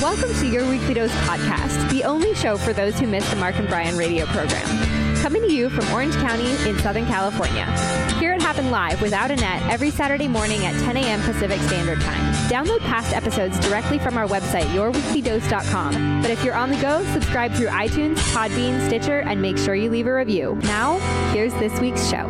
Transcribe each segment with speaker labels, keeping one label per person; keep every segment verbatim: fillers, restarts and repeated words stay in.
Speaker 1: Welcome to Your Weekly Dose podcast, the only show for those who miss the Mark and Brian radio program. Coming to you from Orange County in Southern California. Hear it happen live without a net every Saturday morning at ten a.m. Pacific Standard Time. Download past episodes directly from our website, your weekly dose dot com. But if you're on the go, subscribe through iTunes, Podbean, Stitcher, and make sure you leave a review. Now, here's this week's show.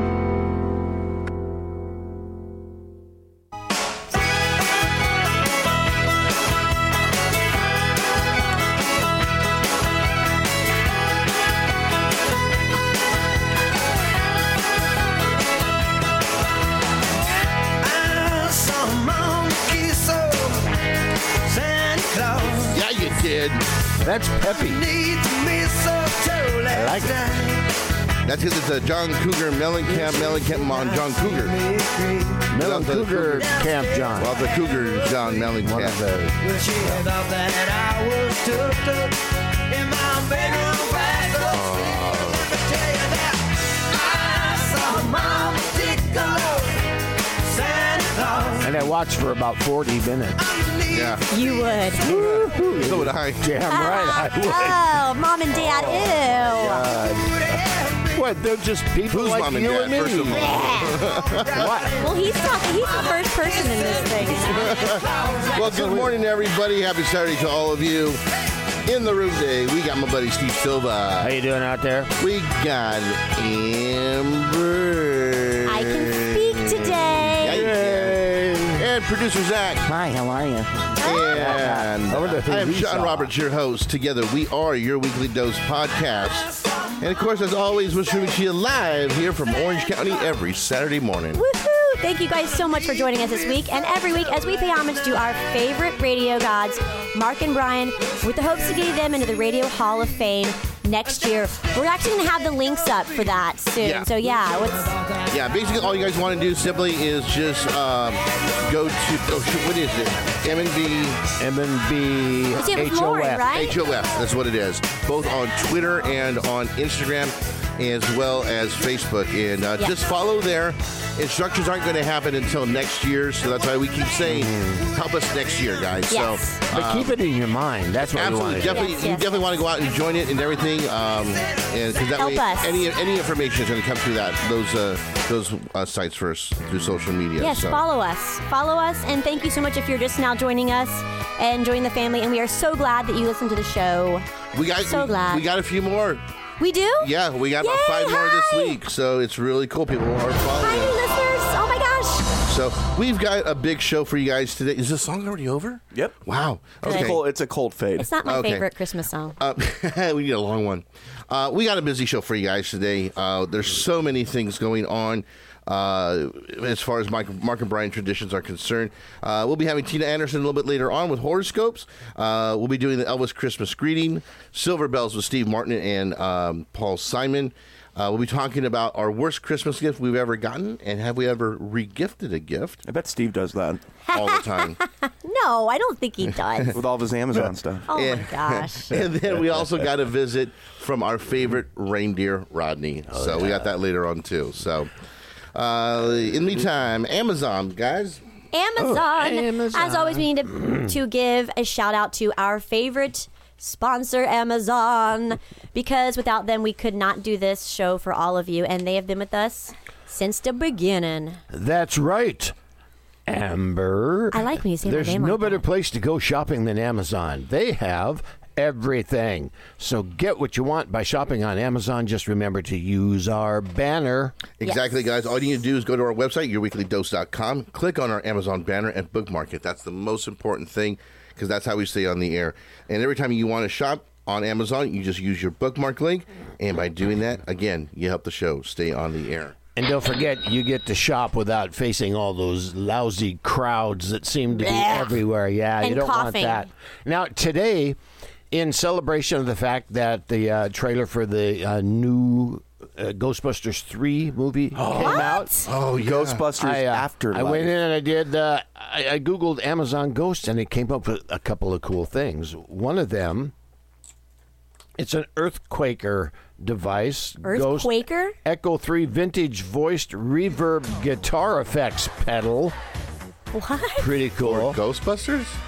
Speaker 2: That's peppy. I like it.
Speaker 3: That's because it's a John Cougar Mellencamp, Mellencamp on John Cougar.
Speaker 2: Melon Cougar Camp John.
Speaker 3: Well, the Cougar John Mellencamp.
Speaker 2: One of those.
Speaker 4: Well, she thought that I was tucked up in my bedroom fast up. Let me tell you that I saw my particular Santa Claus.
Speaker 2: And I watched for about forty minutes.
Speaker 3: Yeah.
Speaker 1: You would.
Speaker 3: So would I.
Speaker 2: Damn right I would.
Speaker 5: Oh, mom and dad, ew.
Speaker 2: God. What? They're just people
Speaker 3: Who's
Speaker 2: like
Speaker 3: mom and
Speaker 2: you
Speaker 3: dad,
Speaker 2: and me.
Speaker 3: first of all?
Speaker 2: What?
Speaker 5: Well, he's talking. He's the first person in this thing.
Speaker 3: Well, good morning, everybody. Happy Saturday to all of you. In the room today, we got my buddy Steve Silva.
Speaker 2: How you doing out there?
Speaker 3: We got Amber.
Speaker 5: I can speak today.
Speaker 3: Yeah, you can. And producer Zach.
Speaker 2: Hi, how are you?
Speaker 3: And
Speaker 2: Over the
Speaker 3: I am Sean
Speaker 2: Lisa.
Speaker 3: Roberts, your host. Together, we are your Weekly Dose podcast. And of course, as always, we're streaming to you live here from Orange County every Saturday morning.
Speaker 5: Woohoo! Thank you guys so much for joining us this week and every week as we pay homage to our favorite radio gods, Mark and Brian, with the hopes to get them into the Radio Hall of Fame next year. We're actually going to have the links up for that soon.
Speaker 3: Yeah.
Speaker 5: So yeah, what's
Speaker 3: Yeah, basically all you guys want to do simply is just um, go to, oh, shoot, what is it? M and B
Speaker 2: M and B
Speaker 5: It's it was
Speaker 2: H O
Speaker 5: Lauren,
Speaker 2: F.
Speaker 5: right?
Speaker 3: H O F, that's what it is. Both on Twitter and on Instagram, as well as Facebook. And uh,
Speaker 5: Yeah.
Speaker 3: just follow there. Instructions aren't going to happen until next year, so that's why we keep saying, help us next year, guys.
Speaker 5: Yes.
Speaker 3: So,
Speaker 2: But keep it in your mind. That's what
Speaker 3: absolutely,
Speaker 2: we want to do.
Speaker 3: definitely,
Speaker 5: Yes,
Speaker 3: you
Speaker 5: yes.
Speaker 3: definitely want to go out and join it and everything, um, and because that
Speaker 5: Help
Speaker 3: way,
Speaker 5: us.
Speaker 3: any any information is going to come through that those uh, those uh, sites first through social media.
Speaker 5: Yes,
Speaker 3: so.
Speaker 5: follow us. Follow us, and thank you so much if you're just now joining us and joining the family. And we are so glad that you listen to the show.
Speaker 3: We got
Speaker 5: So
Speaker 3: we,
Speaker 5: glad.
Speaker 3: we got a few more.
Speaker 5: We do?
Speaker 3: Yeah, we got about
Speaker 5: Yay,
Speaker 3: five more this
Speaker 5: hi.
Speaker 3: week, so it's really cool. People are
Speaker 5: Hi,
Speaker 3: following.
Speaker 5: new listeners. Oh, my gosh.
Speaker 3: So we've got a big show for you guys today. Is this song already over?
Speaker 6: Yep.
Speaker 3: Wow.
Speaker 5: Good.
Speaker 3: Okay.
Speaker 6: Cold, it's a cold fade.
Speaker 5: It's not my
Speaker 3: Okay.
Speaker 5: favorite Christmas song.
Speaker 3: Uh, we need a long one. Uh, we got a busy show for you guys today. Uh, there's so many things going on uh, as far as Mark, Mark and Brian traditions are concerned. Uh, we'll be having Tina Anderson a little bit later on with horoscopes. Uh, we'll be doing the Elvis Christmas greeting, Silver Bells with Steve Martin and um, Paul Simon. Uh, we'll be talking about our worst Christmas gift we've ever gotten, and have we ever re-gifted a gift?
Speaker 6: I bet Steve does that
Speaker 3: All the time.
Speaker 5: No, I don't think he does.
Speaker 6: with all of his Amazon stuff.
Speaker 5: Oh, my
Speaker 3: And-
Speaker 5: gosh.
Speaker 3: And then we also got a visit from our favorite reindeer, Rodney. so we got that later on, too. So uh, in the meantime, Amazon, guys.
Speaker 5: Amazon.
Speaker 2: Amazon.
Speaker 5: As always, we need to, to give a shout out to our favorite sponsor, Amazon, because without them, we could not do this show for all of you, and they have been with us since the beginning.
Speaker 2: That's right, Amber.
Speaker 5: I like when you say my
Speaker 2: There's
Speaker 5: name
Speaker 2: no
Speaker 5: like
Speaker 2: better
Speaker 5: that.
Speaker 2: place to go shopping than Amazon. They have everything. So get what you want by shopping on Amazon. Just remember to use our banner.
Speaker 3: Exactly,
Speaker 5: Yes.
Speaker 3: guys. All you need to do is go to our website, your weekly dose dot com, click on our Amazon banner, and bookmark it. That's the most important thing, because that's how we stay on the air. And every time you want to shop on Amazon, you just use your bookmark link, and by doing that, again, you help the show stay on the air.
Speaker 2: And don't forget, you get to shop without facing all those lousy crowds that seem to be
Speaker 5: Blech.
Speaker 2: everywhere. Yeah, you
Speaker 5: And
Speaker 2: don't want
Speaker 5: coughing.
Speaker 2: that. Now, today, in celebration of the fact that the uh, trailer for the uh, new uh, Ghostbusters three movie came out.
Speaker 3: Oh, yeah.
Speaker 6: Ghostbusters
Speaker 2: I, uh,
Speaker 6: Afterlife.
Speaker 2: I went in and I did. Uh, I, I googled Amazon Ghosts and it came up with a couple of cool things. One of them, it's an Earthquaker device. Ghost
Speaker 5: Earthquaker?
Speaker 2: Echo three vintage voiced reverb guitar effects pedal.
Speaker 5: What?
Speaker 2: Pretty cool.
Speaker 3: Ghostbusters?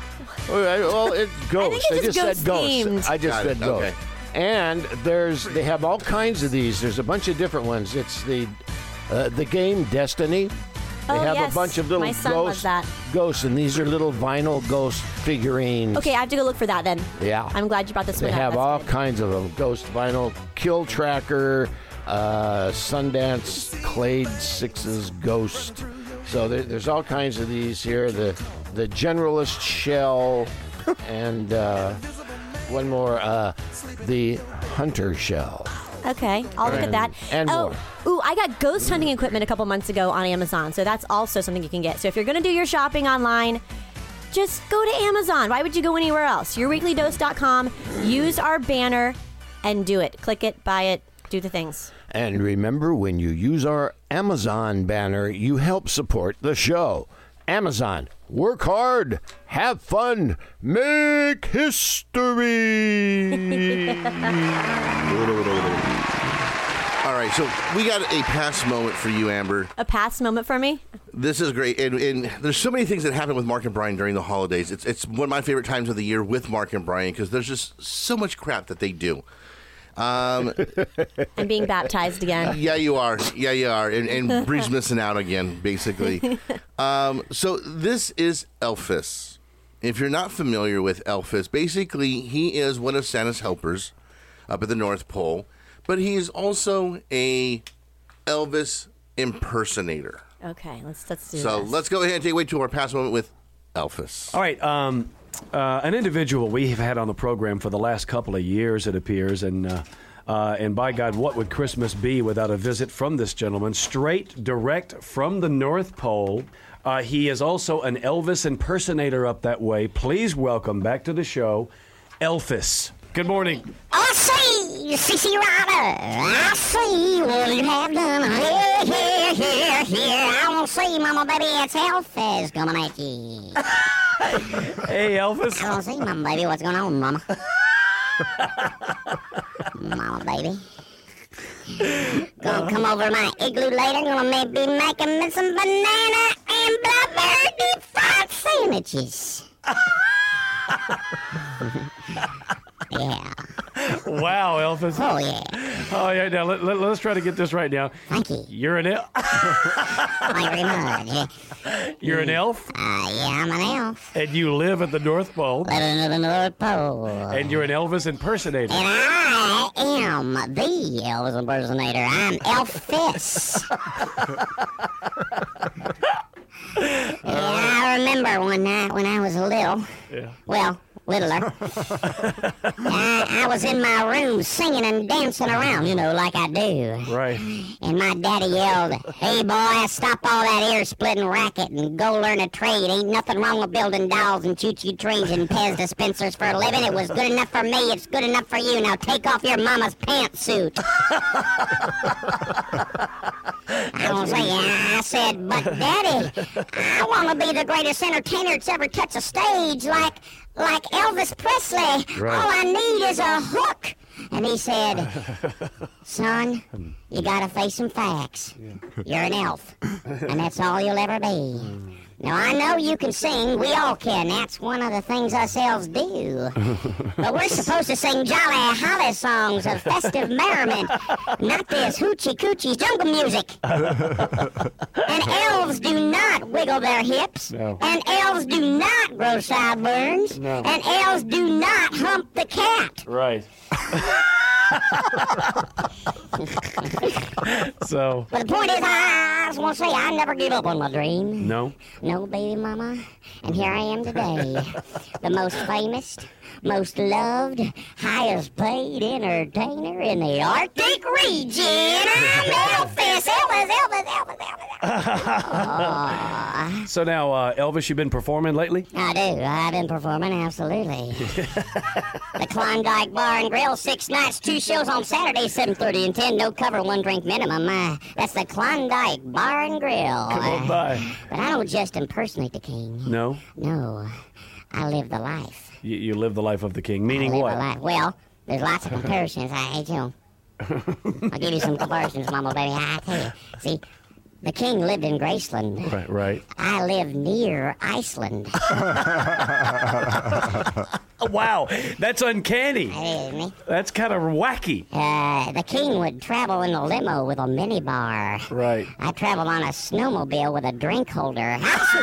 Speaker 2: Well, it's ghost.
Speaker 5: it's
Speaker 2: I just
Speaker 5: just
Speaker 2: said ghost.
Speaker 5: ghost-themed.
Speaker 2: I just
Speaker 3: Got
Speaker 2: said
Speaker 3: it,
Speaker 2: ghost.
Speaker 3: okay.
Speaker 2: And there's they have all kinds of these. There's a bunch of different ones. It's the uh, the game Destiny. They
Speaker 5: Oh,
Speaker 2: have
Speaker 5: yes.
Speaker 2: a bunch of little
Speaker 5: My son loves
Speaker 2: ghosts,
Speaker 5: that.
Speaker 2: ghosts, and these are little vinyl ghost figurines.
Speaker 5: Okay, I have to go look for that then.
Speaker 2: Yeah.
Speaker 5: I'm glad you brought this
Speaker 2: They
Speaker 5: one up.
Speaker 2: have
Speaker 5: That's
Speaker 2: all
Speaker 5: good.
Speaker 2: kinds of them. Ghost vinyl, Kill Tracker, uh, Sundance, Clade Sixes, Ghost. So there, there's all kinds of these here. The the Generalist Shell, and uh, one more, uh, the Hunter Shell.
Speaker 5: Okay, I'll look at that.
Speaker 2: And
Speaker 5: oh,
Speaker 2: more.
Speaker 5: ooh, I got ghost hunting equipment a couple months ago on Amazon, so that's also something you can get. So if you're going to do your shopping online, just go to Amazon. Why would you go anywhere else? your weekly dose dot com. Use our banner and do it. Click it, buy it, do the things.
Speaker 2: And remember, when you use our Amazon banner, you help support the show. Amazon, work hard, have fun, make history.
Speaker 3: All right, so we got a past moment for you, Amber.
Speaker 5: A past moment for me?
Speaker 3: This is great, and, and there's so many things that happen with Mark and Brian during the holidays. It's it's one of my favorite times of the year with Mark and Brian because there's just so much crap that they do. Um,
Speaker 5: I'm being baptized again.
Speaker 3: yeah, you are. Yeah, you are. And, and Bree's missing out again, basically. Um, so this is Elvis. If you're not familiar with Elvis, basically he is one of Santa's helpers up at the North Pole, but he is also a Elvis impersonator.
Speaker 5: Okay, let's let's do
Speaker 3: So
Speaker 5: this.
Speaker 3: let's go ahead and take away to our past moment with Elvis.
Speaker 7: All right. Um, uh, an individual we have had on the program for the last couple of years, it appears, and uh, uh, and by God, what would Christmas be without a visit from this gentleman, straight, direct from the North Pole? Uh, he is also an Elvis impersonator up that way. Please welcome back to the show, Elvis. Good morning.
Speaker 8: I see, C C Rider. I see what you have done. Here, here, here, here. I want to see, Mama, baby, it's Elvis coming at you.
Speaker 7: Hey, Elvis.
Speaker 8: I want to see, Mama, baby, what's going on, Mama? Mama, baby. Gonna come over to my igloo later. Gonna maybe making me some banana and blackberry deep fried sandwiches. Yeah.
Speaker 7: Wow, Elvis.
Speaker 8: Oh, yeah.
Speaker 7: Oh, yeah. Now, let, let, let's try to get this right now.
Speaker 8: Thank you.
Speaker 7: You're an elf.
Speaker 8: Thank you very much.
Speaker 7: You're an elf,
Speaker 8: Uh, yeah, I'm an elf.
Speaker 7: and you live at the North Pole,
Speaker 8: Living in the North Pole.
Speaker 7: and you're an Elvis impersonator.
Speaker 8: And I am the Elvis impersonator. I'm Elvis. Yeah, I remember one night when I was little.
Speaker 7: Yeah.
Speaker 8: Well, littler. I, I was in my room singing and dancing around, you know, like I do.
Speaker 7: Right.
Speaker 8: And my daddy yelled, "Hey, boy, stop all that ear-splitting racket and go learn a trade. Ain't nothing wrong with building dolls and choo-choo trains and Pez dispensers for a living. It was good enough for me. It's good enough for you. Now take off your mama's pantsuit." I was like, I said, "But Daddy, I want to be the greatest entertainer that's ever touched a stage like like Elvis Presley.
Speaker 2: Right.
Speaker 8: All I need is a hook." And he said, "Son, you gotta face some facts. You're an elf, and that's all you'll ever be. Now, I know you can sing. We all can. That's one of the things us elves do. But we're supposed to sing jolly holly songs of festive merriment, not this hoochie coochie jungle music. And elves do not wiggle their hips.
Speaker 7: No.
Speaker 8: And elves do not grow sideburns.
Speaker 7: No.
Speaker 8: And elves do not hump the cat."
Speaker 7: Right. So,
Speaker 8: But the point is, I just want to say I never give up on my dream.
Speaker 7: no.
Speaker 8: No, baby mama. And here I am today. The most famous, most loved, highest paid entertainer in the Arctic region. I'm Elvis, Elvis, Elvis, Elvis, Elvis.
Speaker 7: So now, uh, Elvis, you've been performing lately?
Speaker 8: I do. I've been performing, absolutely. The Klondike Bar and Grill, six nights, two shows on Saturday, seven thirty and ten. No cover, one drink minimum. Uh, that's the Klondike Bar and Grill.
Speaker 7: Come on by.
Speaker 8: But I don't just impersonate the king.
Speaker 7: No?
Speaker 8: No, I live the life.
Speaker 7: You, you live the life of the king, meaning
Speaker 8: I live
Speaker 7: what?
Speaker 8: the life. Well, there's lots of comparisons. I hate you. I'll give you some comparisons, Mama, baby. I tell you. See, The king lived in Graceland.
Speaker 7: Right, right.
Speaker 8: I live near Iceland.
Speaker 7: Oh, wow, that's uncanny.
Speaker 8: Isn't it?
Speaker 7: That's kind of wacky.
Speaker 8: Uh, the king would travel in a limo with a minibar.
Speaker 7: Right.
Speaker 8: I travel on a snowmobile with a drink holder.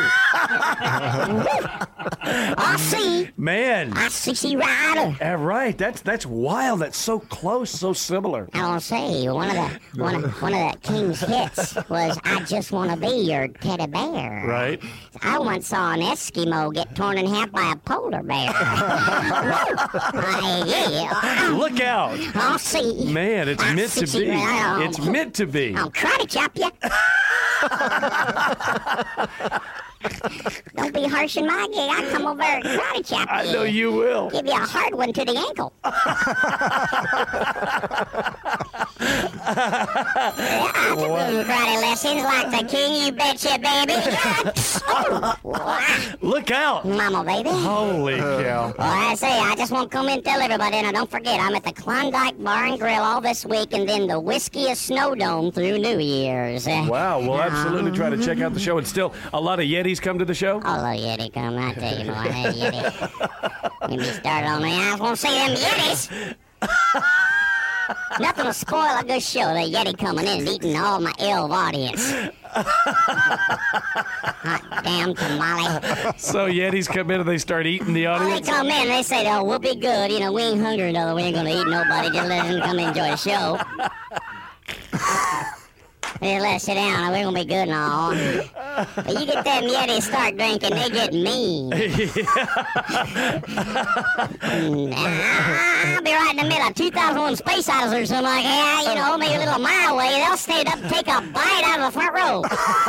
Speaker 8: I see.
Speaker 7: Man.
Speaker 8: I see. see rider.
Speaker 7: Yeah, right. That's that's wild. That's so close, so similar.
Speaker 8: I don't say one of the one of, one of the king's hits was "I Just Want to Be Your Teddy Bear."
Speaker 7: Right.
Speaker 8: I once saw an Eskimo get torn in half by a polar bear. I, yeah.
Speaker 7: Look out.
Speaker 8: I'll see.
Speaker 7: Man, it's
Speaker 8: I
Speaker 7: meant to
Speaker 8: see
Speaker 7: be.
Speaker 8: right.
Speaker 7: It's meant to be.
Speaker 8: I'll karate chop you. Don't be harsh in my gig. I come over and karate chop you.
Speaker 7: I know you will.
Speaker 8: Give you a hard one to the ankle. Yeah, I took them karate lessons like the king, you betcha, baby. Oh.
Speaker 7: Look out.
Speaker 8: Mama, baby.
Speaker 7: Holy cow.
Speaker 8: Well, I say, I just want to come in and tell everybody, and don't forget, I'm at the Klondike Bar and Grill all this week, and then the Whiskiest Snow Dome through New Year's.
Speaker 7: Wow, we'll absolutely try to check out the show. And still, a lot of Yetis come to the show?
Speaker 8: Oh, the Yeti come, I tell you, boy, that Yeti. Get me started on me. I won't say them Yetis. Nothing will spoil a good show. The Yeti coming in and eating all my elf audience. Hot damn tamale.
Speaker 7: So Yetis come in and they start eating the
Speaker 8: Oh, they
Speaker 7: audience?
Speaker 8: come in and they say, oh, we'll be good. You know, we ain't hungry, though. We ain't going to eat nobody. Just let them come enjoy the show. Just let us sit down. We're going to be good and all. But you get them Yetis start drinking, they get mean. I'll be right in the middle of two thousand one Space Odyssey or something like that. You know, maybe a little mile away. They'll stand up and take a bite out of the front row.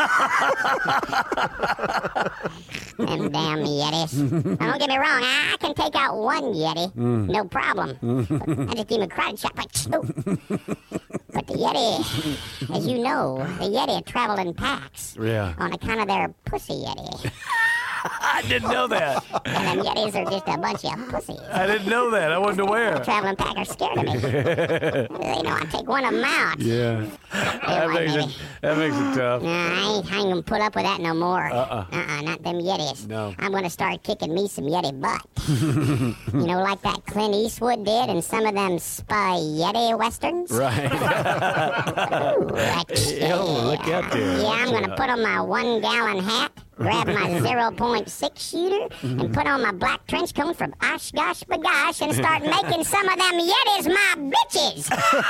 Speaker 8: Them damn Yetis. Now, don't get me wrong. I can take out one Yeti.
Speaker 7: Mm.
Speaker 8: No problem. I just give him a karate chop. Like, oh. But the Yeti, as you know, the Yeti travel in packs.
Speaker 7: Yeah.
Speaker 8: On account of their pussy Yeti.
Speaker 7: I didn't know that.
Speaker 8: And them Yetis are just a bunch of pussies.
Speaker 7: I didn't know that. I wonder where.
Speaker 8: Traveling pack are scared of me. They know I take one of them out.
Speaker 7: Yeah. That
Speaker 8: like
Speaker 7: makes, it,
Speaker 8: Yeti.
Speaker 7: that makes it tough.
Speaker 8: Nah, I ain't, I ain't gonna put up with that no more.
Speaker 7: Uh-uh.
Speaker 8: Uh-uh, not them Yetis.
Speaker 7: No.
Speaker 8: I'm gonna start kicking me some Yeti butt. You know, like that Clint Eastwood did in some of them spaghetti westerns?
Speaker 7: Right.
Speaker 8: Ooh, that's-
Speaker 7: Oh, look out there.
Speaker 8: Yeah, I'm gonna put on my one gallon hat, grab my zero point six shooter, and put on my black trench coat from Oshkosh Bagosh and start making some of them Yetis my bitches.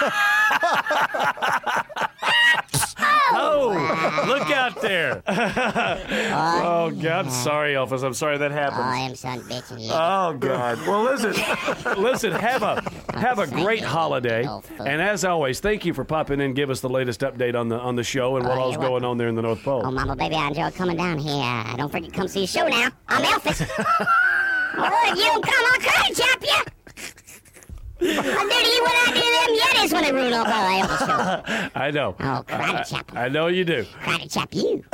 Speaker 7: Oh, look out there. Oh, God. Sorry, Elvis. I'm sorry that
Speaker 8: Oh,
Speaker 7: happened.
Speaker 8: them son bitches. Yeah.
Speaker 7: Oh, God. Well, listen. Listen, have a have a great holiday. And as always, thank you for popping in. Give us the latest update on the on the show and what
Speaker 8: Oh,
Speaker 7: all's
Speaker 8: you're
Speaker 7: going
Speaker 8: welcome.
Speaker 7: on there in the North Pole.
Speaker 8: Oh, Mama, baby, I enjoy coming down here. Uh, don't forget to come see the show now. I'm Elvis. Oh, if you don't come, I'll karate chop you. I'll do to you what I do to them Yetis when they ruin all our Elvis show.
Speaker 7: I know.
Speaker 8: Oh, karate chop 'em.
Speaker 7: I know you do.
Speaker 8: Karate chop you.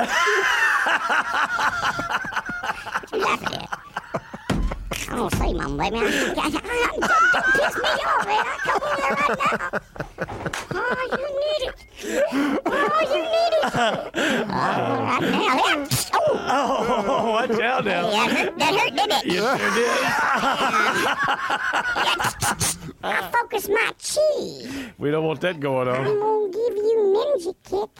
Speaker 8: What you laughing at? I don't say, Mama, baby. I, I, I, I, don't, don't piss me off, man. I come over there right now. Oh, you need it. Oh, you need it. Oh, right now. Yeah. Oh.
Speaker 7: Oh, watch out now.
Speaker 8: That hurt, that hurt, didn't it?
Speaker 7: You sure did.
Speaker 8: I focus my chi.
Speaker 7: We don't want that going
Speaker 8: I'm
Speaker 7: on.
Speaker 8: gonna give you ninja kick.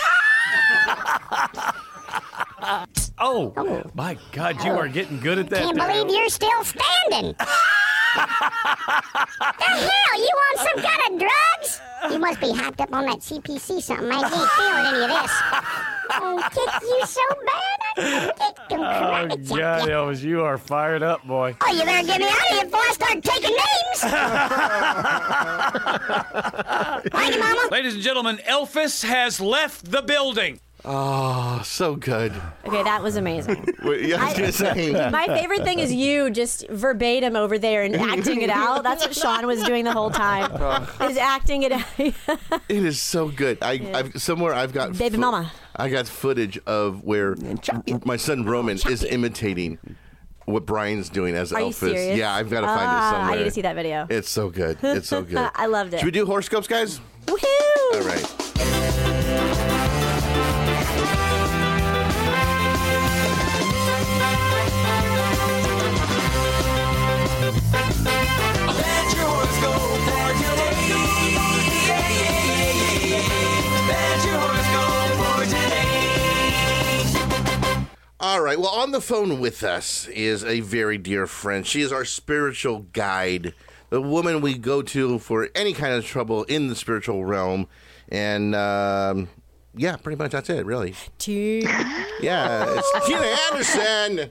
Speaker 7: Oh, my God, you are getting good at that.
Speaker 8: Can't
Speaker 7: now.
Speaker 8: believe you're still standing. The hell? You on some kind of drugs? You must be hopped up on that C P C something. I ain't feeling any of this. I'll kick you so bad. I'll kick them
Speaker 7: Oh,
Speaker 8: karate chop
Speaker 7: God,
Speaker 8: you.
Speaker 7: Elvis, you are fired up, boy.
Speaker 8: Oh, you better get me out of here before I start taking names. Thank you, Mama.
Speaker 9: Ladies and gentlemen, Elvis has left the building.
Speaker 3: Oh, so good.
Speaker 5: Okay, that was amazing.
Speaker 3: Wait, yeah, I was going to say.
Speaker 5: My favorite thing is you just verbatim over there and acting it out. That's what Sean was doing the whole time. Is acting it out.
Speaker 3: It is so good. I, I've somewhere I've got
Speaker 5: Baby mama.
Speaker 3: I got footage of where my son Roman is imitating what Brian's doing as
Speaker 5: Are you
Speaker 3: Elvis.
Speaker 5: serious?
Speaker 3: Yeah, I've got to find
Speaker 5: Ah,
Speaker 3: it somewhere.
Speaker 5: I need to see that video.
Speaker 3: It's so good. It's so good.
Speaker 5: I loved it.
Speaker 3: Should we do horoscopes, guys?
Speaker 5: Woohoo!
Speaker 3: All right. right. Well, on the phone with us is a very dear friend. She is our spiritual guide, the woman we go to for any kind of trouble in the spiritual realm. And, um, yeah, pretty much that's it, really.
Speaker 5: Tina.
Speaker 3: Yeah, it's Tina Anderson.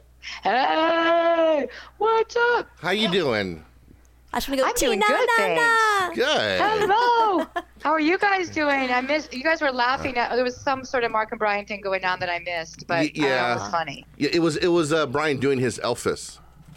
Speaker 10: Hey, what's up?
Speaker 3: How you doing?
Speaker 5: I just want to go.
Speaker 10: I'm doing
Speaker 5: Tina,
Speaker 10: good,
Speaker 5: na, na.
Speaker 10: thanks.
Speaker 3: Good.
Speaker 10: Hello. How are you guys doing? I missed. You guys were laughing at. There was some sort of Mark and Brian thing going on that I missed, but
Speaker 3: Y- yeah.
Speaker 10: uh, it was funny.
Speaker 3: Yeah, it was it was uh, Brian doing his Elvis.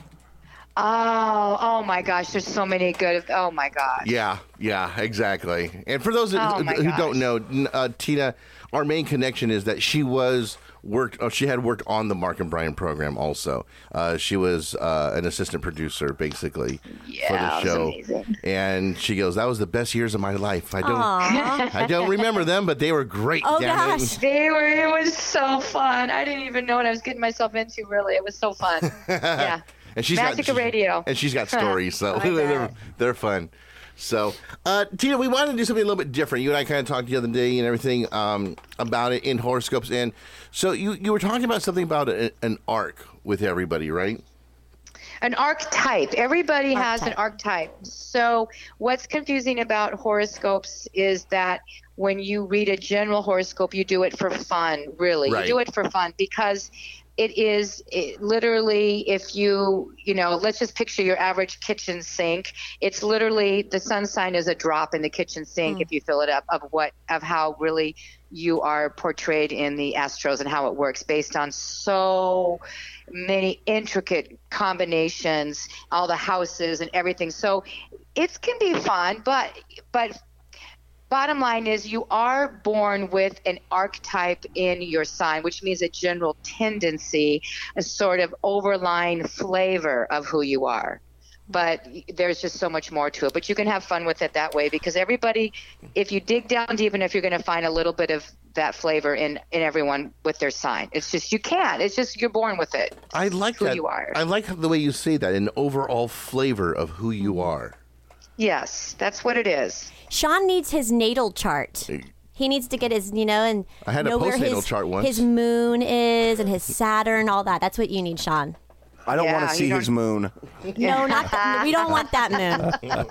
Speaker 10: Oh, oh my gosh! There's so many good. Oh my gosh.
Speaker 3: Yeah, yeah, exactly. And for those
Speaker 10: Oh,
Speaker 3: who,
Speaker 10: my
Speaker 3: who
Speaker 10: gosh.
Speaker 3: don't know, n- uh, Tina, our main connection is that she was worked. Oh, she had worked on the Mark and Brian program. Also, uh, she was uh, an assistant producer, basically,
Speaker 10: Yeah,
Speaker 3: for
Speaker 10: it
Speaker 3: the
Speaker 10: was
Speaker 3: show.
Speaker 10: amazing.
Speaker 3: And she goes, "That was the best years of my life. I don't,
Speaker 5: Aw.
Speaker 3: I don't remember them, but they were great."
Speaker 5: Oh,
Speaker 3: damn it."
Speaker 5: gosh.
Speaker 10: They were. It was so fun. I didn't even know what I was getting myself into. Really, it was so fun. Yeah.
Speaker 3: And she's
Speaker 10: Magic
Speaker 3: got
Speaker 10: of radio.
Speaker 3: and she's got stories, so
Speaker 10: I
Speaker 3: they're,
Speaker 10: bet.
Speaker 3: they're fun. So, uh, Tina, we wanted to do something a little bit different. You and I kind of talked the other day and everything um, about it in horoscopes, and so you you were talking about something about a, an arc with everybody, right?
Speaker 10: An archetype. Everybody has an
Speaker 5: Archetype.
Speaker 10: archetype. So what's confusing about horoscopes is that when you read a general horoscope, you do it for fun, really.
Speaker 3: Right.
Speaker 10: You do it for fun because it is it, literally, if you, you know, let's just picture your average kitchen sink. It's literally, the sun sign is a drop in the kitchen sink if you fill it up of what, of how really you are portrayed in the astros and how it works based on so many intricate combinations, all the houses and everything. So it can be fun, but but bottom line is you are born with an archetype in your sign, which means a general tendency, a sort of overlying flavor of who you are. But there's just so much more to it. But you can have fun with it that way because everybody, if you dig down deep enough, you're going to find a little bit of that flavor in, in everyone with their sign. It's just, you can't. It's just, you're born with it.
Speaker 3: I like
Speaker 10: who
Speaker 3: that.
Speaker 10: you are.
Speaker 3: I like the way you say that, an overall flavor of who you are.
Speaker 10: Yes, that's what it is.
Speaker 5: Sean needs his natal chart. He needs to get his, you know, and
Speaker 3: I had a
Speaker 5: know where
Speaker 3: postnatal
Speaker 5: his,
Speaker 3: chart once.
Speaker 5: his moon is and his Saturn, all that. That's what you need, Sean.
Speaker 6: I don't
Speaker 10: Yeah,
Speaker 6: want to
Speaker 10: you
Speaker 6: see
Speaker 10: don't-
Speaker 6: his moon.
Speaker 5: No, not that. We don't want that moon.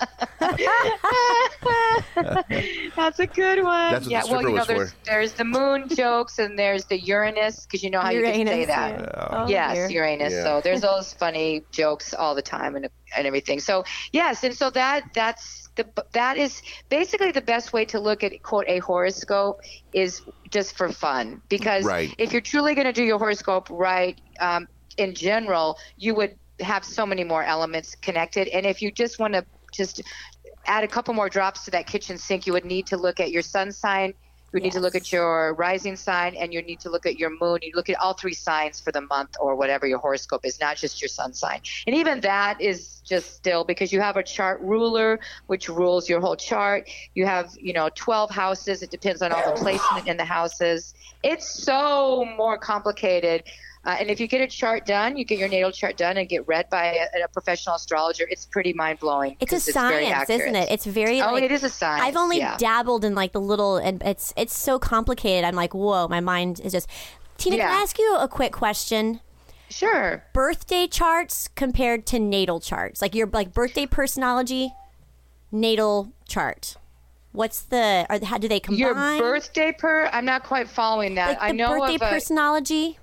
Speaker 10: That's a good one.
Speaker 3: That's what
Speaker 10: yeah,
Speaker 3: the
Speaker 10: well,
Speaker 3: stripper
Speaker 10: you know,
Speaker 3: was
Speaker 10: there's,
Speaker 3: for.
Speaker 10: there's the moon jokes and there's the Uranus, because you know how you can say
Speaker 5: Uranus,
Speaker 10: that.
Speaker 5: yeah. Oh,
Speaker 10: yes,
Speaker 5: dear.
Speaker 10: Uranus.
Speaker 3: Yeah.
Speaker 10: So there's those funny jokes all the time and and everything. So yes, and so that that's the that is basically the best way to look at quote a horoscope is just for fun, because
Speaker 3: Right.
Speaker 10: if you're truly going to do your horoscope right, um, in general, you would have so many more elements connected. And if you just want to just add a couple more drops to that kitchen sink, you would need to look at your sun sign, you would need to look at your rising sign, and you need to look at your moon. You look at all three signs for the month or whatever your horoscope is, not just your sun sign. And even that is just still, because you have a chart ruler which rules your whole chart. You have, you know, twelve houses. It depends on all the placement in the houses. It's so more complicated. Uh, and if you get a chart done, you get your natal chart done and get read by a, a professional astrologer, it's pretty mind-blowing.
Speaker 5: It's a
Speaker 10: 'cause very
Speaker 5: science,
Speaker 10: accurate.
Speaker 5: isn't it? It's very.
Speaker 10: Oh,
Speaker 5: like,
Speaker 10: it is a science.
Speaker 5: I've only
Speaker 10: yeah.
Speaker 5: dabbled in like the little, and it's it's so complicated. I'm like, whoa, my mind is just. Tina, can I
Speaker 10: Yeah.
Speaker 5: ask you a quick question?
Speaker 10: Sure.
Speaker 5: Birthday charts compared to natal charts, like your like birthday personology, natal chart. What's the? Are how do they combine?
Speaker 10: Your birthday per? I'm not quite following that.
Speaker 5: like the
Speaker 10: I know
Speaker 5: birthday
Speaker 10: of a,
Speaker 5: personology.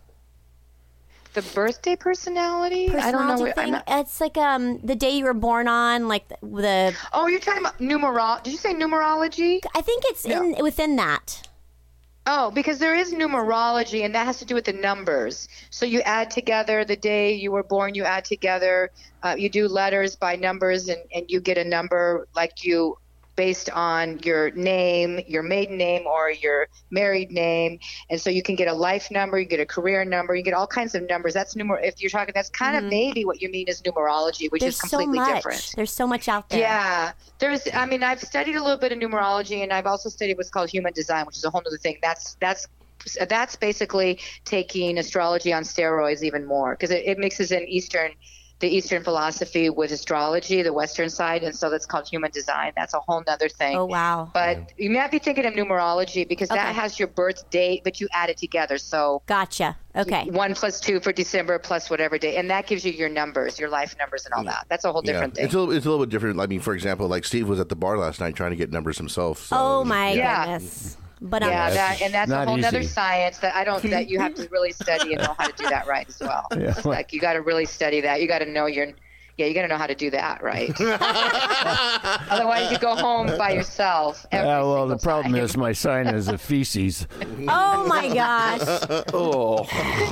Speaker 10: the birthday personality. I don't know.
Speaker 5: Personality
Speaker 10: what- I'm
Speaker 5: thing.
Speaker 10: not-
Speaker 5: It's like um the day you were born on, like the. the
Speaker 10: oh, you're talking about numerology. Did you say numerology?
Speaker 5: I think it's in within that.
Speaker 10: Oh, because there is numerology, and that has to do with the numbers. So you add together the day you were born, you add together, uh, you do letters by numbers, and, and you get a number like you based on your name, your maiden name, or your married name. And so you can get a life number, you get a career number, you get all kinds of numbers. That's numer. If you're talking, that's kind of maybe what you mean is numerology, which
Speaker 5: There's
Speaker 10: is completely
Speaker 5: so much.
Speaker 10: different.
Speaker 5: There's so much out there.
Speaker 10: Yeah, there's. I mean, I've studied a little bit of numerology, and I've also studied what's called human design, which is a whole other thing. That's that's that's basically taking astrology on steroids even more, because it, it mixes in Eastern the Eastern philosophy with astrology, the Western side, and so that's called human design. That's a whole nother thing.
Speaker 5: Oh, wow.
Speaker 10: But you might be thinking of numerology because
Speaker 5: Okay.
Speaker 10: that has your birth date, but you add it together. So
Speaker 5: Gotcha. Okay.
Speaker 10: one plus two for December plus whatever day, and that gives you your numbers, your life numbers, and all that. That's a whole different
Speaker 3: yeah.
Speaker 10: thing.
Speaker 3: It's a, little, it's a little bit different. I mean, for example, like Steve was at the bar last night trying to get numbers himself. So.
Speaker 5: Oh, my
Speaker 10: Yeah.
Speaker 5: goodness. But
Speaker 10: yeah,
Speaker 5: um,
Speaker 10: that, and that's a
Speaker 2: not
Speaker 10: whole other
Speaker 2: easy.
Speaker 10: science that I don't that you have to really study and know how to do that right as well.
Speaker 2: Yeah.
Speaker 10: It's like you got to really study that. You got to know your yeah, you got to know how to do that right. Otherwise, you go home by yourself. Every
Speaker 2: Yeah, well, the
Speaker 10: single
Speaker 2: problem
Speaker 10: time.
Speaker 2: is my sign is a feces.
Speaker 5: oh, my gosh.
Speaker 2: Oh,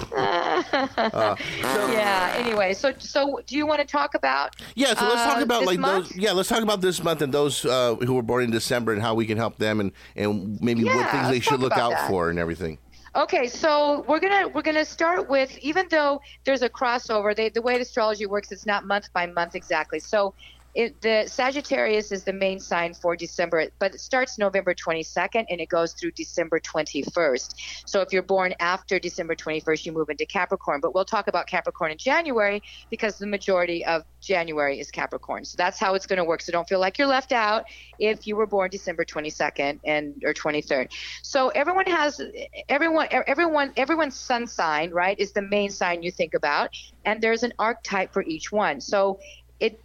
Speaker 10: Yeah. Anyway, so so do you want to talk about?
Speaker 3: Yeah, so let's talk
Speaker 10: uh,
Speaker 3: about
Speaker 10: this
Speaker 3: like
Speaker 10: month?
Speaker 3: those. Yeah, let's talk about this month and those uh, who were born in December and how we can help them and, and maybe what
Speaker 10: Yeah,
Speaker 3: things they
Speaker 10: let's
Speaker 3: should
Speaker 10: talk
Speaker 3: look
Speaker 10: about
Speaker 3: out
Speaker 10: that.
Speaker 3: for and everything.
Speaker 10: Okay, so we're gonna we're gonna start with, even though there's a crossover, they, the way astrology works, it's not month by month exactly. So it, the Sagittarius is the main sign for December, but it starts November twenty-second and it goes through December twenty-first. So if you're born after December twenty-first, you move into Capricorn. But we'll talk about Capricorn in January because the majority of January is Capricorn. So that's how it's going to work. So don't feel like you're left out if you were born December twenty-second and or twenty-third. So everyone has everyone everyone everyone's sun sign, right, is the main sign you think about, and there's an archetype for each one. So it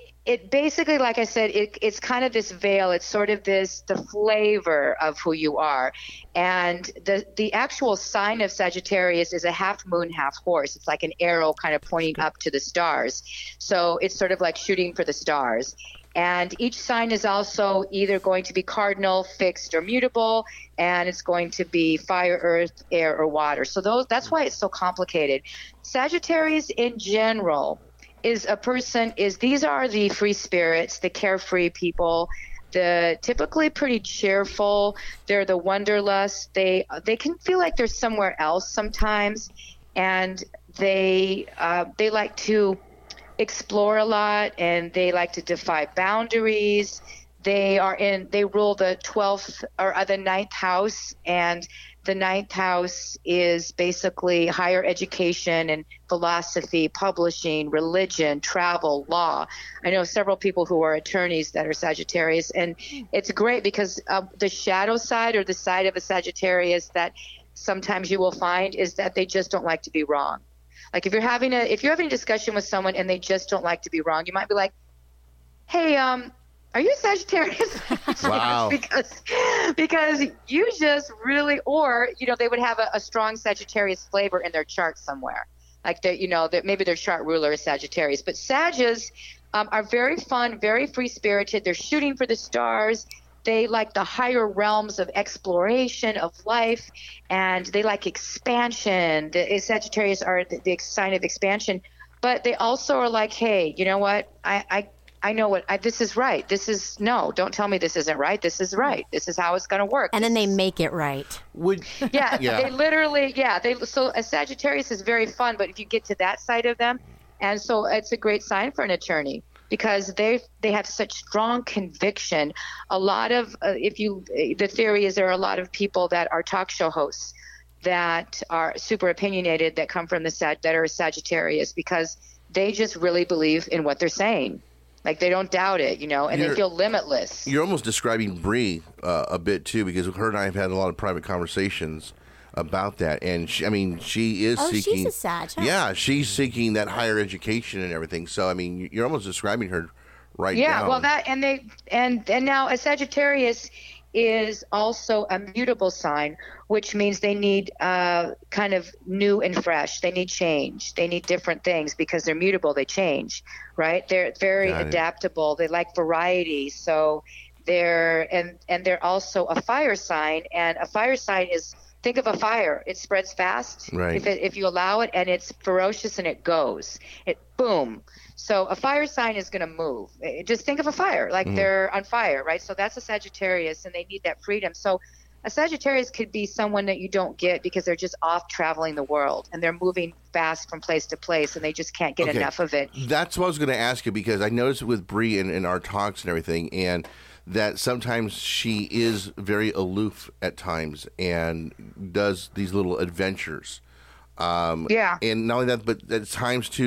Speaker 10: It basically, like I said, it, it's kind of this veil. It's sort of this, the flavor of who you are. And the, the actual sign of Sagittarius is a half moon, half horse. It's like an arrow kind of pointing up to the stars. So it's sort of like shooting for the stars. And each sign is also either going to be cardinal, fixed, or mutable, and it's going to be fire, earth, air, or water. So those that's why it's so complicated. Sagittarius in general is a person is these are the free spirits, the carefree people, the typically pretty cheerful. They're the wanderlust. They they can feel like they're somewhere else sometimes, and they uh, they like to explore a lot, and they like to defy boundaries. They are in they rule the twelfth or uh, the ninth house, and the ninth house is basically higher education and philosophy, publishing, religion, travel, law. I know several people who are attorneys that are Sagittarius, and it's great because uh, the shadow side, or the side of a Sagittarius that sometimes you will find, is that they just don't like to be wrong. Like if you're having a if you're having a discussion with someone and they just don't like to be wrong, you might be like, "Hey, um, are you a Sagittarius?"
Speaker 3: Wow.
Speaker 10: because because you just really, or you know, they would have a, a strong Sagittarius flavor in their chart somewhere, like that, you know, that maybe their chart ruler is Sagittarius. But Sagittarius um, are very fun, very free spirited. They're shooting for the stars. They like the higher realms of exploration of life, and they like expansion. The Sagittarius are the, the sign of expansion, but they also are like, hey, you know what? I, I I know what I, this is right. This is no. Don't tell me this isn't right. This is right. This is how it's going to work.
Speaker 5: And then they make it right.
Speaker 3: Would
Speaker 10: Yeah,
Speaker 3: Yeah.
Speaker 10: they literally, yeah. They so a Sagittarius is very fun, but if you get to that side of them, and so it's a great sign for an attorney because they they have such strong conviction. A lot of uh, if you the theory is there are a lot of people that are talk show hosts that are super opinionated that come from the Sag that are Sagittarius because they just really believe in what they're saying. Like they don't doubt it, you know, and
Speaker 3: You're-
Speaker 10: they feel limitless.
Speaker 3: You're almost describing Bree uh, a bit too, because her and I have had a lot of private conversations about that, and she, I mean, she is
Speaker 5: Oh, she's
Speaker 3: seeking.
Speaker 5: a Sag, huh?
Speaker 3: Yeah, she's seeking that higher education and everything. So, I mean, you're almost describing her right
Speaker 10: Yeah,
Speaker 3: now.
Speaker 10: well, that and they and and now a Sagittarius is also a mutable sign, which means they need uh, kind of new and fresh. They need change. They need different things because they're mutable. They change, right? They're very
Speaker 3: Got it.
Speaker 10: adaptable. They like variety. So they're and and they're also a fire sign. And a fire sign is, think of a fire. It spreads fast
Speaker 3: Right.
Speaker 10: if it, if you allow it, and it's ferocious and it goes. It boom. So a fire sign is going to move. Eh, Just think of a fire, like they're on fire, right? So that's a Sagittarius, and they need that freedom. So a Sagittarius could be someone that you don't get because they're just off traveling the world, and they're moving fast from place to place, and they just can't get
Speaker 3: Okay.
Speaker 10: enough of it.
Speaker 3: That's what I was going to ask you, because I noticed with Bree in, in our talks and everything, and that sometimes she is very aloof at times and does these little adventures. Um,
Speaker 10: Yeah.
Speaker 3: And not only that, but at times too,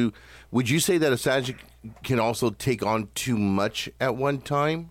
Speaker 3: Would you say that a Sag can also take on too much at one time?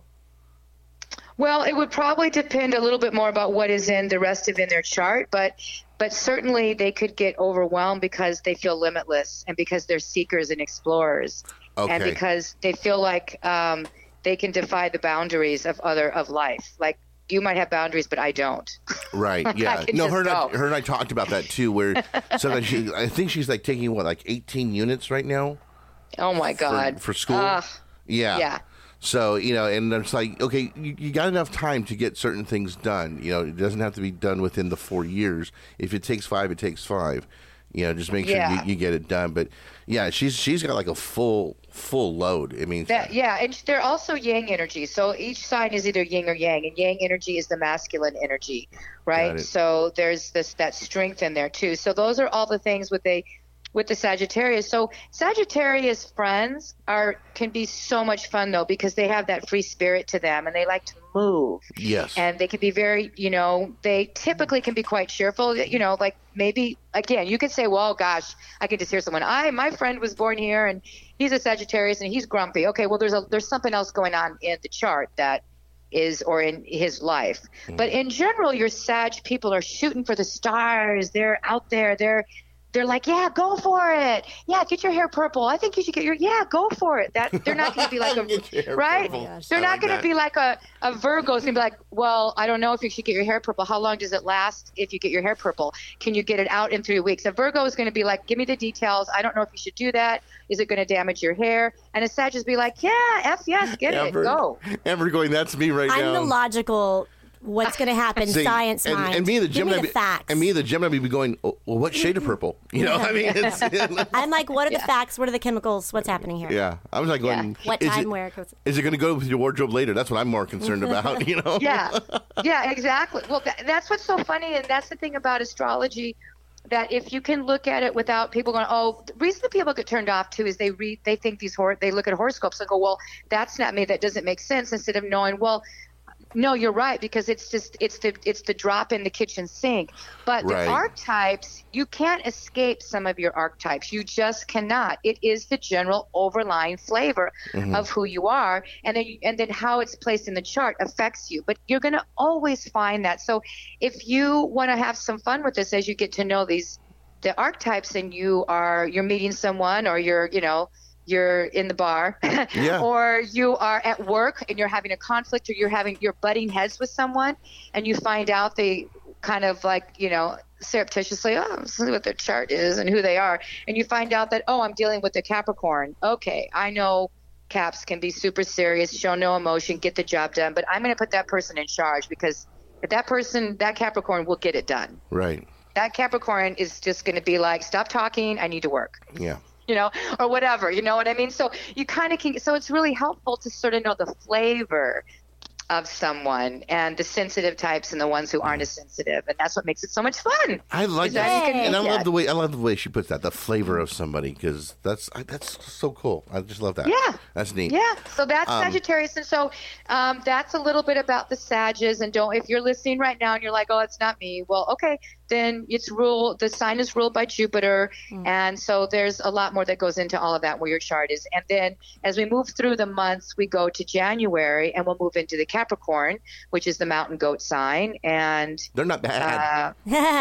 Speaker 10: Well, it would probably depend a little bit more about what is in the rest of in their chart, but but certainly they could get overwhelmed because they feel limitless and because they're seekers and explorers,
Speaker 3: Okay.
Speaker 10: and because they feel like um, they can defy the boundaries of other of life. Like you might have boundaries, but I don't.
Speaker 3: Right.
Speaker 10: I
Speaker 3: Yeah.
Speaker 10: can
Speaker 3: No,
Speaker 10: just
Speaker 3: her and, I,
Speaker 10: go.
Speaker 3: her and I talked about that too. Where sometimes she, I think she's like taking what, like eighteen units right now.
Speaker 10: Oh my God.
Speaker 3: For, for school.
Speaker 10: Ugh.
Speaker 3: yeah.
Speaker 10: Yeah.
Speaker 3: So, you know, and it's like, okay, you, you got enough time to get certain things done. You know, it doesn't have to be done within the four years. If it takes five, it takes five. You know, just make sure
Speaker 10: Yeah.
Speaker 3: you, you get it done. But yeah, she's she's got like a full full load. I mean,
Speaker 10: That, yeah, and they're also yang energy. So each sign is either yin or yang, and yang energy is the masculine energy,
Speaker 3: Got
Speaker 10: right?
Speaker 3: it.
Speaker 10: So there's this that strength in there too. So those are all the things with a with the Sagittarius. So Sagittarius friends are can be so much fun though because they have that free spirit to them and they like to move.
Speaker 3: yes.
Speaker 10: And they can be very, you know, they typically can be quite cheerful. You know, like maybe again, you could say, "Well, gosh, I can just hear someone. I my friend was born here, and he's a Sagittarius, and he's grumpy." Okay, well, there's a there's something else going on in the chart that is or in his life. But in general, your Sag people are shooting for the stars. They're out there. They're they're like, yeah, go for it. Yeah, get your hair purple. I think you should get your yeah, go for it. That they're not going to be like
Speaker 3: Get your
Speaker 10: a
Speaker 3: hair
Speaker 10: right.
Speaker 3: purple.
Speaker 10: They're
Speaker 3: I
Speaker 10: not
Speaker 3: like
Speaker 10: going
Speaker 3: that.
Speaker 10: to be like a a Virgo. It's going to be like, well, I don't know if you should get your hair purple. How long does it last if you get your hair purple? Can you get it out in three weeks? A Virgo is going to be like, give me the details. I don't know if you should do that. Is it going to damage your hair? And a Sag is be like, yeah, F yes, get
Speaker 3: Amber,
Speaker 10: it, go.
Speaker 3: Amber going, that's me right
Speaker 5: I'm
Speaker 3: now.
Speaker 5: the logical. What's going to happen?
Speaker 3: See,
Speaker 5: Science
Speaker 3: and,
Speaker 5: mind.
Speaker 3: and me, the
Speaker 5: Give me
Speaker 3: Gemini,
Speaker 5: the facts.
Speaker 3: and me, the Gemini, be going, oh, well, what shade of purple? You know, I mean, it's,
Speaker 5: I'm like, what are the facts? What are the chemicals? What's happening here?
Speaker 3: yeah. I was like going,
Speaker 5: What
Speaker 3: is
Speaker 5: time,
Speaker 3: it,
Speaker 5: where? it goes-
Speaker 3: is it going to go with your wardrobe later? That's what I'm more concerned about. You know?
Speaker 10: Yeah, yeah, exactly. Well, that, that's what's so funny, and that's the thing about astrology, that if you can look at it without people going, oh, the reason that people get turned off too is they read, they think these hor- they look at horoscopes and go, well, that's not me, that doesn't make sense. Instead of knowing, well, no, you're right, because it's just it's the it's the drop in the kitchen sink. But
Speaker 3: Right.
Speaker 10: the archetypes, you can't escape some of your archetypes. You just cannot. It is the general overlying flavor of who you are, and then and then how it's placed in the chart affects you. But you're going to always find that. So if you want to have some fun with this as you get to know these the archetypes, and you are you're meeting someone, or you're you know. you're in the bar
Speaker 3: Yeah.
Speaker 10: or you are at work and you're having a conflict, or you're having you're butting heads with someone, and you find out they kind of like, you know, surreptitiously, oh, this is what their chart is and who they are, and you find out that, oh, I'm dealing with a Capricorn. Okay, I know Caps can be super serious, show no emotion, get the job done, but I'm going to put that person in charge, because if that person, that Capricorn will get it done.
Speaker 3: Right.
Speaker 10: That Capricorn is just going to be like, stop talking, I need to work.
Speaker 3: Yeah.
Speaker 10: You know, or whatever, you know what I mean? So you kind of can, so it's really helpful to sort of know the flavor of someone, and the sensitive types and the ones who aren't as sensitive. And that's what makes it so much fun.
Speaker 3: I like
Speaker 10: Is that
Speaker 3: that,
Speaker 10: you can
Speaker 3: and I
Speaker 10: look
Speaker 3: love
Speaker 10: at.
Speaker 3: the way I love the way she puts that, the flavor of somebody, because that's I, that's so cool. I just love that.
Speaker 10: Yeah.
Speaker 3: That's neat.
Speaker 10: Yeah, so that's
Speaker 3: Um,
Speaker 10: Sagittarius, and so um, that's a little bit about the Sages. And don't, if you're listening right now and you're like, oh, it's not me, well, okay, then it's ruled. The sign is ruled by Jupiter, and so there's a lot more that goes into all of that where your chart is. And then as we move through the months, we go to January, and we'll move into the Capricorn, which is the mountain goat sign, and
Speaker 3: They're not bad.
Speaker 10: uh,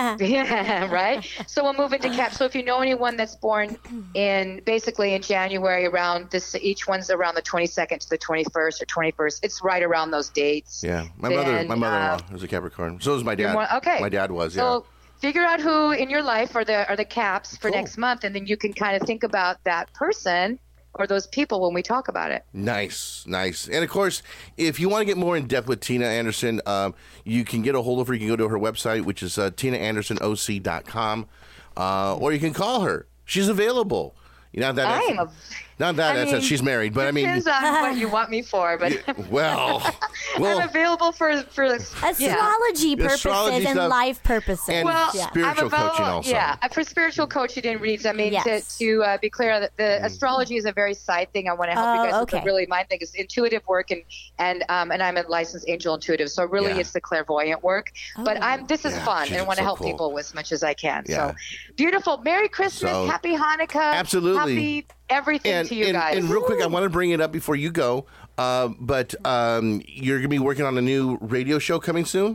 Speaker 10: yeah, right. So we'll move into Cap. So if you know anyone that's born in basically in January, around this, each one's around the twenty-second to the twenty-first or twenty-first. It's right around those dates.
Speaker 3: yeah. My
Speaker 10: then,
Speaker 3: mother, my mother-in-law
Speaker 10: uh,
Speaker 3: was a Capricorn. So was my
Speaker 10: Your
Speaker 3: dad.
Speaker 10: mo- okay.
Speaker 3: My dad was.
Speaker 10: So
Speaker 3: Yeah.
Speaker 10: figure out who in your life are the are the Caps for
Speaker 3: Cool.
Speaker 10: next month, and then you can kind of think about that person or those people when we talk about it.
Speaker 3: Nice, nice. And of course, if you want to get more in depth with Tina Anderson, um, you can get a hold of her. You can go to her website, which is uh, tina anderson o c dot com, uh, or you can call her. She's available. You know, that
Speaker 10: I am a
Speaker 3: not that
Speaker 10: I
Speaker 3: that's
Speaker 10: mean,
Speaker 3: that she's married, but I mean,
Speaker 10: depends on what you want me for, but
Speaker 3: well, well,
Speaker 10: I'm available for for yeah.
Speaker 5: Astrology purposes
Speaker 3: Astrology
Speaker 5: and
Speaker 3: stuff.
Speaker 5: life purposes.
Speaker 3: And
Speaker 10: Well,
Speaker 5: Yeah.
Speaker 3: spiritual
Speaker 10: I'm available,
Speaker 3: coaching also.
Speaker 10: Yeah, uh, for spiritual coaching and reads. I mean,
Speaker 5: Yes.
Speaker 10: to, to uh, be clear, that the astrology is a very side thing. I want to help you
Speaker 5: Oh,
Speaker 10: guys with
Speaker 5: okay.
Speaker 10: the really my thing is intuitive work, and and um and I'm a licensed angel intuitive, so really
Speaker 3: Yeah.
Speaker 10: it's the clairvoyant work. But
Speaker 5: Oh.
Speaker 10: I'm this is
Speaker 3: Yeah,
Speaker 10: fun,
Speaker 3: she's
Speaker 10: and I want to
Speaker 3: so
Speaker 10: help
Speaker 3: cool.
Speaker 10: people as much as I can.
Speaker 3: Yeah.
Speaker 10: So beautiful. Merry Christmas,
Speaker 3: So-
Speaker 10: Happy Hanukkah,
Speaker 3: Absolutely.
Speaker 10: Happy everything
Speaker 3: And,
Speaker 10: to you
Speaker 3: and,
Speaker 10: guys.
Speaker 3: and real quick, I want to bring it up before you go, uh, but um, you're going to be working on a new radio show coming soon?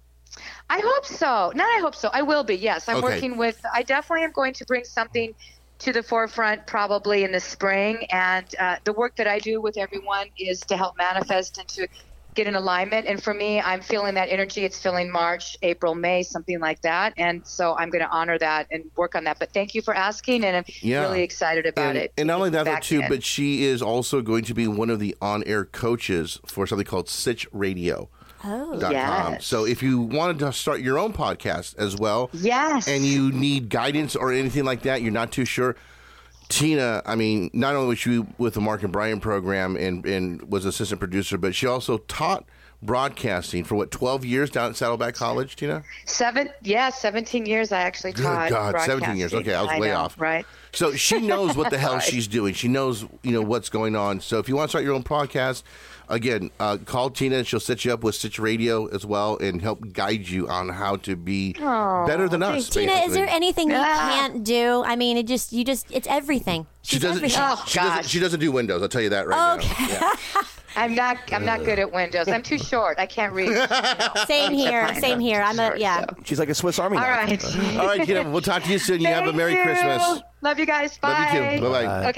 Speaker 10: I hope so. Not I hope so. I will be, yes. I'm
Speaker 3: Okay.
Speaker 10: working with, I definitely am going to bring something to the forefront probably in the spring. And uh, the work that I do with everyone is to help manifest and to get in alignment. And for me, I'm feeling that energy. It's feeling March, April, May, something like that. And so I'm going to honor that and work on that. But thank you for asking. And I'm
Speaker 3: Yeah.
Speaker 10: really excited about
Speaker 3: and,
Speaker 10: it.
Speaker 3: And not only that, though,
Speaker 10: Back
Speaker 3: too,
Speaker 10: in.
Speaker 3: but she is also going to be one of the on-air coaches for something called Sitch Radio.
Speaker 5: Oh,
Speaker 3: Dot com.
Speaker 10: Yes.
Speaker 3: So if you wanted to start your own podcast as well,
Speaker 10: Yes.
Speaker 3: and you need guidance or anything like that, you're not too sure, Tina, I mean, not only was she with the Mark and Brian program and, and was assistant producer, but she also taught broadcasting for, what, twelve years down at Saddleback College, Tina?
Speaker 10: Seven, yeah, seventeen years I actually
Speaker 3: Good
Speaker 10: taught
Speaker 3: God, seventeen years.
Speaker 10: broadcasting.
Speaker 3: Okay, I was way
Speaker 10: know,
Speaker 3: off.
Speaker 10: Right.
Speaker 3: So she knows what the hell
Speaker 10: Right.
Speaker 3: she's doing. She knows, you know, what's going on. So if you want to start your own podcast, again, uh, call Tina. She'll set you up with Stitch Radio as well and help guide you on how to be
Speaker 10: Aw,
Speaker 3: better than us.
Speaker 5: Tina,
Speaker 3: basically.
Speaker 5: is there anything you
Speaker 10: Ah.
Speaker 5: can't do? I mean, it just, you just, it's everything.
Speaker 3: She
Speaker 5: She's
Speaker 3: doesn't. She,
Speaker 5: everything.
Speaker 10: Oh,
Speaker 3: she doesn't.
Speaker 10: gosh.
Speaker 3: She doesn't do Windows. I'll tell you that right
Speaker 5: Okay.
Speaker 3: now. Yeah.
Speaker 10: I'm not. I'm not good at Windows. I'm too short. I can't read.
Speaker 5: Same here. Same here. I'm a, yeah.
Speaker 6: She's like a Swiss Army
Speaker 10: All
Speaker 6: knife.
Speaker 10: right.
Speaker 3: All right, Tina. We'll talk to you soon. You have a
Speaker 10: Thank
Speaker 3: Merry
Speaker 10: you.
Speaker 3: Christmas.
Speaker 10: Love you guys. Bye.
Speaker 3: Love you too. Bye bye.
Speaker 10: Okay.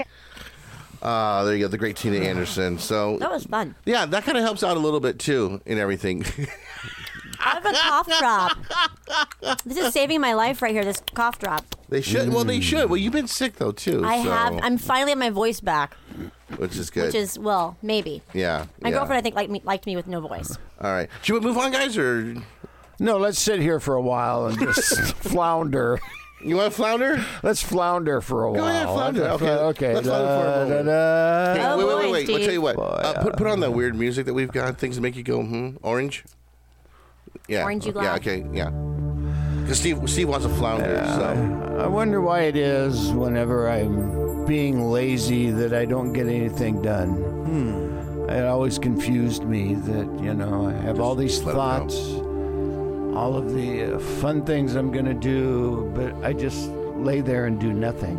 Speaker 3: Uh, there you go. The great Tina Anderson. So
Speaker 5: That was fun.
Speaker 3: yeah, that kind of helps out a little bit too in everything.
Speaker 5: I have a cough drop. This is saving my life right here, this cough drop.
Speaker 3: They should. Well, they should. Well, you've been sick though too.
Speaker 5: I
Speaker 3: so,
Speaker 5: have, I'm finally at my voice back,
Speaker 3: which is good.
Speaker 5: which is, well, maybe.
Speaker 3: yeah.
Speaker 5: My
Speaker 3: yeah.
Speaker 5: girlfriend, I think, liked me, liked me with no voice.
Speaker 3: All right. Should we move on, guys, or
Speaker 2: No, let's sit here for a while and just flounder.
Speaker 3: you want to flounder?
Speaker 2: Let's flounder for a
Speaker 3: Go
Speaker 2: while.
Speaker 3: ahead, flounder.
Speaker 2: Let's-
Speaker 3: Okay.
Speaker 2: Okay.
Speaker 3: Let's flounder for a moment.
Speaker 2: Da-da-da.
Speaker 3: Hey,
Speaker 5: Oh,
Speaker 3: wait, wait,
Speaker 5: boy,
Speaker 3: wait, wait. I'll
Speaker 5: Steve.
Speaker 3: tell you what.
Speaker 2: Boy,
Speaker 3: uh, put put on that weird music that we've got. Things that make you go, hmm. Orange. Yeah.
Speaker 5: Orange you
Speaker 3: Yeah.
Speaker 5: glad?
Speaker 3: Okay. Yeah. Because Steve Steve wants a flounder. So
Speaker 2: I wonder why it is whenever I'm being lazy that I don't get anything done. Hmm. It always confused me that, you know, I have all these
Speaker 3: let it go.
Speaker 2: thoughts, all of the uh, fun things I'm going to do, but I just lay there and do nothing.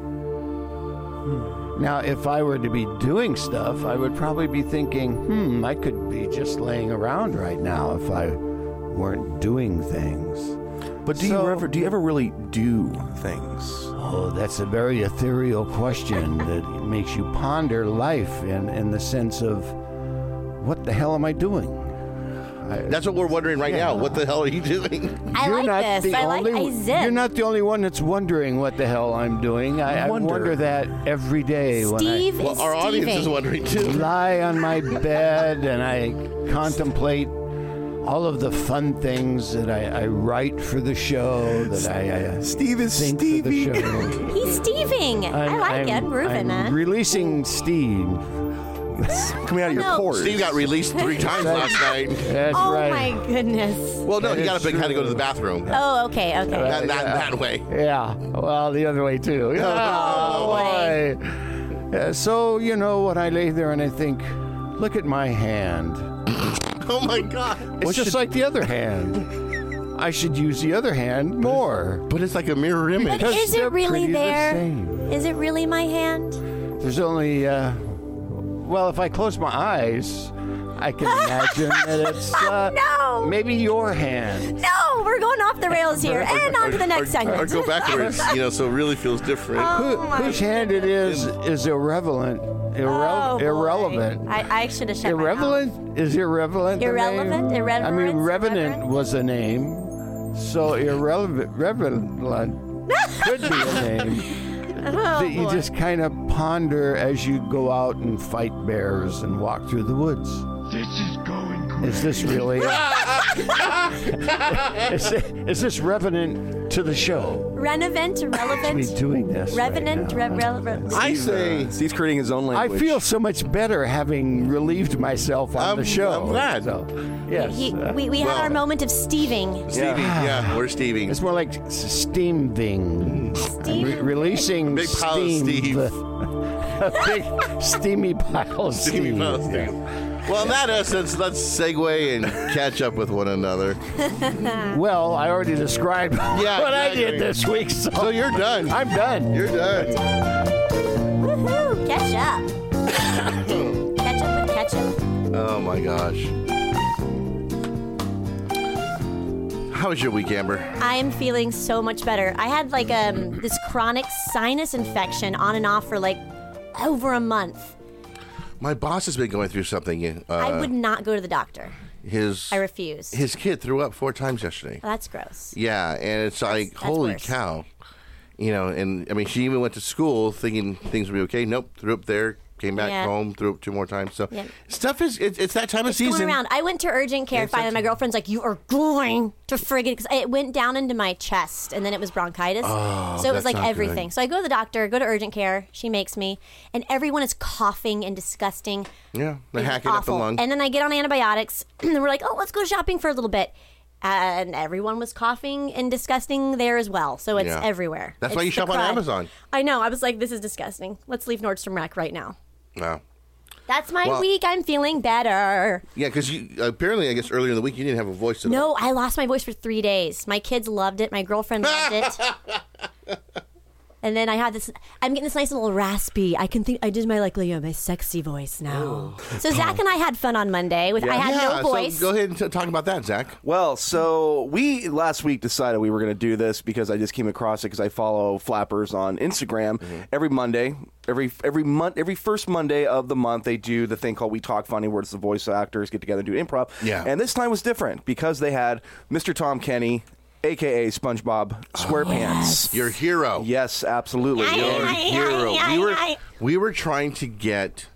Speaker 2: Hmm. Now, if I were to be doing stuff, I would probably be thinking, hmm, I could be just laying around right now if I weren't doing things.
Speaker 6: But do
Speaker 2: So-
Speaker 6: you ever do you ever really do things?
Speaker 2: Oh, that's a very ethereal question that makes you ponder life in, in the sense of, what the hell am I doing? I,
Speaker 3: that's what we're wondering right now. What the hell are you doing?
Speaker 5: I
Speaker 2: you're
Speaker 5: like
Speaker 2: not
Speaker 5: this.
Speaker 2: the
Speaker 5: I like
Speaker 2: only,
Speaker 5: I zip.
Speaker 2: You're not the only one that's wondering what the hell I'm doing. I, I
Speaker 6: Wonder.
Speaker 2: wonder that every day
Speaker 5: Steve
Speaker 3: Well,
Speaker 5: is
Speaker 3: our audience is
Speaker 5: Steving.
Speaker 3: wondering
Speaker 2: when
Speaker 3: too.
Speaker 2: I lie on my bed and I contemplate all of the fun things that I, I write for the show, that I, I
Speaker 6: Steve is
Speaker 2: think for the
Speaker 6: Stevie.
Speaker 2: show.
Speaker 5: He's Steving. I
Speaker 2: I'm-
Speaker 5: like
Speaker 2: I'm-
Speaker 5: it. I'm grooving,
Speaker 2: I'm
Speaker 5: man.
Speaker 2: Releasing Steve.
Speaker 6: Coming out of your
Speaker 5: No.
Speaker 6: pores.
Speaker 3: Steve got released three times last night.
Speaker 2: That's
Speaker 5: oh,
Speaker 2: right.
Speaker 5: my goodness.
Speaker 3: Well, no,
Speaker 2: That
Speaker 3: he got
Speaker 2: is
Speaker 3: up and had to go to
Speaker 2: true.
Speaker 3: the bathroom.
Speaker 5: Oh, okay, okay.
Speaker 3: Not, not that way.
Speaker 2: Yeah. Well, the other way too.
Speaker 5: Oh, boy.
Speaker 2: boy. Uh, so you know what? I lay there and I think, look at my hand.
Speaker 3: Oh my God!
Speaker 2: It's just like the other hand. I should use the other hand more.
Speaker 3: But it's like a mirror image.
Speaker 5: But
Speaker 2: Because
Speaker 5: is
Speaker 2: they're
Speaker 5: it really
Speaker 2: pretty the
Speaker 5: there?
Speaker 2: same.
Speaker 5: Is it really my hand?
Speaker 2: There's only, uh, well, if I close my eyes, I can imagine that it's uh,
Speaker 5: No.
Speaker 2: maybe your hand.
Speaker 5: No, we're going off the rails here. And on to the next
Speaker 3: or,
Speaker 5: segment.
Speaker 3: or go backwards, you know, so it really feels different.
Speaker 2: Who,
Speaker 5: Oh, my
Speaker 2: whose hand it is is irrelevant. Irrele-
Speaker 5: Oh, boy.
Speaker 2: irrelevant.
Speaker 5: I, I should have shut my mouth.
Speaker 2: Irrelevant is irrelevant. the
Speaker 5: Irrelevant?
Speaker 2: name? I mean,
Speaker 5: Irreverence?
Speaker 2: revenant
Speaker 5: Irreverent?
Speaker 2: was a name, so irrelevant, relevant could be a name
Speaker 5: Oh,
Speaker 2: that you
Speaker 5: boy.
Speaker 2: just kind of ponder as you go out and fight bears and walk through the woods.
Speaker 11: This is going great.
Speaker 2: Is this really? is, this, is this revenant to the show?
Speaker 5: Renevent,
Speaker 2: To be
Speaker 5: relevant,
Speaker 2: doing this. right
Speaker 5: revenant,
Speaker 2: now?
Speaker 5: re- relevant.
Speaker 3: I say,
Speaker 6: Steve's creating his own
Speaker 2: I
Speaker 6: language.
Speaker 2: feel so much better having relieved myself on
Speaker 3: I'm-
Speaker 2: the show.
Speaker 3: I'm glad.
Speaker 2: So, yes.
Speaker 5: He,
Speaker 2: uh,
Speaker 5: we we
Speaker 3: well-
Speaker 5: had our moment of Steving.
Speaker 3: Stevie, yeah, we're Stevie.
Speaker 2: it's more like s- steaming.
Speaker 5: Steve?
Speaker 2: Re- releasing
Speaker 3: Big pile of
Speaker 2: steam.
Speaker 3: Steve.
Speaker 2: A big steamy pile of
Speaker 3: Stevie
Speaker 2: steam.
Speaker 3: Mouse, Steve. Well, in that essence, let's segue and catch up with one another.
Speaker 2: Well, I already described
Speaker 3: Yeah,
Speaker 2: what I
Speaker 3: exactly.
Speaker 2: did this week, so,
Speaker 3: So you're done.
Speaker 2: I'm done.
Speaker 3: You're done.
Speaker 5: Woohoo! ketchup. Ketchup with ketchup.
Speaker 3: Oh my gosh. How was your week, Amber?
Speaker 5: I am feeling so much better. I had like um this chronic sinus infection on and off for like over a month.
Speaker 3: My boss has been going through something. Uh,
Speaker 5: I would not go to the doctor.
Speaker 3: His
Speaker 5: I refuse.
Speaker 3: His kid threw up four times yesterday.
Speaker 5: Oh, that's gross.
Speaker 3: Yeah, and it's like,
Speaker 5: that's
Speaker 3: holy
Speaker 5: worse.
Speaker 3: cow. You know, and I mean, she even went to school thinking things would be okay. Nope, threw up there, came back
Speaker 5: Yeah.
Speaker 3: home, threw up two more times. So
Speaker 5: Yep.
Speaker 3: stuff is, it's, it's that time of
Speaker 5: It's
Speaker 3: season.
Speaker 5: going around. I went to urgent care
Speaker 3: It's
Speaker 5: finally.
Speaker 3: that
Speaker 5: My
Speaker 3: time.
Speaker 5: girlfriend's like, you are going to friggin' because it went down into my chest and then it was bronchitis.
Speaker 3: Oh,
Speaker 5: so it was
Speaker 3: that's
Speaker 5: like
Speaker 3: not
Speaker 5: everything.
Speaker 3: good.
Speaker 5: So I go to the doctor, go to urgent care. She makes me, and everyone is coughing and disgusting.
Speaker 3: Yeah, they're
Speaker 5: It's
Speaker 3: hacking up the
Speaker 5: awful.
Speaker 3: lung.
Speaker 5: And then I get on antibiotics, and we're like, oh, let's go shopping for a little bit. And everyone was coughing and disgusting there as well. So it's
Speaker 3: Yeah.
Speaker 5: everywhere.
Speaker 3: That's
Speaker 5: It's
Speaker 3: why you
Speaker 5: the
Speaker 3: shop on
Speaker 5: crud.
Speaker 3: Amazon.
Speaker 5: I know. I was like, this is disgusting. Let's leave Nordstrom Rack right now.
Speaker 3: Wow.
Speaker 5: That's my
Speaker 3: Well-
Speaker 5: week. I'm feeling better.
Speaker 3: Yeah, because you apparently, I guess earlier in the week, you didn't have a voice at all.
Speaker 5: No, I lost my voice for three days. My kids loved it. My girlfriend loved it. And then I had this. I'm getting this nice little raspy. I can think. I did my like, you know, my sexy voice now. So Zach and I had fun on Monday. With I had
Speaker 3: yeah,
Speaker 5: no voice.
Speaker 3: So go ahead and t- talk about that, Zach.
Speaker 6: Well, so we last week decided we were going to do this because I just came across it because I follow Flappers on Instagram.
Speaker 3: Mm-hmm.
Speaker 6: Every Monday, every every month, every first Monday of the month, they do the thing called We Talk Funny, where it's the voice actors get together and do improv.
Speaker 3: Yeah.
Speaker 6: And this time was different because they had Mister Tom Kenny, a k a. SpongeBob SquarePants.
Speaker 3: Your hero.
Speaker 6: Yes, absolutely.
Speaker 3: Your
Speaker 5: Aye,
Speaker 3: hero.
Speaker 5: aye,
Speaker 3: we were
Speaker 5: aye.
Speaker 3: we were trying to get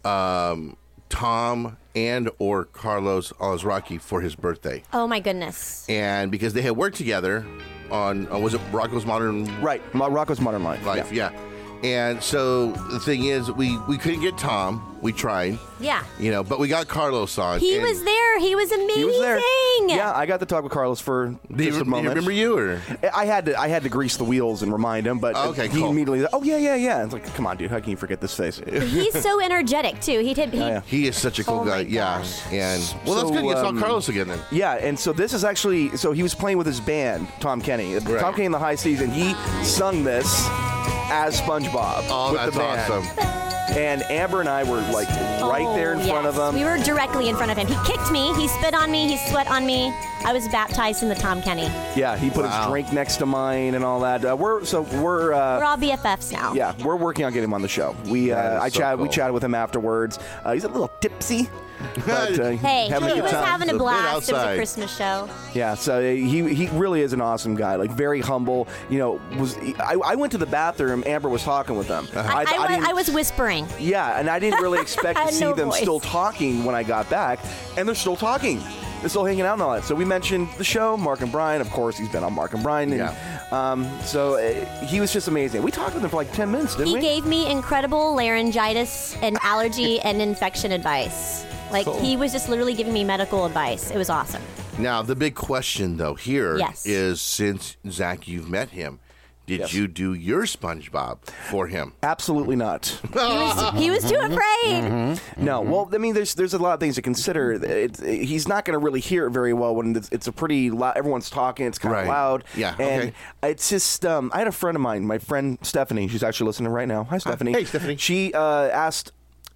Speaker 3: um, Tom and or Carlos Alazraki for his birthday,
Speaker 5: Oh my goodness.
Speaker 3: and because they had worked together on uh, was it Rocco's Modern
Speaker 6: Right, Mo- Rocco's Modern Life.
Speaker 3: Life?
Speaker 6: Yeah.
Speaker 3: Yeah. And so the thing is, we we couldn't get Tom. We tried.
Speaker 5: Yeah.
Speaker 3: You know, but we got Carlos on.
Speaker 5: He
Speaker 3: and-
Speaker 5: was there. He was amazing.
Speaker 6: He was there. Yeah, I got to talk with Carlos for
Speaker 3: Do you,
Speaker 6: just a
Speaker 3: do you
Speaker 6: moment.
Speaker 3: remember you or?
Speaker 6: I had to I had to grease the wheels and remind him, but
Speaker 3: Okay,
Speaker 6: he
Speaker 3: cool.
Speaker 6: immediately, oh yeah, yeah, yeah. It's like, come on, dude, how can you forget this face?
Speaker 5: He's so energetic too. He did. He,
Speaker 6: Yeah, yeah.
Speaker 3: He is such a cool
Speaker 5: Oh my
Speaker 3: guy. Yeah.
Speaker 5: gosh.
Speaker 3: And well, that's
Speaker 6: So,
Speaker 3: good. You saw
Speaker 6: um,
Speaker 3: Carlos again then.
Speaker 6: Yeah, and so this is actually so he was playing with his band, Tom Kenny. Tom Kenny in the High Seas, and he sung this as SpongeBob
Speaker 3: Oh,
Speaker 6: with
Speaker 3: that's
Speaker 6: the band.
Speaker 3: awesome.
Speaker 6: And Amber and I were like right there in
Speaker 5: Oh,
Speaker 6: front
Speaker 5: yes.
Speaker 6: of him.
Speaker 5: We were directly in front of him. He kicked me. He spit on me. He sweat on me. I was baptized in the Tom Kenny.
Speaker 6: Yeah, he put
Speaker 3: Wow.
Speaker 6: his drink next to mine and all that. Uh, we're so we're. Uh,
Speaker 5: We're all B F Fs now.
Speaker 6: Yeah, we're working on getting him on the show. We
Speaker 3: That
Speaker 6: uh,
Speaker 3: is
Speaker 6: I
Speaker 3: so
Speaker 6: chat we
Speaker 3: cool.
Speaker 6: chatted with him afterwards. Uh, he's a little tipsy, but uh,
Speaker 5: Hey,
Speaker 6: having a
Speaker 5: he
Speaker 6: good
Speaker 5: was
Speaker 6: time.
Speaker 5: having
Speaker 3: It's
Speaker 5: a
Speaker 3: a bit
Speaker 5: blast. It was a
Speaker 3: outside.
Speaker 5: Christmas show.
Speaker 6: Yeah, so he he really is an awesome guy. Like very humble. You know, was I, I went to the bathroom. Amber was talking with him.
Speaker 5: I, I, was,
Speaker 6: didn't-
Speaker 5: I was whispering.
Speaker 6: Yeah, and I didn't really expect
Speaker 5: I
Speaker 6: to
Speaker 5: had
Speaker 6: see
Speaker 5: no
Speaker 6: them
Speaker 5: voice.
Speaker 6: still talking when I got back, and they're still talking. They're still hanging out and all that. So we mentioned the show, Mark and Brian. Of course, he's been on Mark and Brian. And,
Speaker 3: Yeah.
Speaker 6: Um, so uh, he was just amazing. We talked with him for like ten minutes, didn't
Speaker 5: He
Speaker 6: we?
Speaker 5: gave me incredible laryngitis and allergy and infection advice. Like,
Speaker 3: Cool.
Speaker 5: he was just literally giving me medical advice. It was awesome.
Speaker 3: Now the big question though here is,
Speaker 5: Yes.
Speaker 3: since Zach, you've met him, did
Speaker 6: Yes.
Speaker 3: you do your SpongeBob for him?
Speaker 6: Absolutely not.
Speaker 5: He was, he was too afraid.
Speaker 6: No, well, I mean, there's there's a lot of things to consider. It, it, he's not going to really hear it very well when it's, it's a pretty loud. Everyone's talking. It's kind of
Speaker 3: Right.
Speaker 6: loud.
Speaker 3: Yeah,
Speaker 6: and
Speaker 3: okay.
Speaker 6: it's just. Um, I had a friend of mine, my friend Stephanie. She's actually listening right now. Hi, Stephanie.
Speaker 3: Hey, Stephanie.
Speaker 6: She uh, asked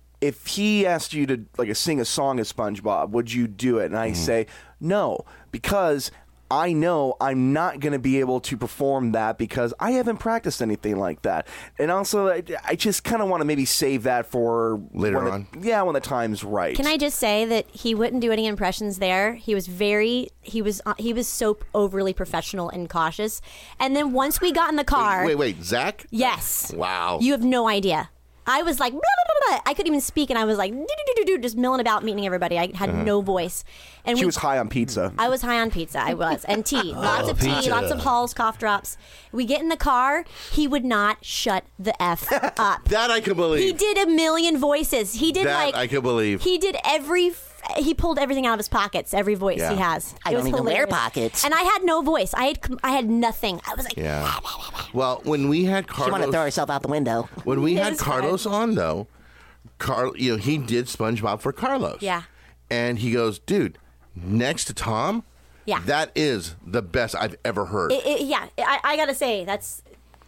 Speaker 6: if he asked you to like sing a song as SpongeBob, would you do it? And I say no, because I know I'm not going to be able to perform that because I haven't practiced anything like that. And also, I, I just kind of want to maybe save that for
Speaker 3: Later
Speaker 6: when the-
Speaker 3: on.
Speaker 6: yeah, when the time's right.
Speaker 5: Can I just say that he wouldn't do any impressions there? He was very, he was, uh, he was so overly professional and cautious. And then once we got in the car,
Speaker 3: Wait, wait, Zach?
Speaker 5: yes,
Speaker 3: Wow.
Speaker 5: you have no idea. I was like, blah, blah, blah, blah. I couldn't even speak, and I was like, do, do, do, do, just milling about, meeting everybody. I had no voice. And
Speaker 6: She
Speaker 5: we,
Speaker 6: was high on pizza.
Speaker 5: I was high on pizza. I was. And tea. Lots of tea,
Speaker 3: pizza.
Speaker 5: lots of halls, cough drops. We get in the car. He would not shut the F up.
Speaker 3: That I can believe.
Speaker 5: He did a million voices. He did
Speaker 3: That
Speaker 5: like.
Speaker 3: I can believe.
Speaker 5: He did every. f- He pulled everything out of his pockets. Every voice
Speaker 3: Yeah.
Speaker 5: he has.
Speaker 8: I
Speaker 5: It
Speaker 8: don't
Speaker 5: was
Speaker 8: even wear
Speaker 5: hilarious.
Speaker 8: pockets.
Speaker 5: And I had no voice. I had. com- I had nothing. I was like.
Speaker 3: Yeah. Well, when we had
Speaker 8: She wanted to
Speaker 3: Carlos,
Speaker 8: throw herself out the window.
Speaker 3: when we
Speaker 5: It
Speaker 3: had
Speaker 5: was
Speaker 3: Carlos on though, Carl, you know, he did SpongeBob for Carlos.
Speaker 5: Yeah.
Speaker 3: And he goes, dude, next to Tom,
Speaker 5: Yeah.
Speaker 3: that is the best I've ever heard.
Speaker 5: It, it, yeah, I, I gotta say that's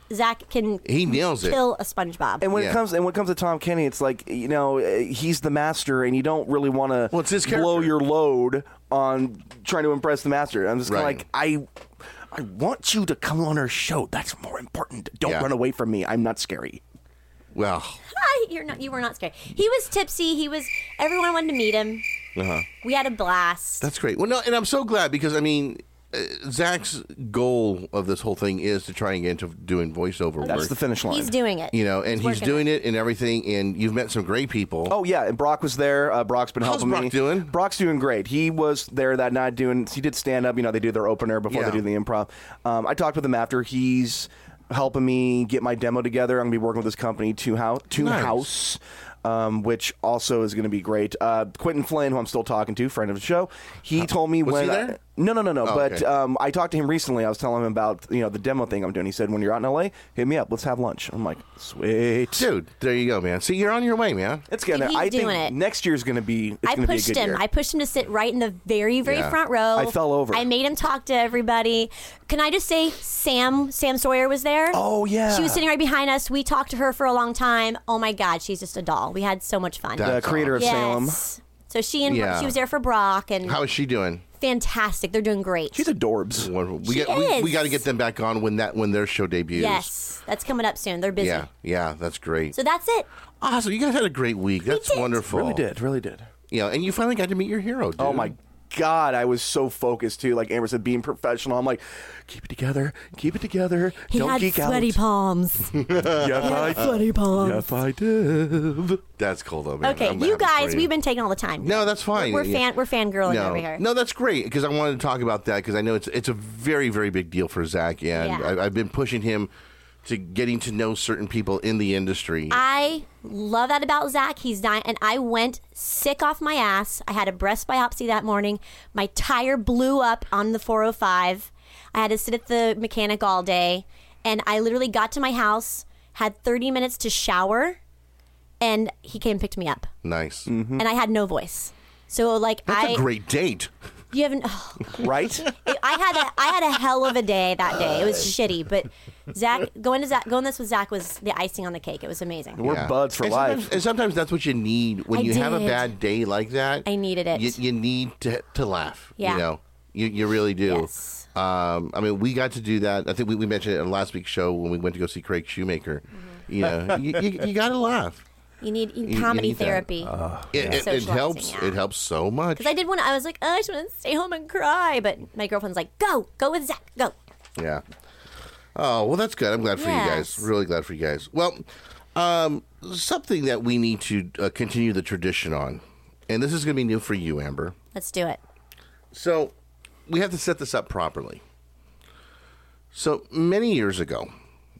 Speaker 5: Zach can
Speaker 3: He nails it.
Speaker 5: kill a SpongeBob.
Speaker 6: And when
Speaker 3: Yeah.
Speaker 6: it comes and when it comes to Tom Kenny, it's like, you know, uh, he's the master, and you don't really want to
Speaker 3: Well, it's his
Speaker 6: blow
Speaker 3: character.
Speaker 6: your load on trying to impress the master. I'm just kind of
Speaker 3: Right.
Speaker 6: like, I, I want you to come on our show. That's more important. Don't
Speaker 3: Yeah.
Speaker 6: run away from me. I'm not scary.
Speaker 3: Well,
Speaker 5: Hi, you're not. You were not scared. He was tipsy. He was. Everyone wanted to meet him.
Speaker 3: uh-huh.
Speaker 5: We had a blast.
Speaker 3: That's great. Well, no, and I'm so glad because I mean, uh, Zach's goal of this whole thing is to try and get into doing voiceover
Speaker 6: That's
Speaker 3: work.
Speaker 6: the finish line.
Speaker 5: He's doing it.
Speaker 3: You know, and he's,
Speaker 5: working
Speaker 3: doing it and everything. And you've met some great people.
Speaker 6: Oh yeah, and Brock was there. Uh, Brock's been
Speaker 3: How's
Speaker 6: helping
Speaker 3: Brock
Speaker 6: me.
Speaker 3: doing?
Speaker 6: Brock's doing great. He was there that night doing. He did stand up. You know, they do their opener before
Speaker 3: Yeah.
Speaker 6: they do the improv. Um, I talked with him after. He's helping me get my demo together. I'm gonna be working with this company, Two House, Two
Speaker 3: Nice.
Speaker 6: House, um, which also is gonna be great. Uh, Quentin Flynn, who I'm still talking to, friend of the show, he told me
Speaker 3: Was
Speaker 6: when
Speaker 3: he
Speaker 6: I-
Speaker 3: there?
Speaker 6: no, no, no, no.
Speaker 3: Oh,
Speaker 6: but
Speaker 3: okay.
Speaker 6: um, I talked to him recently. I was telling him about you know the demo thing I'm doing. He said when you're out in L A, hit me up. Let's have lunch. I'm like, sweet,
Speaker 3: Dude, there you go, man. See, you're on your way, man.
Speaker 6: It's gonna.
Speaker 5: He's
Speaker 6: I think
Speaker 5: doing it.
Speaker 6: next year's gonna be. It's
Speaker 5: I
Speaker 6: gonna
Speaker 5: pushed
Speaker 6: be a good
Speaker 5: him.
Speaker 6: year.
Speaker 5: I pushed him to sit right in the very, very
Speaker 3: Yeah.
Speaker 5: front row.
Speaker 6: I fell over.
Speaker 5: I made him talk to everybody. Can I just say, Sam, Sam Sawyer was there.
Speaker 6: Oh, yeah.
Speaker 5: She was sitting right behind us. We talked to her for a long time. Oh my God, she's just a doll. We had so much fun.
Speaker 6: the
Speaker 3: That's
Speaker 6: creator of
Speaker 5: yes.
Speaker 6: Salem.
Speaker 5: So she and
Speaker 3: Yeah.
Speaker 5: she was there for Brock and
Speaker 3: How is she doing?
Speaker 5: fantastic. They're doing great.
Speaker 6: She's adorbs.
Speaker 3: Wonderful. We
Speaker 5: She
Speaker 3: got we, we
Speaker 5: is.
Speaker 3: got to get them back on when that when their show debuts.
Speaker 5: Yes, that's coming up soon. They're busy.
Speaker 3: Yeah, yeah, that's great.
Speaker 5: So that's it.
Speaker 3: Awesome. You guys had a great week. That's
Speaker 5: did.
Speaker 3: wonderful.
Speaker 6: Really did. Really did.
Speaker 3: You know, and you finally got to meet your hero, dude.
Speaker 6: Oh my God, I was so focused too. Like Amber said, being professional. I'm like, keep it together, keep it together.
Speaker 5: He
Speaker 6: Don't
Speaker 5: had
Speaker 6: geek
Speaker 5: sweaty
Speaker 6: out.
Speaker 5: palms.
Speaker 6: Yes, I
Speaker 5: sweaty palms.
Speaker 6: Yes, I did.
Speaker 3: That's cool though, man.
Speaker 5: Okay,
Speaker 3: I'm
Speaker 5: you
Speaker 3: happy
Speaker 5: guys,
Speaker 3: for
Speaker 5: we've been taking all the time.
Speaker 3: No, that's fine.
Speaker 5: We're
Speaker 3: Yeah.
Speaker 5: fan, we're fangirling
Speaker 3: no,
Speaker 5: over here.
Speaker 3: no, that's great because I wanted to talk about that because I know it's it's a very very big deal for Zach, and
Speaker 5: Yeah.
Speaker 3: I, I've been pushing him to getting to know certain people in the industry.
Speaker 5: I love that about Zach. He's dying, and I went sick off my ass. I had a breast biopsy that morning. My tire blew up on the four oh five. I had to sit at the mechanic all day, and I literally got to my house, had thirty minutes to shower, and he came and picked me up.
Speaker 3: Nice.
Speaker 5: And I had no voice. So like
Speaker 3: That's
Speaker 5: I
Speaker 3: a great date.
Speaker 5: you haven't oh,
Speaker 6: Right?
Speaker 5: I had a I had a hell of a day that day. It was shitty, but Zach going to Zach going this with Zach was the icing on the cake. It was amazing.
Speaker 6: We're
Speaker 3: Yeah.
Speaker 6: buds for
Speaker 3: and
Speaker 6: life.
Speaker 3: Sometimes, and sometimes that's what you need when
Speaker 5: I
Speaker 3: you have a
Speaker 5: did.
Speaker 3: bad day like that.
Speaker 5: I needed it.
Speaker 3: You, you need to to laugh.
Speaker 5: Yeah.
Speaker 3: You know, you you really do.
Speaker 5: Yes.
Speaker 3: Um, I mean, we got to do that. I think we, we mentioned it in last week's show when we went to go see Craig Shoemaker.
Speaker 5: Mm-hmm.
Speaker 3: You know, you, you, you got to laugh.
Speaker 5: You need
Speaker 3: You- you
Speaker 5: comedy
Speaker 3: need that.
Speaker 5: therapy.
Speaker 3: It, it, it
Speaker 5: Socializing,
Speaker 3: helps.
Speaker 5: yeah.
Speaker 3: It helps so much.
Speaker 5: Because I did one. I was like, oh, I just want to stay home and cry. But my girlfriend's like, go, go with Zach, go.
Speaker 3: Yeah. Oh, well, that's good. I'm glad for you guys.
Speaker 5: Yes.
Speaker 3: Really glad for you guys. Well, um, something that we need to uh, continue the tradition on, and this is going to be new for you, Amber.
Speaker 5: Let's do it.
Speaker 3: So we have to set this up properly. So many years ago,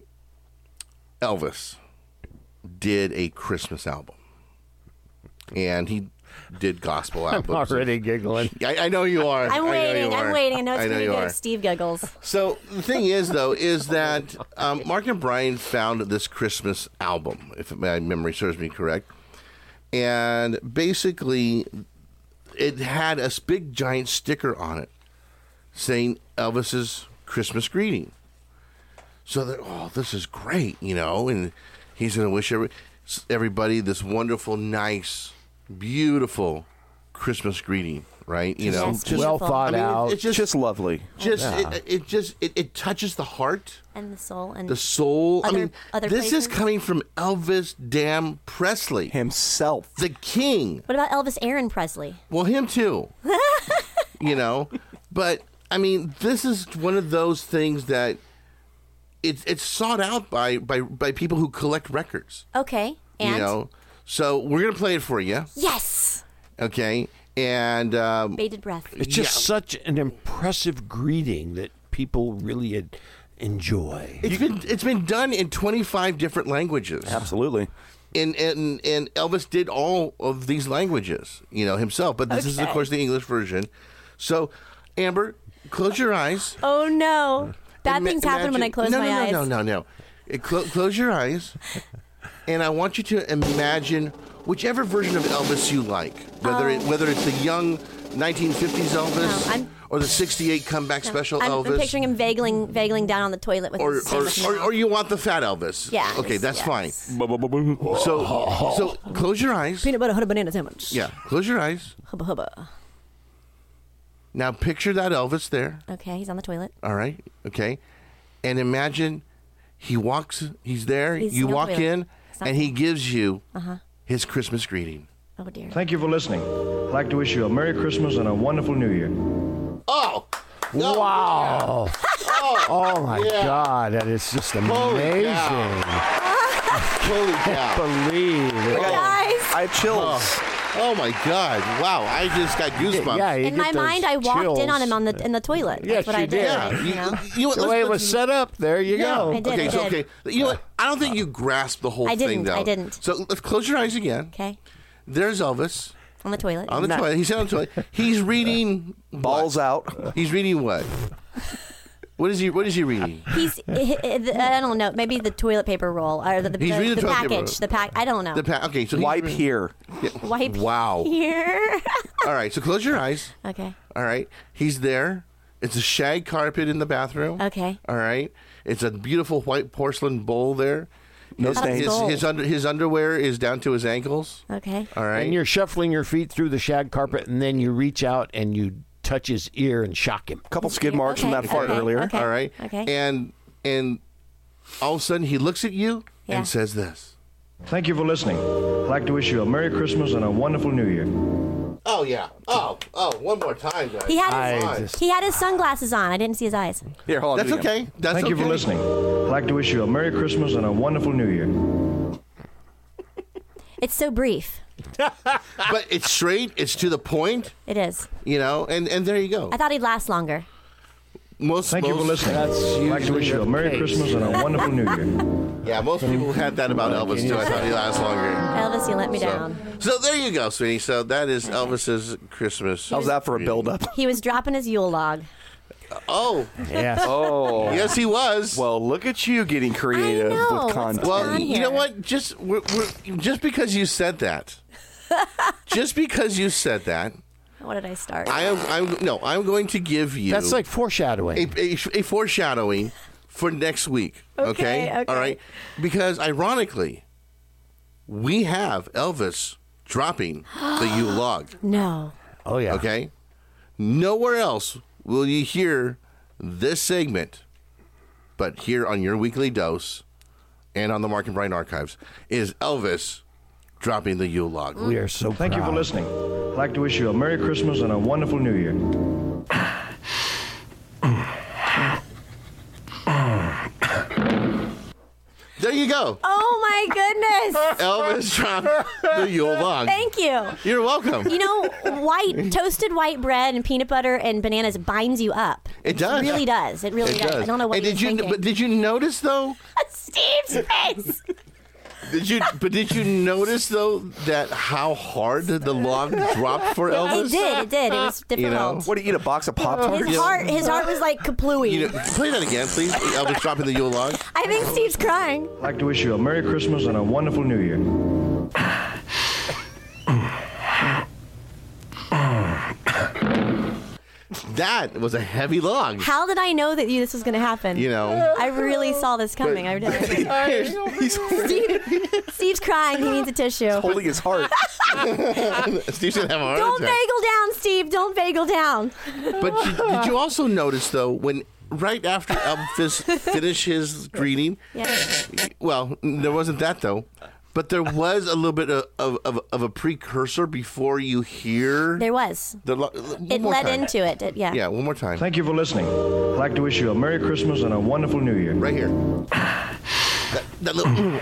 Speaker 3: Elvis did a Christmas album, and he did gospel
Speaker 2: I'm
Speaker 3: albums.
Speaker 2: already giggling.
Speaker 3: I, I know you are.
Speaker 5: I'm
Speaker 3: I know
Speaker 5: waiting.
Speaker 3: you
Speaker 5: I'm
Speaker 3: are.
Speaker 5: waiting. I know it's
Speaker 3: I
Speaker 5: going to
Speaker 3: you
Speaker 5: be
Speaker 3: are.
Speaker 5: good. Steve giggles.
Speaker 3: So the thing is, though, is that um, Mark and Brian found this Christmas album, if my memory serves me correct, and basically it had a big giant sticker on it saying Elvis's Christmas greeting. So that, oh, this is great, you know, and he's going to wish every, everybody this wonderful, nice, beautiful Christmas greeting, right? You know,
Speaker 5: Yes,
Speaker 2: Just well
Speaker 5: beautiful.
Speaker 2: thought
Speaker 3: I mean,
Speaker 2: out.
Speaker 3: it's just
Speaker 6: Just lovely.
Speaker 3: just
Speaker 2: Yeah.
Speaker 3: it, it just it, it touches the heart,
Speaker 5: And the soul. And
Speaker 3: the soul. I
Speaker 5: Other-
Speaker 3: mean,
Speaker 5: other
Speaker 3: this
Speaker 5: places?
Speaker 3: is coming from Elvis damn Presley,
Speaker 6: Himself.
Speaker 3: the king.
Speaker 5: what about Elvis Aaron Presley?
Speaker 3: Well, him too. You know, but I mean, this is one of those things that it's it's sought out by by by people who collect records.
Speaker 5: Okay. And?
Speaker 3: You know, so we're gonna play it for you,
Speaker 5: Yes.
Speaker 3: okay? And um,
Speaker 5: Bated breath.
Speaker 2: It's just
Speaker 3: Yeah.
Speaker 2: such an impressive greeting that people really ad- enjoy.
Speaker 3: it's been it's been done in twenty-five different languages.
Speaker 6: Absolutely.
Speaker 3: And, and and Elvis did all of these languages, you know, himself. But this is, of
Speaker 5: Okay.
Speaker 3: course, the English version. So, Amber, close your eyes.
Speaker 5: Oh, no. Bad
Speaker 3: Ima-
Speaker 5: things happen when I
Speaker 3: imagine-
Speaker 5: close
Speaker 3: no,
Speaker 5: my
Speaker 3: no, no,
Speaker 5: eyes.
Speaker 3: No, no, no, no. Clo- close your eyes, and I want you to imagine whichever version of Elvis you like, whether it,
Speaker 5: Oh.
Speaker 3: whether it's the young nineteen fifties Elvis,
Speaker 5: No, I'm-
Speaker 3: or the sixty-eight comeback special
Speaker 5: I'm,
Speaker 3: Elvis.
Speaker 5: I'm picturing him vagling, vagling down on the toilet with
Speaker 3: or,
Speaker 5: his
Speaker 3: or,
Speaker 5: sandwich
Speaker 3: or,
Speaker 5: mouth.
Speaker 3: or you want the fat Elvis.
Speaker 5: Yeah,
Speaker 3: Okay,
Speaker 5: yes,
Speaker 3: that's
Speaker 5: yes.
Speaker 3: fine. So, so close your eyes.
Speaker 5: Peanut butter, honey, banana sandwich.
Speaker 3: Yeah, close your eyes.
Speaker 5: Hubba hubba.
Speaker 3: Now picture that Elvis there.
Speaker 5: Okay, he's on the toilet.
Speaker 3: All right. Okay. And imagine he walks, he's there,
Speaker 5: He's
Speaker 3: you
Speaker 5: on the
Speaker 3: walk
Speaker 5: toilet.
Speaker 3: in,
Speaker 5: It's not
Speaker 3: and he gives you
Speaker 5: Uh-huh.
Speaker 3: his Christmas greeting.
Speaker 5: Oh, dear.
Speaker 12: Thank you for listening. I'd like to wish you a Merry Christmas and a wonderful New Year.
Speaker 3: Oh!
Speaker 2: Wow.
Speaker 3: Oh,
Speaker 2: Oh my
Speaker 3: yeah.
Speaker 2: God, that is just
Speaker 3: Holy
Speaker 2: amazing.
Speaker 3: Holy cow.
Speaker 2: Believe it.
Speaker 5: Guys.
Speaker 6: I have chills.
Speaker 3: Oh. Oh my God! Wow, I just got goosebumps.
Speaker 2: Yeah, you
Speaker 5: In
Speaker 2: get
Speaker 5: my
Speaker 2: those
Speaker 5: mind, I walked
Speaker 2: chills.
Speaker 5: in on him on the in the toilet.
Speaker 2: Yes,
Speaker 5: That's what
Speaker 2: you
Speaker 5: I did.
Speaker 2: did.
Speaker 3: Yeah,
Speaker 5: You
Speaker 3: you,
Speaker 5: know?
Speaker 3: you know what,
Speaker 2: The
Speaker 3: let's-
Speaker 2: way it
Speaker 3: let's-
Speaker 2: was set up, there you
Speaker 3: Yeah.
Speaker 2: go.
Speaker 5: I did,
Speaker 3: okay,
Speaker 5: I
Speaker 3: so
Speaker 5: did.
Speaker 3: okay, you know what? I don't think you grasped the whole
Speaker 5: I
Speaker 3: thing,
Speaker 5: didn't,
Speaker 3: though.
Speaker 5: I didn't.
Speaker 3: So let's close your eyes again.
Speaker 5: Okay.
Speaker 3: There's Elvis
Speaker 5: On the toilet.
Speaker 3: on the toilet. He's on the toilet. He's reading
Speaker 6: Balls
Speaker 3: what?
Speaker 6: out.
Speaker 3: He's reading what? What is he? What is he reading?
Speaker 5: He's, I don't know, maybe the toilet paper roll or the, the,
Speaker 3: He's
Speaker 5: the,
Speaker 3: reading
Speaker 5: the
Speaker 3: the toilet paper
Speaker 5: package.
Speaker 3: roll.
Speaker 5: The pack. I don't know.
Speaker 3: The pa- okay, so he's
Speaker 6: Wipe
Speaker 3: reading-
Speaker 6: here.
Speaker 3: Yeah.
Speaker 5: Wipe
Speaker 3: Wow.
Speaker 5: here.
Speaker 3: All right, so close your eyes.
Speaker 5: Okay.
Speaker 3: All right, he's there. It's a shag carpet in the bathroom.
Speaker 5: Okay.
Speaker 3: All right, it's a beautiful white porcelain bowl there.
Speaker 6: No
Speaker 3: his,
Speaker 6: stains.
Speaker 3: his, his, under, his underwear is down to his ankles.
Speaker 5: Okay.
Speaker 3: All right.
Speaker 2: And you're shuffling your feet through the shag carpet, and then you reach out and you touch his ear and shock him.
Speaker 6: A couple skid marks from
Speaker 5: Okay,
Speaker 6: that fart
Speaker 5: okay,
Speaker 6: earlier.
Speaker 5: okay.
Speaker 3: All right.
Speaker 5: Okay.
Speaker 3: And and all of a sudden he looks at you
Speaker 5: Yeah.
Speaker 3: and says this.
Speaker 12: Thank you for listening. I'd like to wish you a Merry Christmas and a wonderful New Year.
Speaker 3: Oh yeah. Oh oh. One more time, guys.
Speaker 5: He had
Speaker 2: I
Speaker 5: his,
Speaker 2: just-
Speaker 5: he had his sunglasses on. I didn't see his eyes.
Speaker 6: Here, hold on.
Speaker 3: That's
Speaker 6: do it again.
Speaker 3: okay. That's
Speaker 12: Thank
Speaker 3: okay.
Speaker 12: you for listening. I'd like to wish you a Merry Christmas and a wonderful New Year.
Speaker 5: It's so brief.
Speaker 3: But it's straight. It's to the point.
Speaker 5: It is.
Speaker 3: You know. And and there you go.
Speaker 5: I thought he'd last longer.
Speaker 3: Most.
Speaker 12: Thank you for
Speaker 3: most-
Speaker 12: listening.
Speaker 2: That's
Speaker 12: I'd like to wish you a Merry
Speaker 2: usually the
Speaker 12: Christmas and a wonderful New Year.
Speaker 3: Yeah. Most people had that about Elvis too. I thought he lasts longer.
Speaker 5: Elvis, you let me
Speaker 3: So,
Speaker 5: down.
Speaker 3: so there you go, sweetie. So that is Elvis's Christmas.
Speaker 6: How's that for a build-up?
Speaker 5: He was dropping his Yule log.
Speaker 3: Oh,
Speaker 2: Yes.
Speaker 6: Oh.
Speaker 3: yes, he was.
Speaker 6: Well, look at you getting creative
Speaker 5: I know.
Speaker 6: with
Speaker 5: What's
Speaker 6: content.
Speaker 3: Well,
Speaker 5: on
Speaker 3: you
Speaker 5: here?
Speaker 3: know what? Just we're, we're, just because you said that, just because you said that,
Speaker 5: What did I start?
Speaker 3: I am. I'm no. I'm going to give you.
Speaker 2: That's like foreshadowing.
Speaker 3: a, a, a foreshadowing for next week.
Speaker 5: Okay, okay.
Speaker 3: All right. Because ironically, we have Elvis dropping the Yule log.
Speaker 5: no.
Speaker 2: Oh, yeah.
Speaker 3: Okay. Nowhere else will you hear this segment, but here on your weekly dose and on the Mark and Brian archives is Elvis dropping the Yule log.
Speaker 2: We are so
Speaker 12: Thank you for
Speaker 2: proud.
Speaker 12: listening. I'd like to wish you a Merry Christmas and a wonderful New Year.
Speaker 3: There you go.
Speaker 5: Oh my goodness.
Speaker 3: Elvis dropped the Yule log.
Speaker 5: Thank you.
Speaker 3: You're welcome.
Speaker 5: You know, white toasted white bread and peanut butter and bananas binds you up.
Speaker 3: It does.
Speaker 5: really does. It really
Speaker 3: It
Speaker 5: does.
Speaker 3: does.
Speaker 5: I don't know what
Speaker 3: And
Speaker 5: he
Speaker 3: did
Speaker 5: was
Speaker 3: you?
Speaker 5: thinking.
Speaker 3: But did you notice though?
Speaker 5: Steve's face.
Speaker 3: Did you? But did you notice though that how hard the log dropped for Elvis?
Speaker 5: It did. It did. It was difficult.
Speaker 3: You know,
Speaker 6: What do you eat? A box of Pop Tarts?
Speaker 5: His heart, his heart was like kaplooey.
Speaker 3: You know, play that again, please. Elvis dropping the Yule log.
Speaker 5: I think Steve's crying.
Speaker 12: I'd like to wish you a Merry Christmas and a wonderful New Year.
Speaker 3: That was a heavy log.
Speaker 5: How did I know that you, this was going to happen?
Speaker 3: You know.
Speaker 5: I really saw this coming. I did.
Speaker 6: He's
Speaker 5: Steve, Steve's crying. He needs a tissue.
Speaker 6: holding his heart.
Speaker 3: Steve should have a heart
Speaker 5: Don't
Speaker 3: attack.
Speaker 5: bagel down, Steve. Don't bagel down.
Speaker 3: But you, did you also notice though when right after Elvis finished his greeting?
Speaker 5: Yeah.
Speaker 3: Well, there wasn't that though. But there was a little bit of, of, of, of a precursor before you hear
Speaker 5: There was.
Speaker 3: the. lo- one
Speaker 5: It
Speaker 3: more
Speaker 5: led
Speaker 3: time.
Speaker 5: into it. it- Yeah.
Speaker 3: Yeah, one more time.
Speaker 12: Thank you for listening. I'd like to wish you a Merry Christmas and a wonderful New Year.
Speaker 3: Right here. That, that little.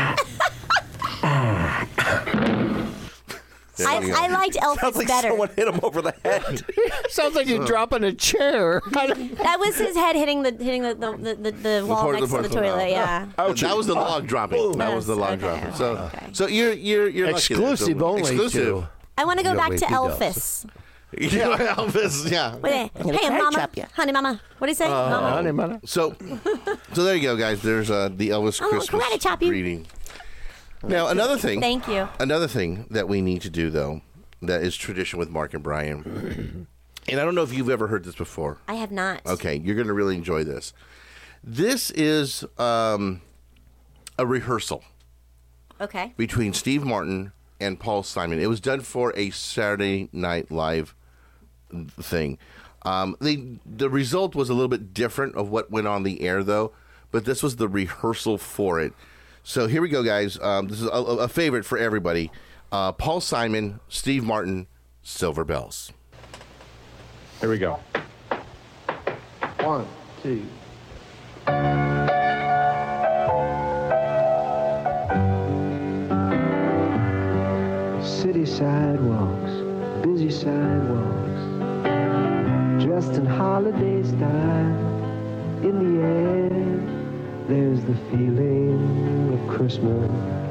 Speaker 3: There
Speaker 5: I,
Speaker 3: you go.
Speaker 5: I liked Elvis
Speaker 6: Sounds like
Speaker 5: better.
Speaker 6: someone hit him over the head.
Speaker 2: Sounds like you're dropping a chair.
Speaker 5: That was his head hitting the hitting the the, the, the, the wall
Speaker 3: port-
Speaker 5: next
Speaker 3: the
Speaker 5: to the
Speaker 3: porcelain
Speaker 5: toilet.
Speaker 3: wall.
Speaker 5: Yeah.
Speaker 3: That was the log dropping. That was the log
Speaker 5: Okay,
Speaker 3: dropping.
Speaker 5: okay,
Speaker 3: So,
Speaker 5: okay.
Speaker 3: so you're you're you're lucky there.
Speaker 2: Exclusive
Speaker 3: So-
Speaker 2: only
Speaker 3: Exclusive.
Speaker 2: to.
Speaker 5: I want to go
Speaker 2: Your
Speaker 5: back to
Speaker 2: weekly dose.
Speaker 5: Elvis.
Speaker 3: Yeah, Elvis. Yeah.
Speaker 5: Wait, hey, mama, honey, mama. What do you say, mama?
Speaker 2: Honey, mama.
Speaker 3: So, so there you go, guys. There's uh, the Elvis
Speaker 5: Oh,
Speaker 3: Christmas
Speaker 5: karate chop you.
Speaker 3: greeting. Now, another thing.
Speaker 5: Thank you.
Speaker 3: Another thing that we need to do, though, that is tradition with Mark and Brian, And I don't know if you've ever heard this before.
Speaker 5: I have not.
Speaker 3: Okay, you're going to really enjoy this. This is um, a rehearsal.
Speaker 5: Okay.
Speaker 3: Between Steve Martin and Paul Simon. It was done for a Saturday Night Live thing. Um, they, the result was a little bit different of what went on the air, though, but this was the rehearsal for it. So here we go, guys. Um, this is a, a favorite for everybody. Uh, Paul Simon, Steve Martin, Silver Bells.
Speaker 12: Here we go.
Speaker 11: One, two.
Speaker 13: City sidewalks, busy sidewalks, dressed in holiday style. In the air, there's the feeling of Christmas.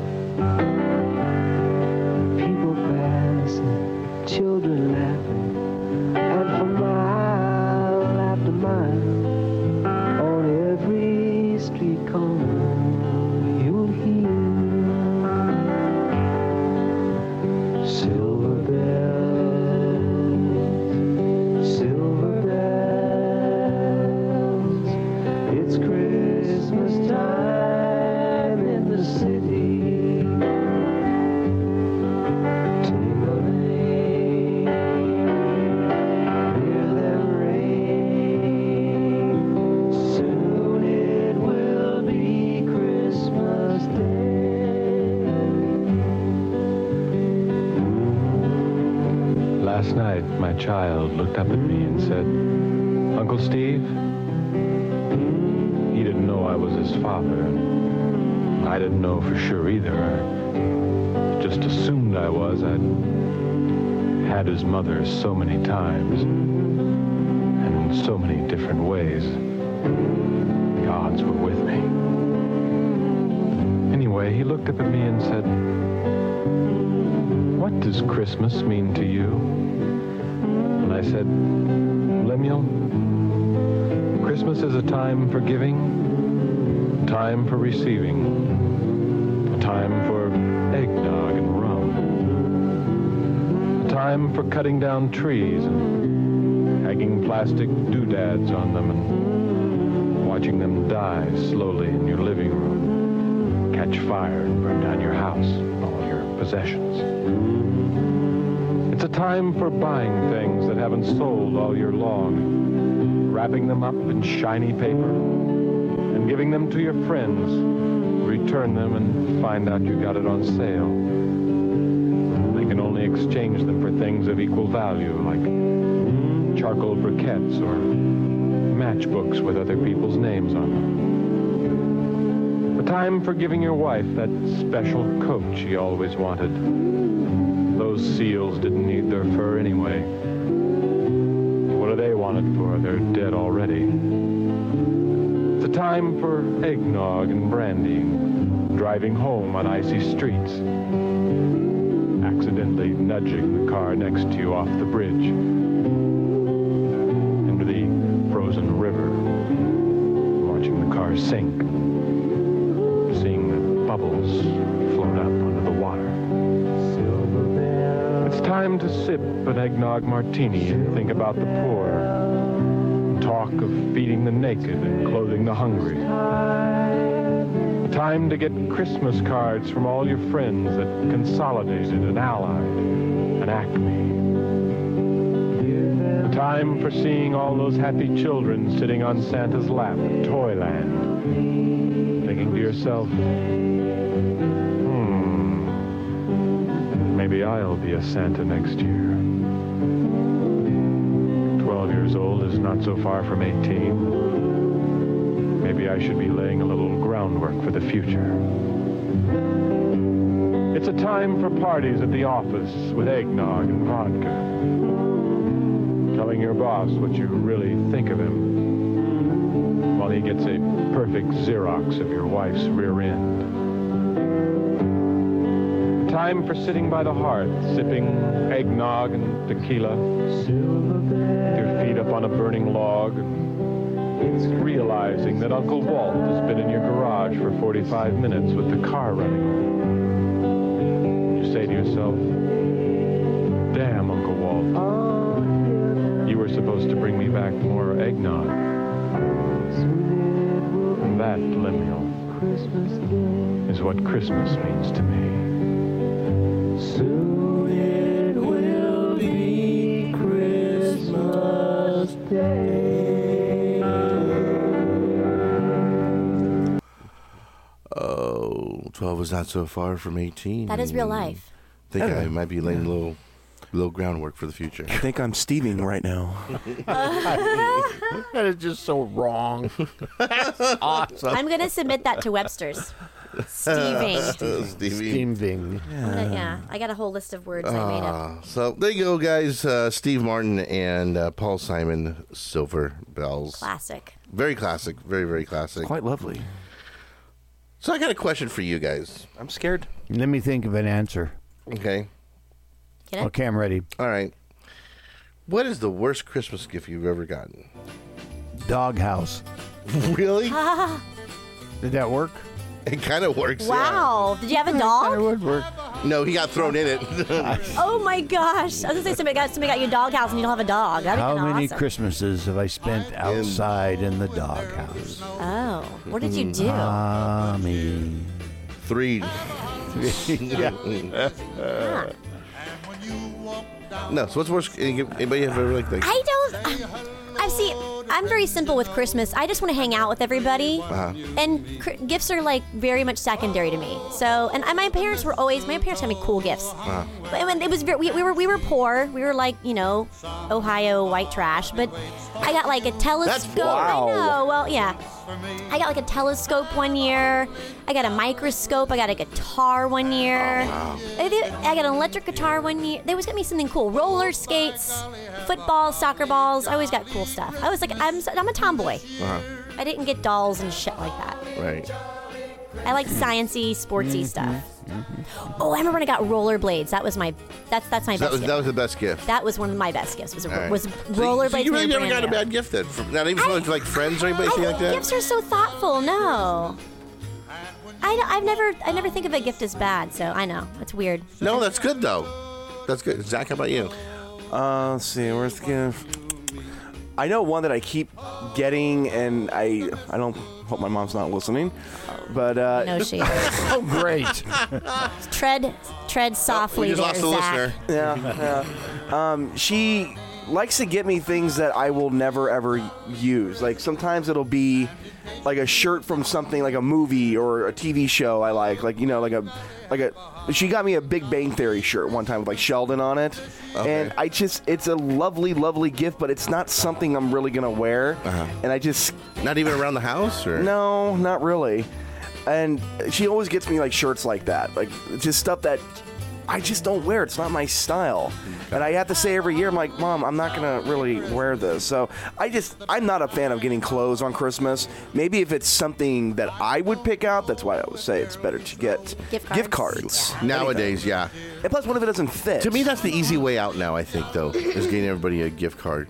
Speaker 13: People passing, children laughing, and for mile after mile, on every street corner, you'll hear silver bells, silver bells. It's Christmas time in the city. Ting-a-ling, hear them ring. Soon it will be Christmas Day.
Speaker 12: Last night, my child looked up at me and said, Uncle Steve, he didn't know I was his father. I didn't know for sure either. I just assumed I was. I'd had his mother so many times and in so many different ways. The odds were with me. Anyway, he looked up at me and said, what does Christmas mean to you? And I said, Lemuel, Christmas is a time for giving, a time for receiving, a time for eggnog and rum, a time for cutting down trees and hanging plastic doodads on them and watching them die slowly in your living room, catch fire and burn down your house and all your possessions. It's a time for buying things that haven't sold all year long, wrapping them up in shiny paper, and giving them to your friends. Return them and find out you got it on sale. They can only exchange them for things of equal value, like charcoal briquettes or matchbooks with other people's names on them. A time for giving your wife that special coat she always wanted. Those seals didn't need their fur anyway. What do they want it for? They're dead already. It's a time for eggnog and brandy, driving home on icy streets, accidentally nudging the car next to you off the bridge into the frozen river, watching the car sink, seeing the bubbles float up under the water. It's time to sip an eggnog martini and think about the poor, and talk of feeding the naked and clothing the hungry. A time to get Christmas cards from all your friends at Consolidated and Allied and Acme. A time for seeing all those happy children sitting on Santa's lap at Toyland, thinking to yourself, maybe I'll be a Santa next year. Twelve years old is not so far from eighteen. Maybe I should be laying a little groundwork for the future. It's a time for parties at the office with eggnog and vodka. Telling your boss what you really think of him while he gets a perfect Xerox of your wife's rear end. Time for sitting by the hearth, sipping eggnog and tequila, with your feet up on a burning log, and realizing that Uncle Walt has been in your garage for forty-five minutes with the car running. You say to yourself, damn, Uncle Walt, you were crack more eggnog. And that, Lemuel, is what Christmas means to me.
Speaker 13: Soon it will be Christmas Day.
Speaker 3: Oh, twelve is not so far from eighteen.
Speaker 5: That is real life.
Speaker 3: I think I might be laying a little, little groundwork for the future.
Speaker 6: I think I'm Steving right now.
Speaker 2: That is just so wrong. That's awesome.
Speaker 5: I'm going to submit that to Webster's. Steving.
Speaker 3: Steving.
Speaker 2: Steving.
Speaker 5: Yeah. yeah, I got a whole list of words I made up.
Speaker 3: Uh, so there you go, guys. Uh, Steve Martin and uh, Paul Simon, Silver Bells.
Speaker 5: Classic.
Speaker 3: Very classic. Very, very classic.
Speaker 6: Quite lovely.
Speaker 3: So I got a question for you guys.
Speaker 6: I'm scared.
Speaker 2: Let me think of an answer.
Speaker 3: Okay.
Speaker 5: Get it?
Speaker 2: Okay, I'm ready.
Speaker 3: All right. What is the worst Christmas gift you've ever gotten?
Speaker 2: Doghouse.
Speaker 3: Really?
Speaker 2: Did that work?
Speaker 3: It kind of works.
Speaker 5: Wow. Did you have a
Speaker 2: It
Speaker 5: dog?
Speaker 2: would work.
Speaker 3: Yeah. No, he got thrown in it.
Speaker 5: Oh my gosh. I was going to say somebody got, somebody got you a doghouse and you don't have a dog. That'd
Speaker 2: How
Speaker 5: be
Speaker 2: many
Speaker 5: awesome.
Speaker 2: Christmases have I spent outside in the doghouse?
Speaker 5: Oh. What did you do?
Speaker 2: Mommy.
Speaker 3: Three.
Speaker 2: Yeah.
Speaker 5: Ah.
Speaker 3: No. So what's worse? Anybody have ever like? like
Speaker 5: I don't. I see. I'm very simple with Christmas. I just want to hang out with everybody,
Speaker 3: Uh-huh.
Speaker 5: and cr- gifts are like very much secondary to me. So, and I, my parents were always. My parents got me cool gifts.
Speaker 3: Uh-huh.
Speaker 5: But when it was very, we, we were we were poor. We were like you know, Ohio white trash. But I got like a telescope.
Speaker 6: wow.
Speaker 5: I know. Well, yeah. I got like a telescope one year. I got a microscope. I got a guitar one year. I, did- I got an electric guitar one year. They always got me something cool. Roller skates, football, soccer balls. I always got cool stuff. I was like, I'm I'm a tomboy.
Speaker 3: Uh-huh.
Speaker 5: I didn't get dolls and shit like that.
Speaker 3: Right.
Speaker 5: I like sciencey, sportsy stuff. Oh, I remember when I got rollerblades. That was my that's that's my
Speaker 3: So that
Speaker 5: best
Speaker 3: was
Speaker 5: gift.
Speaker 3: that was the best gift.
Speaker 5: That was one of my best gifts. Was, a,
Speaker 3: All right.
Speaker 5: was
Speaker 3: So-
Speaker 5: rollerblades.
Speaker 3: So you really
Speaker 5: and
Speaker 3: never
Speaker 5: brand
Speaker 3: got a
Speaker 5: new.
Speaker 3: bad gift then? From, not even from like friends or anybody
Speaker 5: I
Speaker 3: anything like
Speaker 5: think
Speaker 3: that?
Speaker 5: gifts are so thoughtful. No, I don't- I've never I never think of a gift as bad. So I know it's weird.
Speaker 3: No, that's good though. That's good. Zach, how about you?
Speaker 6: Uh, let's see. Where's the gift? I know one that I keep getting, and I I don't hope my mom's not listening, but uh,
Speaker 5: No, she is.
Speaker 2: Oh, great.
Speaker 5: tread tread softly
Speaker 3: we just
Speaker 5: there,
Speaker 3: lost a
Speaker 5: Zach.
Speaker 3: listener.
Speaker 6: yeah, yeah. Um, she likes to get me things that I will never ever use. Like sometimes it'll be like a shirt from something like a movie or a T V show I like. Like you know, like a like a. She got me a Big Bang Theory shirt one time with like Sheldon on it,
Speaker 3: Okay.
Speaker 6: and I just it's a lovely, lovely gift, but it's not something I'm really gonna wear.
Speaker 3: Uh-huh.
Speaker 6: And I just
Speaker 3: Not even around the house, or
Speaker 6: no, not really. And she always gets me like shirts like that, like just stuff that I just don't wear. It's not my style. And I have to say every year, I'm like, Mom, I'm not gonna really wear this. So I just, I'm not a fan of getting clothes on Christmas. Maybe if it's something that I would pick out, that's why I would say it's better to get
Speaker 5: Gift
Speaker 6: cards.
Speaker 3: nowadays, yeah.
Speaker 6: And plus, what if it doesn't fit?
Speaker 3: To me, that's the easy way out now. I think though is getting everybody a gift card.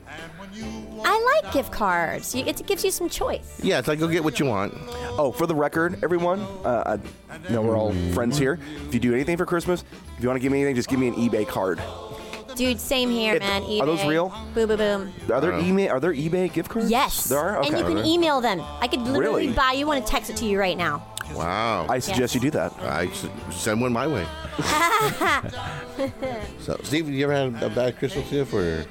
Speaker 5: I like gift cards. You- It gives you some choice.
Speaker 3: Yeah, it's like go get what you want.
Speaker 6: Oh, for the record, everyone, uh, I know we're all friends here. If you do anything for Christmas, if you want to give me anything, just give me an eBay card.
Speaker 5: Dude, same here,
Speaker 6: It-
Speaker 5: man. eBay.
Speaker 6: are those real?
Speaker 5: Boom, boom, boom.
Speaker 6: Are there
Speaker 3: I don't know.
Speaker 6: email? Are there eBay gift cards?
Speaker 5: Yes.
Speaker 6: there are. Okay.
Speaker 5: And you can email them. I could literally
Speaker 6: Really?
Speaker 5: buy you one and text it to you right now.
Speaker 3: Wow.
Speaker 6: I suggest you do that.
Speaker 3: I s- send one my way. So, Steve, you ever had a bad Christmas gift, or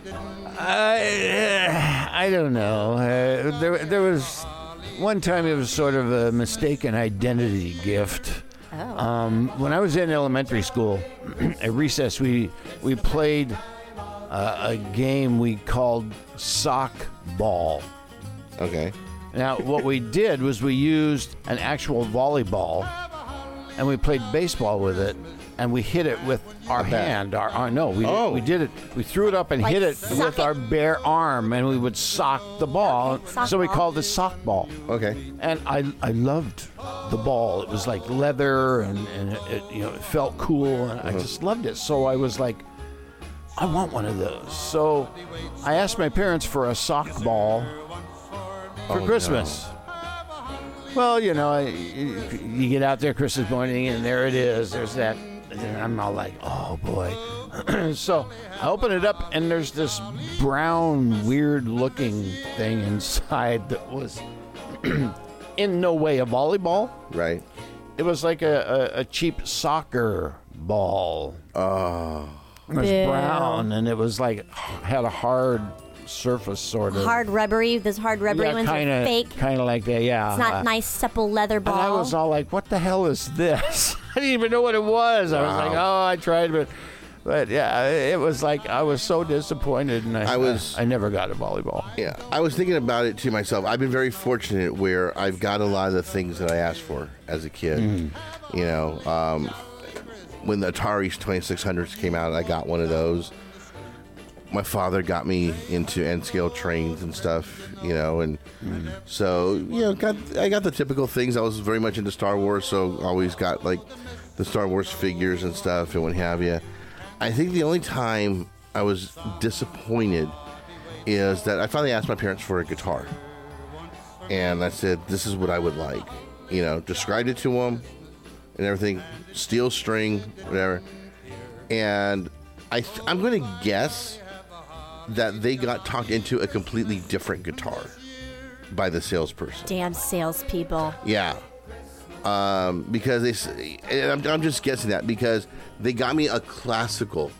Speaker 2: I, I don't know. Uh, there, there was one time it was sort of a mistaken identity gift.
Speaker 5: Oh.
Speaker 2: Um, when I was in elementary school, at recess, we we played uh, a game we called sock ball.
Speaker 3: okay?
Speaker 2: Now, what we did was we used an actual volleyball, and we played baseball with it, and we hit it with our
Speaker 3: A bat.
Speaker 2: hand. Our, our no, we
Speaker 3: Oh.
Speaker 2: we did it. We threw it up and
Speaker 5: Like
Speaker 2: hit it
Speaker 5: sock
Speaker 2: with
Speaker 5: it?
Speaker 2: our bare arm, and we would sock the ball.
Speaker 5: Sock
Speaker 2: so we
Speaker 5: ball.
Speaker 2: called it sock ball.
Speaker 3: Okay.
Speaker 2: And I I loved the ball. It was like leather, and, and it, it you know it felt cool, and I just loved it. So I was like, I want one of those. So I asked my parents for a sock ball for
Speaker 3: Oh,
Speaker 2: Christmas. Well, you know, I- you, you get out there Christmas morning, and there it is. There's that. And I'm all like, oh boy, So I open it up, and there's this brown, weird-looking thing inside that was in no way a volleyball.
Speaker 3: Right.
Speaker 2: It was like a, a, a cheap soccer ball.
Speaker 3: Oh.
Speaker 2: It was
Speaker 5: Ew.
Speaker 2: brown, and it was like had a hard surface, sort of.
Speaker 5: Hard rubbery. Those hard rubbery
Speaker 2: yeah,
Speaker 5: ones
Speaker 2: kinda,
Speaker 5: are fake.
Speaker 2: Kind of like that, yeah.
Speaker 5: It's not
Speaker 2: Uh,
Speaker 5: nice supple leather ball.
Speaker 2: And I was all like, "What the hell is this?" I didn't even know what it was. I was
Speaker 3: Wow.
Speaker 2: like, "Oh, I tried, but." But yeah, it was like I was so disappointed, and I,
Speaker 3: I was-
Speaker 2: I, I never got a volleyball.
Speaker 3: Yeah, I was thinking about it to myself. I've been very fortunate where I've got a lot of the things that I asked for as a kid.
Speaker 2: Mm.
Speaker 3: You know, um, when the Atari twenty-six hundreds came out, I got one of those. My father got me into N-scale trains and stuff, you know, and so, you know, got I got the typical things. I was very much into Star Wars, so always got, like, the Star Wars figures and stuff and what have you. I think the only time I was disappointed is that I finally asked my parents for a guitar. And I said, this is what I would like. You know, described it to them and everything. Steel string, whatever. And I th- I'm going to guess that they got talked into a completely different guitar by the salesperson.
Speaker 5: Damn salespeople.
Speaker 3: Yeah. Um, because they, s- and I'm, I'm just guessing that because they got me a classical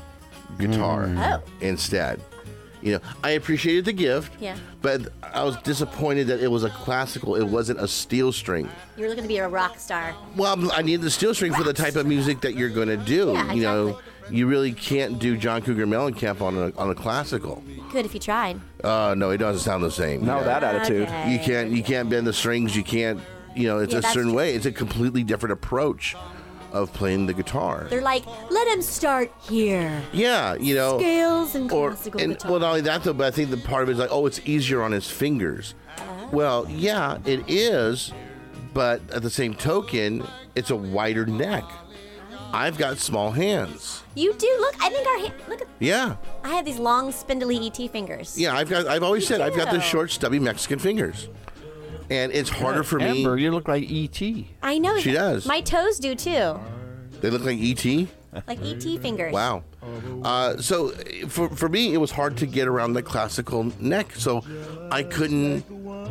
Speaker 3: guitar
Speaker 5: Oh.
Speaker 3: instead. You know, I appreciated the gift,
Speaker 5: Yeah.
Speaker 3: but I was disappointed that it was a classical. It wasn't a steel string.
Speaker 5: You're looking to be a rock star.
Speaker 3: Well, I needed the steel string for the type of music that you're going to do.
Speaker 5: Yeah,
Speaker 3: You know, you really can't do John Cougar Mellencamp on a on a classical.
Speaker 5: Good if you tried.
Speaker 3: Uh, no, it doesn't sound the same.
Speaker 6: No,
Speaker 3: you know.
Speaker 6: that attitude.
Speaker 5: Okay.
Speaker 3: You can't you can't bend the strings. You can't. You know, it's
Speaker 5: Yeah,
Speaker 3: a
Speaker 5: that's
Speaker 3: certain
Speaker 5: true.
Speaker 3: way. It's a completely different approach of playing the guitar.
Speaker 5: They're like, let him start here.
Speaker 3: Yeah, you know.
Speaker 5: Scales and
Speaker 3: or
Speaker 5: classical
Speaker 3: and
Speaker 5: guitar.
Speaker 3: well, not only that though, but I think the part of it is like, oh, it's easier on his fingers. Well, yeah, it is, but at the same token, it's a wider neck. I've got small hands.
Speaker 5: You do look. I think our hand, look at.
Speaker 3: Yeah,
Speaker 5: I have these long, spindly E T fingers.
Speaker 3: yeah. I've got. I've always
Speaker 5: You
Speaker 3: said I've got the
Speaker 5: do.
Speaker 3: short, stubby Mexican fingers, and it's harder for me.
Speaker 2: Amber, you look like E T
Speaker 5: I know.
Speaker 3: She does.
Speaker 5: My toes do too.
Speaker 3: They look like E T.
Speaker 5: Like E T fingers.
Speaker 3: Wow. Uh, so for for me, it was hard to get around the classical neck, so I couldn't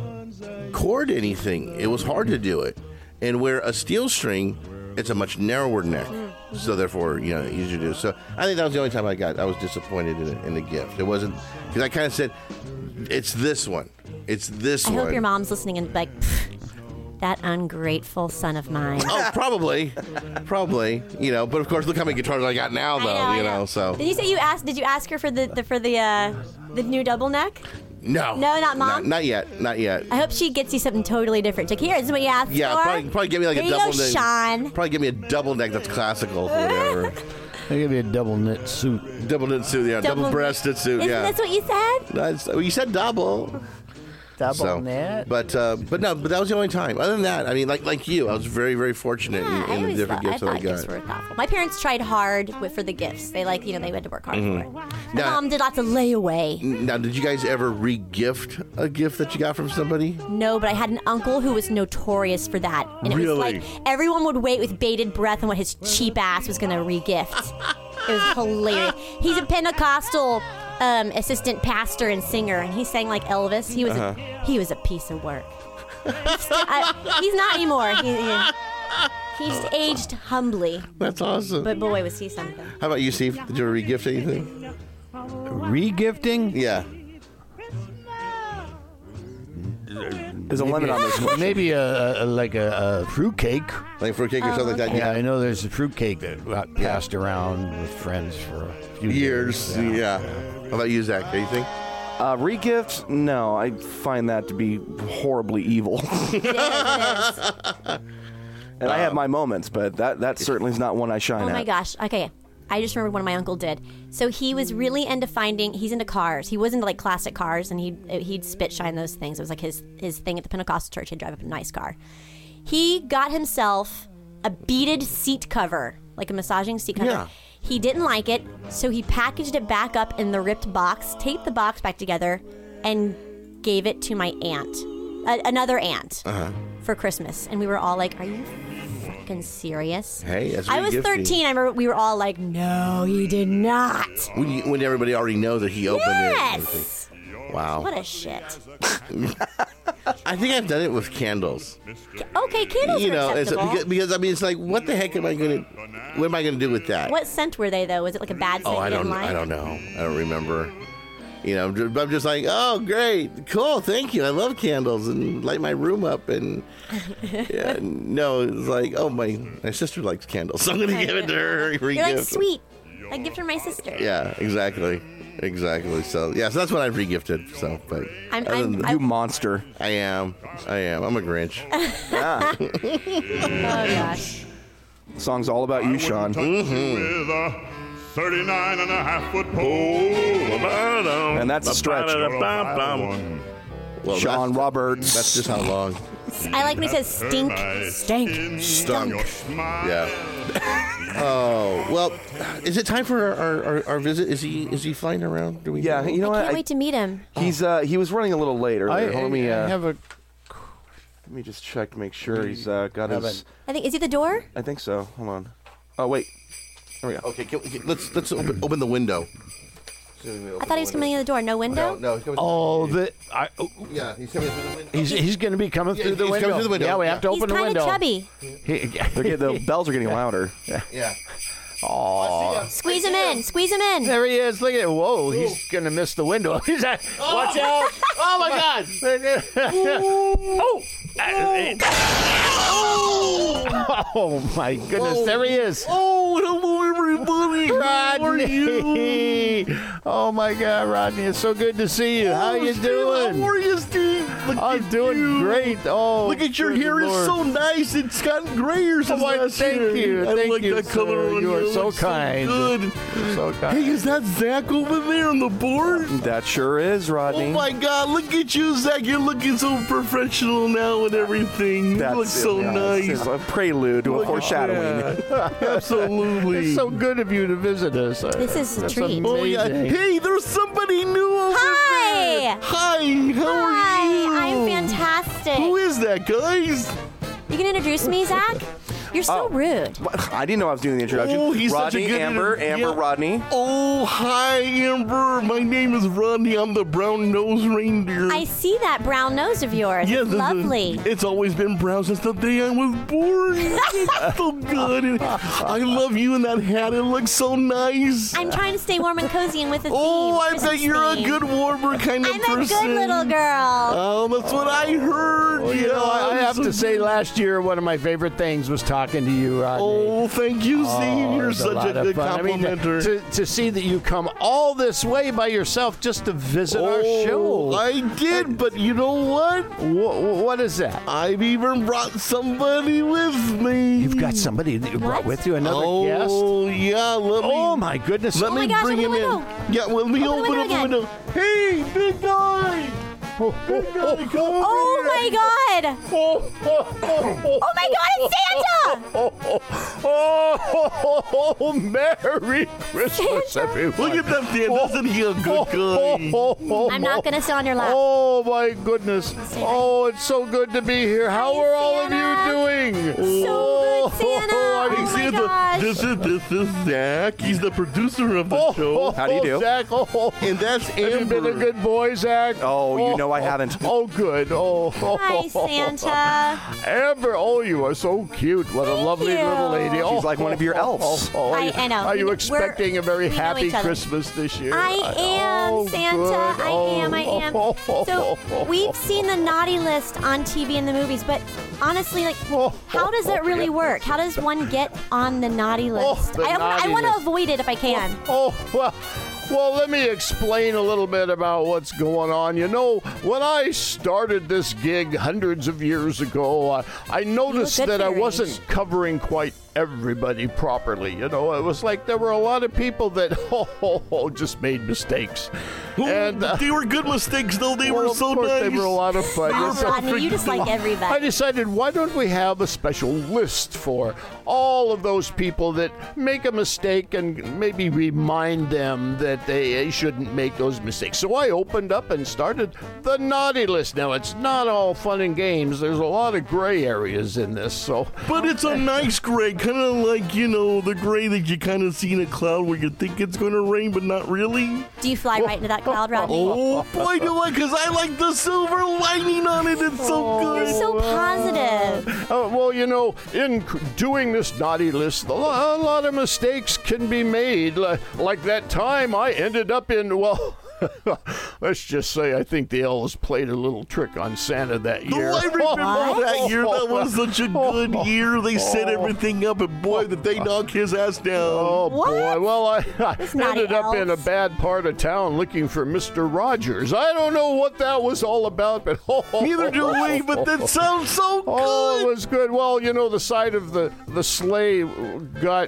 Speaker 3: chord anything. It was hard to do it. And where a steel string, it's a much narrower neck, so therefore, you know, easier to do. So I think that was the only time I got. I was disappointed in, it, in the gift. It wasn't because I kind of said, "It's this one. It's this
Speaker 5: I
Speaker 3: one."
Speaker 5: hope your mom's listening and like, "Pfft, that ungrateful son of mine.
Speaker 3: Oh, probably, probably. You know, but of course, look how many guitars I got now, though.
Speaker 5: I know, I
Speaker 3: you
Speaker 5: know.
Speaker 3: know, so
Speaker 5: Did you say you asked? Did you ask her for the, the for the uh, the new double neck?
Speaker 3: no,
Speaker 5: No, not mom?
Speaker 3: not, not yet, not yet.
Speaker 5: I hope she gets you something totally different. Like, here, this is what you asked
Speaker 3: Yeah,
Speaker 5: for.
Speaker 3: probably, probably give me like
Speaker 5: Here
Speaker 3: a
Speaker 5: you
Speaker 3: double
Speaker 5: go,
Speaker 3: neck.
Speaker 5: Sean.
Speaker 3: Probably give me a double neck that's classical, whatever.
Speaker 2: They give you a double knit suit.
Speaker 3: Double knit suit, yeah, double, breasted suit,
Speaker 5: Isn't
Speaker 3: yeah.
Speaker 5: this what you said?
Speaker 3: That's, well, you said double.
Speaker 2: Double
Speaker 3: So,
Speaker 2: knit.
Speaker 3: But uh, but no, but that was the only time. Other than that, I mean, like like you, I was very very fortunate
Speaker 5: Yeah,
Speaker 3: in,
Speaker 5: I
Speaker 3: in the
Speaker 5: always
Speaker 3: different
Speaker 5: thought, I
Speaker 3: gifts that I
Speaker 5: thought gifts
Speaker 3: got.
Speaker 5: were thoughtful. My parents tried hard with, for the gifts. They like, you know, they had to work hard
Speaker 3: Mhm.
Speaker 5: for it. My
Speaker 3: Now-
Speaker 5: mom did lots of layaway.
Speaker 3: Now, did you guys ever re-gift a gift that you got from somebody?
Speaker 5: No, but I had an uncle who was notorious for that. And it was
Speaker 3: Really?
Speaker 5: like everyone would wait with bated breath on what his cheap ass was going to re-gift. It was hilarious. He's a Pentecostal um, assistant pastor and singer, and he sang like Elvis. He was
Speaker 3: Uh-huh.
Speaker 5: a, he was a piece of work. He's, still, I, he's not anymore. He, he, he's aged humbly.
Speaker 3: That's awesome.
Speaker 5: But boy, was he something.
Speaker 3: How about you, Steve? Did you ever re-gift anything?
Speaker 2: Re-gifting?
Speaker 3: Yeah.
Speaker 6: There's a limit on this one.
Speaker 2: Maybe a, a like a, a fruit cake.
Speaker 3: Like fruit cake or
Speaker 5: Oh,
Speaker 3: something like that.
Speaker 2: Yeah,
Speaker 3: Yeah.
Speaker 2: I know there's a fruit cake that got passed around with friends for a few
Speaker 3: Years.
Speaker 2: years.
Speaker 3: Yeah. How about you, Zach? Anything?
Speaker 6: Uh, re-gift? No, I find that to be horribly evil.
Speaker 5: It is, it is.
Speaker 6: And I have my moments, but that, that certainly is not one I shine
Speaker 5: Oh
Speaker 6: at.
Speaker 5: my gosh. Okay. I just remembered one my uncle did. So he was really into finding. He's into cars. He was into like classic cars, and he'd he'd spit shine those things. It was like his his thing at the Pentecostal church. He'd drive up a nice car. He got himself a beaded seat cover, like a massaging seat cover.
Speaker 3: Yeah.
Speaker 5: He didn't like it, so he packaged it back up in the ripped box, taped the box back together, and gave it to my aunt, a, another aunt,
Speaker 3: Uh-huh.
Speaker 5: for Christmas. And we were all like, "Are you fucking serious?
Speaker 3: Hey, that's
Speaker 5: I was
Speaker 3: regifting.
Speaker 5: thirteen. I remember we were all like, no, he did not.
Speaker 3: When, you, when everybody already know that he opened
Speaker 5: Yes.
Speaker 3: it. Wow.
Speaker 5: What a shit.
Speaker 3: I think I've done it with candles.
Speaker 5: Okay, candles
Speaker 3: You
Speaker 5: are
Speaker 3: know, it's,
Speaker 5: acceptable.
Speaker 3: because, because I mean, it's like, what the heck am I gonna? What am I gonna do with that?
Speaker 5: What scent were they, though? Was it like a bad scent
Speaker 3: Oh, I
Speaker 5: you
Speaker 3: don't.
Speaker 5: didn't like?
Speaker 3: I don't know. I don't remember. You know, I'm just, I'm just like, oh, great, cool, thank you. I love candles and light my room up. And yeah, no, it's like, oh, my my sister likes candles, so I'm gonna give it to her. Free
Speaker 5: You're like,
Speaker 3: gift.
Speaker 5: sweet. I gift her my sister.
Speaker 3: Yeah, exactly, exactly. So yeah, so that's what I've regifted. So, but
Speaker 5: I'm-
Speaker 3: other
Speaker 5: I'm-
Speaker 3: than-
Speaker 5: I-
Speaker 6: You monster.
Speaker 3: I am, I am. I'm a Grinch.
Speaker 6: Yeah.
Speaker 5: Oh, gosh.
Speaker 6: Song's all about you, Sean.
Speaker 3: Mm-hmm.
Speaker 14: With a thirty-nine and a half foot pole.
Speaker 6: And that's a stretch.
Speaker 3: Well,
Speaker 6: Sean
Speaker 3: that's,
Speaker 6: Roberts.
Speaker 3: That's just how long.
Speaker 5: I like when he says stink, stank,
Speaker 3: Stunk. Yeah. Oh well, is it time for our, our, our visit? Is he is he flying around? Do we?
Speaker 6: Yeah,
Speaker 3: know?
Speaker 6: you know
Speaker 5: I
Speaker 6: what?
Speaker 5: can't
Speaker 6: I-
Speaker 5: wait to meet him.
Speaker 6: He's uh he was running a little late earlier.
Speaker 2: I,
Speaker 6: Let me
Speaker 2: I
Speaker 6: uh,
Speaker 2: have a.
Speaker 6: let me just check to make sure he's uh, got
Speaker 2: Have
Speaker 6: his.
Speaker 2: it.
Speaker 5: I think, is he the door?
Speaker 6: I think so. Hold on. Oh wait. There we go.
Speaker 3: Okay, can, can- let's let's open, open the window.
Speaker 5: I thought he was coming in the door. No window?
Speaker 3: No, no. He's coming
Speaker 2: Oh, the. I, oh,
Speaker 3: yeah, he's coming through the window.
Speaker 2: he's he's going to be coming
Speaker 3: Yeah,
Speaker 2: through the
Speaker 3: he's
Speaker 2: window.
Speaker 3: coming through the window.
Speaker 2: Yeah, we
Speaker 3: Yeah.
Speaker 2: have to
Speaker 5: He's
Speaker 2: open the
Speaker 5: kind
Speaker 2: window.
Speaker 5: of chubby.
Speaker 2: He-
Speaker 6: They're get, the bells are getting louder.
Speaker 3: Yeah.
Speaker 2: Oh,
Speaker 5: Squeeze him in. Squeeze him in.
Speaker 2: there he is. Look at it. Whoa, he's going to miss the window. He's at, watch out.
Speaker 3: Oh my God!
Speaker 2: oh. oh, my goodness. There he is.
Speaker 3: Oh, hello everybody.
Speaker 2: Rodney. Oh, my God, Rodney. It's so good to see you. How you doing?
Speaker 3: How are you, Steve? Look
Speaker 2: I'm
Speaker 3: at
Speaker 2: doing
Speaker 3: you.
Speaker 2: great. Oh,
Speaker 3: Look at your
Speaker 2: good
Speaker 3: hair
Speaker 2: Lord.
Speaker 3: is so nice. It's gotten grayer since
Speaker 2: Oh, I-
Speaker 3: last
Speaker 2: thank
Speaker 3: year.
Speaker 2: you.
Speaker 3: I
Speaker 2: Thank
Speaker 3: like
Speaker 2: you,
Speaker 3: that color
Speaker 2: sir.
Speaker 3: on
Speaker 2: You are
Speaker 3: It
Speaker 2: so
Speaker 3: looks
Speaker 2: kind.
Speaker 3: good.
Speaker 2: You're so kind.
Speaker 3: Hey, is that Zach over there on the board?
Speaker 6: That sure is, Rodney.
Speaker 3: Oh my God! Look at you, Zach. You're looking so professional now and everything.
Speaker 6: That's
Speaker 3: you look so
Speaker 6: yeah,
Speaker 3: nice.
Speaker 6: It's a prelude to a foreshadowing.
Speaker 3: Yeah, absolutely.
Speaker 2: It's so good of you to visit us.
Speaker 5: This is a
Speaker 2: That's
Speaker 5: treat.
Speaker 3: Oh yeah.
Speaker 2: amazing.
Speaker 3: Hey, there's somebody new over
Speaker 5: Hi.
Speaker 3: there. Hi. How
Speaker 5: Hi.
Speaker 3: are you?
Speaker 5: I'm fantastic.
Speaker 3: Who is that, guys?
Speaker 5: You can introduce me, Zach? You're so rude.
Speaker 6: I didn't know I was doing the introduction.
Speaker 3: Oh, he's such a
Speaker 6: Rodney,
Speaker 3: good
Speaker 6: Amber,
Speaker 3: inter-
Speaker 6: Amber,
Speaker 3: yeah.
Speaker 6: Rodney.
Speaker 3: Oh, hi, Amber. My name is Rodney. I'm the brown-nosed reindeer.
Speaker 5: I see that brown nose of yours.
Speaker 3: Yes,
Speaker 5: It's
Speaker 3: it's a-
Speaker 5: lovely.
Speaker 3: it's always been brown since the day I was born. It's so good. And I love you in that hat. It looks so nice.
Speaker 5: I'm trying to stay warm and cozy and with a theme.
Speaker 3: Oh, I
Speaker 5: Christmas
Speaker 3: bet you're a
Speaker 5: theme.
Speaker 3: good warmer kind of
Speaker 5: I'm
Speaker 3: person.
Speaker 5: a good little girl.
Speaker 3: Oh, that's what I heard.
Speaker 2: Well, you
Speaker 3: yeah,
Speaker 2: know, I, I have
Speaker 3: so
Speaker 2: to say,
Speaker 3: good.
Speaker 2: last year, one of my favorite things was talking to you, Rodney.
Speaker 3: Oh, thank you, Steve.
Speaker 2: Oh,
Speaker 3: You're
Speaker 2: it was
Speaker 3: such
Speaker 2: lot
Speaker 3: a
Speaker 2: of
Speaker 3: good
Speaker 2: fun. I mean,
Speaker 3: complimenter.
Speaker 2: to, to see that you come all this way by yourself just to visit our
Speaker 3: Oh,
Speaker 2: show.
Speaker 3: I did, but you know what?
Speaker 2: Wha- what is that?
Speaker 3: I've even brought somebody with me.
Speaker 2: You've got somebody that you brought with you, another
Speaker 3: oh,
Speaker 2: guest?
Speaker 3: Oh, yeah. Let me,
Speaker 2: Oh, my goodness.
Speaker 3: let
Speaker 5: Oh
Speaker 3: me
Speaker 5: my gosh,
Speaker 3: bring
Speaker 5: open
Speaker 3: him
Speaker 5: the
Speaker 3: in.
Speaker 5: window.
Speaker 3: Yeah, well, let me
Speaker 5: Open the
Speaker 3: open,
Speaker 5: window
Speaker 3: up the
Speaker 5: again.
Speaker 3: window. Hey, big guy. Big guy, come over
Speaker 5: Oh
Speaker 3: here.
Speaker 5: my god!
Speaker 2: Oh, oh, oh,
Speaker 5: Oh my god, it's Santa!
Speaker 2: oh, oh, oh, oh, Merry Christmas,
Speaker 5: Santa.
Speaker 2: everyone.
Speaker 3: Look at that, Dan. Isn't he a good guy?
Speaker 2: Oh, oh,
Speaker 5: I'm not gonna sit on your lap.
Speaker 2: Oh my goodness! Oh, it's so good to be here. How
Speaker 5: Hi,
Speaker 2: are all
Speaker 5: Santa.
Speaker 2: of you doing?
Speaker 5: So good, Santa.
Speaker 2: Oh,
Speaker 3: Hey,
Speaker 5: Oh my
Speaker 3: Santa,
Speaker 5: gosh.
Speaker 3: This is this is Zach. He's the producer of the
Speaker 2: oh,
Speaker 3: show.
Speaker 6: How do you do?
Speaker 2: Zach, oh,
Speaker 3: And that's
Speaker 2: have you been a
Speaker 3: Amber.
Speaker 2: good boy, Zach?
Speaker 6: Oh, you know I haven't.
Speaker 2: Oh, good. Oh, oh,
Speaker 5: Hi, Santa.
Speaker 2: Amber, oh, you are so cute. What a
Speaker 5: Thank
Speaker 2: lovely
Speaker 5: you.
Speaker 2: little lady.
Speaker 6: She's
Speaker 2: Oh,
Speaker 6: like one of your
Speaker 2: oh,
Speaker 6: elves.
Speaker 2: Oh, oh, are
Speaker 5: I-
Speaker 2: you,
Speaker 5: I know.
Speaker 2: Are you
Speaker 5: We-
Speaker 2: expecting
Speaker 5: we're-
Speaker 2: a very
Speaker 5: we know
Speaker 2: happy
Speaker 5: each other.
Speaker 2: Christmas this year?
Speaker 5: I am,
Speaker 2: Oh,
Speaker 5: Santa.
Speaker 2: good.
Speaker 5: I am, I
Speaker 2: Oh,
Speaker 5: am.
Speaker 2: oh, oh,
Speaker 5: So
Speaker 2: oh,
Speaker 5: we've
Speaker 2: oh,
Speaker 5: seen the naughty list on T V and the movies, but honestly, like,
Speaker 2: oh,
Speaker 5: how does that really
Speaker 2: yeah.
Speaker 5: work? How does one get on the naughty list?
Speaker 2: the
Speaker 5: I,
Speaker 2: naughty
Speaker 5: I want to
Speaker 2: list.
Speaker 5: avoid it if I can.
Speaker 2: Oh, well, well, let me explain a little bit about what's going on. You know, when I started this gig hundreds of years ago, I, I noticed
Speaker 5: good
Speaker 2: that
Speaker 5: for
Speaker 2: I
Speaker 5: your
Speaker 2: wasn't
Speaker 5: age.
Speaker 2: covering quite everybody properly. You know, it was like there were a lot of people that oh, oh, oh, just made mistakes. And uh,
Speaker 15: they were good mistakes, though. They
Speaker 2: well,
Speaker 15: were
Speaker 2: of
Speaker 15: so
Speaker 2: course
Speaker 15: nice.
Speaker 2: They were a lot of fun.
Speaker 5: Oh,
Speaker 2: Yes, I
Speaker 5: Rodney, you just like everybody.
Speaker 2: I decided, why don't we have a special list for all of those people that make a mistake and maybe remind them that they shouldn't make those mistakes. So I opened up and started the naughty list. Now, it's not all fun and games. There's a lot of gray areas in this. So,
Speaker 15: But it's a nice gray, kind of like, you know, the gray that you kind of see in a cloud where you think it's going to rain, but not really.
Speaker 5: Do you fly right into that cloud, Rodney?
Speaker 15: Oh, boy, do I, because I like the silver lining on it. It's so good.
Speaker 5: You're so positive.
Speaker 2: Uh, well, you know, in c- doing this naughty list, a lo- a lot of mistakes can be made. Like, like that time I ended up in, well, let's just say I think the elves played a little trick on Santa that year.
Speaker 15: Oh, I remember that year. That was such a good year. They set everything up, and boy, did they knock his ass down.
Speaker 2: Oh,
Speaker 5: What?
Speaker 2: boy. Well, I, I
Speaker 5: This naughty
Speaker 2: ended up in a
Speaker 5: elves.
Speaker 2: bad part of town looking for Mister Rogers. I don't know what that was all about, but
Speaker 15: Neither do we, but that sounds so
Speaker 2: Oh, it
Speaker 15: good.
Speaker 2: was good. Well, you know, the side of the, the sleigh got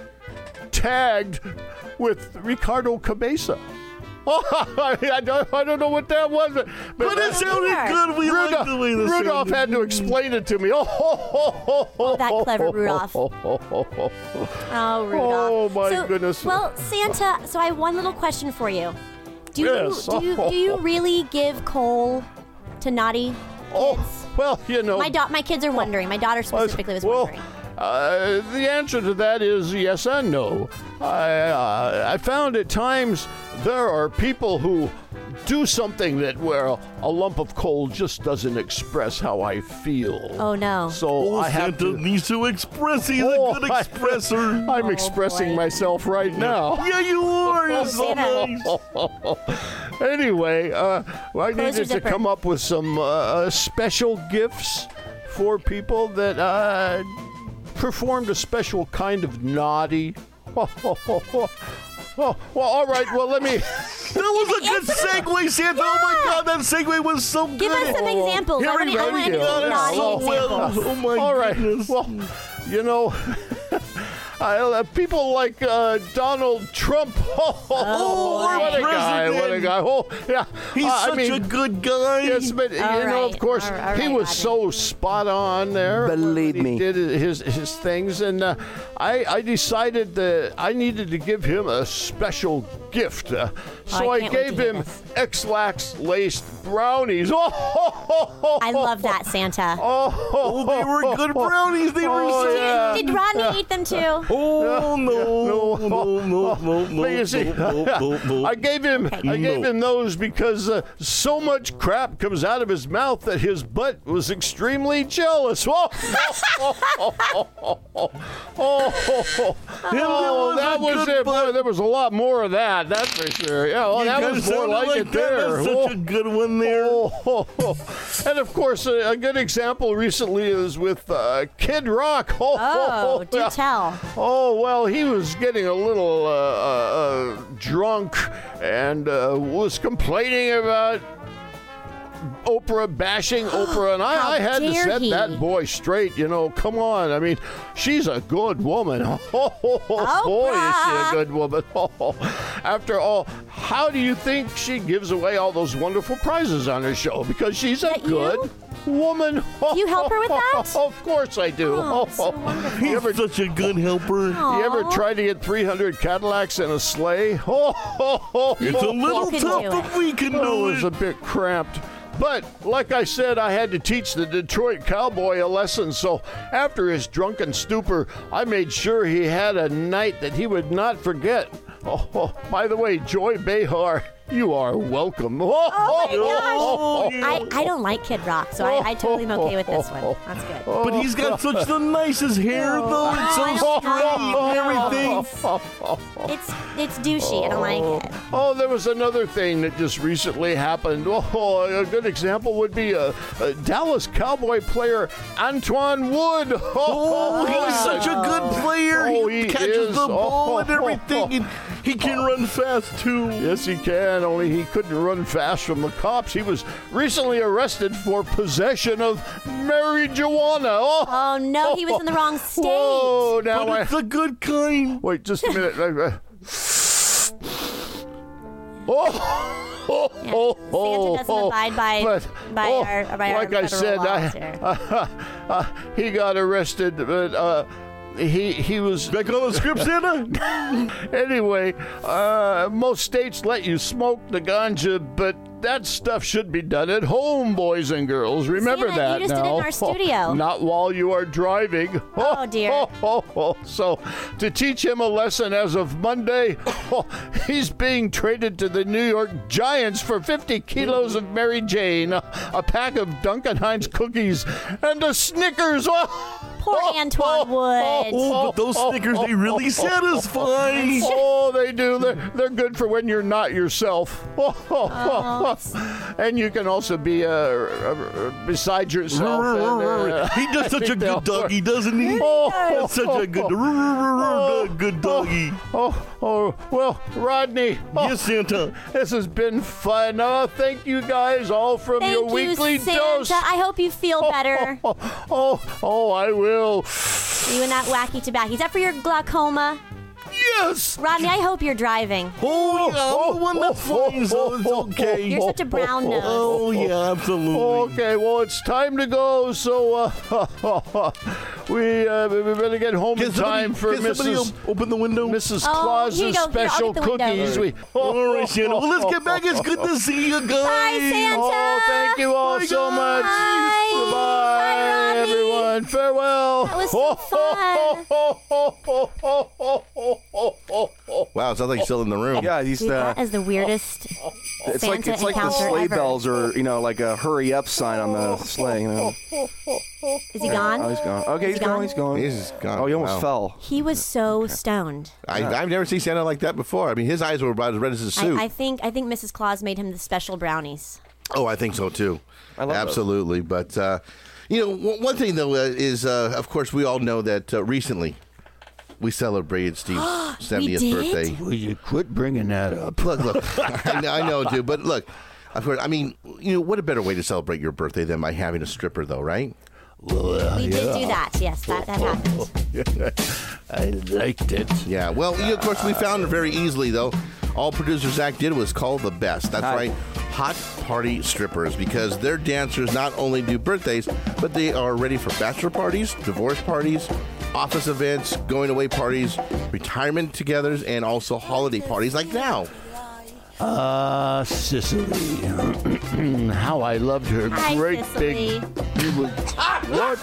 Speaker 2: tagged with Ricardo Cabeza. Oh, I, don't, I don't know what that was. But,
Speaker 15: But it sounded good. We
Speaker 2: Rudolph,
Speaker 15: liked the way this
Speaker 2: Rudolph
Speaker 15: sounded.
Speaker 2: had to explain it to me. Oh, ho, ho, ho, ho,
Speaker 5: That clever
Speaker 2: ho,
Speaker 5: Rudolph.
Speaker 2: ho, ho, ho, ho.
Speaker 5: Oh, Rudolph.
Speaker 2: Oh, my
Speaker 5: so,
Speaker 2: goodness.
Speaker 5: Well, Santa, so I have one little question for you. Do you,
Speaker 2: Yes.
Speaker 5: do you, do you really give coal to naughty kids?
Speaker 2: Oh, well, you know.
Speaker 5: My, da- my kids are wondering. My daughter specifically was
Speaker 2: well,
Speaker 5: wondering.
Speaker 2: Uh, the answer to that is yes and no. I, uh, I found at times there are people who do something that where a lump of coal just doesn't express how I feel.
Speaker 5: Oh, no.
Speaker 2: So
Speaker 15: Oh,
Speaker 2: I have
Speaker 15: Santa
Speaker 2: to.
Speaker 15: needs to express. He's
Speaker 2: Oh,
Speaker 15: a good
Speaker 2: I-
Speaker 15: expresser.
Speaker 2: I'm
Speaker 5: Oh,
Speaker 2: expressing
Speaker 5: boy.
Speaker 2: myself right now.
Speaker 15: Yeah, you are. You're so
Speaker 5: Santa.
Speaker 15: nice.
Speaker 2: Anyway, uh, I
Speaker 5: Close your
Speaker 2: needed to
Speaker 5: zipper.
Speaker 2: come up with some uh, special gifts for people that uh, performed a special kind of naughty. Oh, well, all right. Well, let me.
Speaker 15: That was a good segue, Santa. Oh my God, that segue was so good.
Speaker 5: Give us some examples. I
Speaker 15: Here
Speaker 5: want
Speaker 15: we
Speaker 5: to
Speaker 15: go.
Speaker 5: hear
Speaker 15: Yeah,
Speaker 5: naughty
Speaker 15: so well.
Speaker 5: examples.
Speaker 15: Oh my
Speaker 2: All right.
Speaker 15: goodness.
Speaker 2: Well, you know, I, uh, people like uh, Donald Trump. Oh,
Speaker 15: our
Speaker 2: what a guy! What a
Speaker 15: president.
Speaker 2: guy! Oh, yeah.
Speaker 15: He's
Speaker 2: Uh,
Speaker 15: such
Speaker 2: I mean,
Speaker 15: a good guy.
Speaker 2: Yes, but you
Speaker 5: All
Speaker 2: know, of
Speaker 5: right.
Speaker 2: course,
Speaker 5: All right,
Speaker 2: he
Speaker 5: all
Speaker 2: was
Speaker 5: right,
Speaker 2: so spot on there.
Speaker 6: Believe
Speaker 2: when he
Speaker 6: me.
Speaker 2: did his his things, and uh, I I decided that I needed to give him a special gift. Uh, so
Speaker 5: I
Speaker 2: I,
Speaker 5: can't wait
Speaker 2: gave
Speaker 5: to hear
Speaker 2: him
Speaker 5: this.
Speaker 2: X-Lax laced brownies. Oh,
Speaker 5: I love that, Santa.
Speaker 2: Oh,
Speaker 15: Oh, they were good brownies. They were
Speaker 2: Oh,
Speaker 15: so
Speaker 2: yeah.
Speaker 5: Did Rodney eat them too?
Speaker 15: Oh, no,
Speaker 2: No.
Speaker 15: no, no, no, no,
Speaker 2: But you see,
Speaker 15: no, no, no.
Speaker 2: I gave him I gave
Speaker 15: No.
Speaker 2: him those because uh, so much crap comes out of his mouth that his butt was extremely jealous. Oh, oh, oh, oh, oh, oh, oh, oh,
Speaker 15: was
Speaker 2: that
Speaker 15: a
Speaker 2: was
Speaker 15: good
Speaker 2: it. Boy, there was a lot more of that. That's for sure. Yeah, well,
Speaker 15: You
Speaker 2: that
Speaker 15: guys
Speaker 2: was more
Speaker 15: sounded
Speaker 2: like,
Speaker 15: like
Speaker 2: it
Speaker 15: that.
Speaker 2: there.
Speaker 15: That's such
Speaker 2: Oh.
Speaker 15: a good one there.
Speaker 2: Oh, oh, oh. And of course, a, a good example recently is with uh, Kid Rock. Oh,
Speaker 5: Oh, do
Speaker 2: yeah.
Speaker 5: tell.
Speaker 2: Oh, well, he was getting a little uh, uh, uh, drunk and uh, was complaining about Oprah bashing Oprah, and
Speaker 5: How
Speaker 2: I, I had to
Speaker 5: dare
Speaker 2: set
Speaker 5: he.
Speaker 2: that boy straight. You know, come on. I mean, she's a good woman. Oh, boy, is she a good woman. After all, how do you think she gives away all those wonderful prizes on her show? Because she's a
Speaker 5: That you?
Speaker 2: good woman.
Speaker 5: Do you help her with that?
Speaker 2: Of course I do.
Speaker 5: Oh, so wonderful.
Speaker 2: You ever,
Speaker 15: He's such a good helper.
Speaker 2: you ever
Speaker 5: Aw.
Speaker 2: try to get three hundred Cadillacs in a sleigh? Oh,
Speaker 15: It's a little
Speaker 5: can
Speaker 15: tough,
Speaker 5: do
Speaker 15: but
Speaker 5: it.
Speaker 15: we can
Speaker 2: it
Speaker 15: do
Speaker 2: was
Speaker 15: it.
Speaker 2: a bit cramped. But like I said, I had to teach the Detroit cowboy a lesson. So after his drunken stupor, I made sure he had a night that he would not forget. Oh, oh, by the way, Joy Behar, you are welcome. Oh,
Speaker 5: Oh my gosh. I, I don't like Kid Rock, so I, I totally am okay with this one. That's good.
Speaker 2: Oh,
Speaker 15: But he's got such the nicest hair, though. It's so straight and everything.
Speaker 5: It's it's douchey. I don't like it.
Speaker 2: Oh, there was another thing that just recently happened. Oh, a good example would be a, a Dallas Cowboy player, Antoine Wood.
Speaker 15: Oh, he's such a good player.
Speaker 2: Oh,
Speaker 15: he,
Speaker 2: he
Speaker 15: catches
Speaker 2: is.
Speaker 15: the ball and
Speaker 2: Oh.
Speaker 15: everything, and he can run fast, too.
Speaker 2: Yes, he can, only he couldn't run fast from the cops. He was recently arrested for possession of marijuana. Oh,
Speaker 5: Oh no, he was in the wrong state.
Speaker 2: Whoa, now
Speaker 15: But
Speaker 2: I...
Speaker 15: it's a good kind.
Speaker 2: Wait, just a minute. I- I- Oh! oh,
Speaker 5: Yeah.
Speaker 2: oh,
Speaker 5: Santa doesn't
Speaker 2: oh,
Speaker 5: abide by
Speaker 2: but,
Speaker 5: by
Speaker 2: oh,
Speaker 5: our by
Speaker 2: like
Speaker 5: our
Speaker 2: I
Speaker 5: federal
Speaker 2: said,
Speaker 5: laws
Speaker 2: I,
Speaker 5: here.
Speaker 2: uh, uh, he got arrested, but uh, he he was
Speaker 15: back on the script, Santa.
Speaker 2: Anyway, uh, most states let you smoke the ganja, but that stuff should be done at home, boys and girls. Remember
Speaker 5: Santa,
Speaker 2: that
Speaker 5: you just
Speaker 2: now.
Speaker 5: did it in our studio.
Speaker 2: Not while you are driving.
Speaker 5: Oh, dear.
Speaker 2: Oh, oh, oh. So, to teach him a lesson as of Monday, oh, he's being traded to the New York Giants for fifty kilos of Mary Jane, a, a pack of Duncan Hines cookies, and a Snickers. Oh.
Speaker 5: Poor Antoine Wood.
Speaker 15: Oh, but those Snickers, they really satisfy.
Speaker 2: Oh, they do. They're, they're good for when you're not yourself.
Speaker 5: Oh,
Speaker 2: and you can also be uh, uh, beside yourself. And, uh,
Speaker 15: he does such a good doggy, doesn't he?
Speaker 2: Oh,
Speaker 15: That's such a good,
Speaker 2: oh,
Speaker 15: good doggy.
Speaker 2: Oh, oh, well, Rodney. Oh,
Speaker 15: yes, Santa.
Speaker 2: This has been fun. Oh, thank you guys all from
Speaker 5: Thank
Speaker 2: your
Speaker 5: you,
Speaker 2: weekly
Speaker 5: Santa.
Speaker 2: dose.
Speaker 5: I hope you feel better.
Speaker 2: Oh, oh, oh, I will.
Speaker 5: You and that wacky tobacco. Is that for your glaucoma?
Speaker 2: Yes.
Speaker 5: Rodney, I hope you're driving.
Speaker 15: Oh, yeah, I'm the one that flies, so it's okay.
Speaker 5: You're such a brown nose.
Speaker 15: Oh, yeah, absolutely.
Speaker 2: Okay, well, it's time to go, so uh, we, uh, we better get home
Speaker 15: Can
Speaker 2: in
Speaker 15: somebody-
Speaker 2: time for
Speaker 15: can somebody
Speaker 2: Missus
Speaker 15: open the window?
Speaker 2: Missus
Speaker 5: Oh, here
Speaker 2: Claus's
Speaker 5: you go. Here, I'll
Speaker 2: special
Speaker 5: get the window.
Speaker 2: cookies. We,
Speaker 15: All right, Santa. Well, let's get back. It's good to see you guys.
Speaker 5: Bye, Santa.
Speaker 2: Oh, thank you all
Speaker 15: Bye,
Speaker 2: so
Speaker 15: guys.
Speaker 2: much.
Speaker 5: Bye.
Speaker 2: Goodbye,
Speaker 5: Bye, Rodney.
Speaker 2: everyone. Farewell.
Speaker 5: That was so fun.
Speaker 3: Wow, it sounds like he's still in the room.
Speaker 6: Yeah, he's
Speaker 5: Dude,
Speaker 6: the.
Speaker 5: that is the weirdest
Speaker 6: It's
Speaker 5: Santa
Speaker 6: like it's like the
Speaker 5: encounter
Speaker 6: sleigh
Speaker 5: ever.
Speaker 6: bells, or you know, like a hurry up sign on the sleigh. You know.
Speaker 5: Is he gone?
Speaker 6: Oh, he's gone. Okay, he's
Speaker 5: Is he
Speaker 6: gone.
Speaker 5: gone?
Speaker 6: He's gone.
Speaker 3: He's gone.
Speaker 6: Oh, he almost
Speaker 3: Wow.
Speaker 6: fell.
Speaker 5: He was so stoned.
Speaker 3: I, I've never seen Santa like that before. I mean, his eyes were about as red as his suit.
Speaker 5: I, I think I think Missus Claus made him the special brownies.
Speaker 3: Oh, I think so too.
Speaker 6: I love
Speaker 3: Absolutely. But uh, you know, w- one thing though uh, is, uh, of course, we all know that uh, recently we celebrated Steve's seventieth
Speaker 5: did?
Speaker 3: birthday.
Speaker 2: Will you quit bringing that up?
Speaker 3: Look, look, I know, I know, dude, but look, of course, I mean, you know, what a better way to celebrate your birthday than by having a stripper, though, right?
Speaker 2: Well, uh,
Speaker 5: We did do that. Yes, that, that happened.
Speaker 2: I liked it.
Speaker 3: Yeah. Well, you know, of course, we found it very easily, though. All producer Zach did was call the best. That's
Speaker 6: Hi.
Speaker 3: right, hot party strippers, because their dancers not only do birthdays, but they are ready for bachelor parties, divorce parties, office events, going away parties, retirement togethers, and also holiday parties like now.
Speaker 2: Uh, Sicily. How I loved her.
Speaker 5: Hi,
Speaker 2: Great
Speaker 5: Sicily.
Speaker 2: big. It was, what?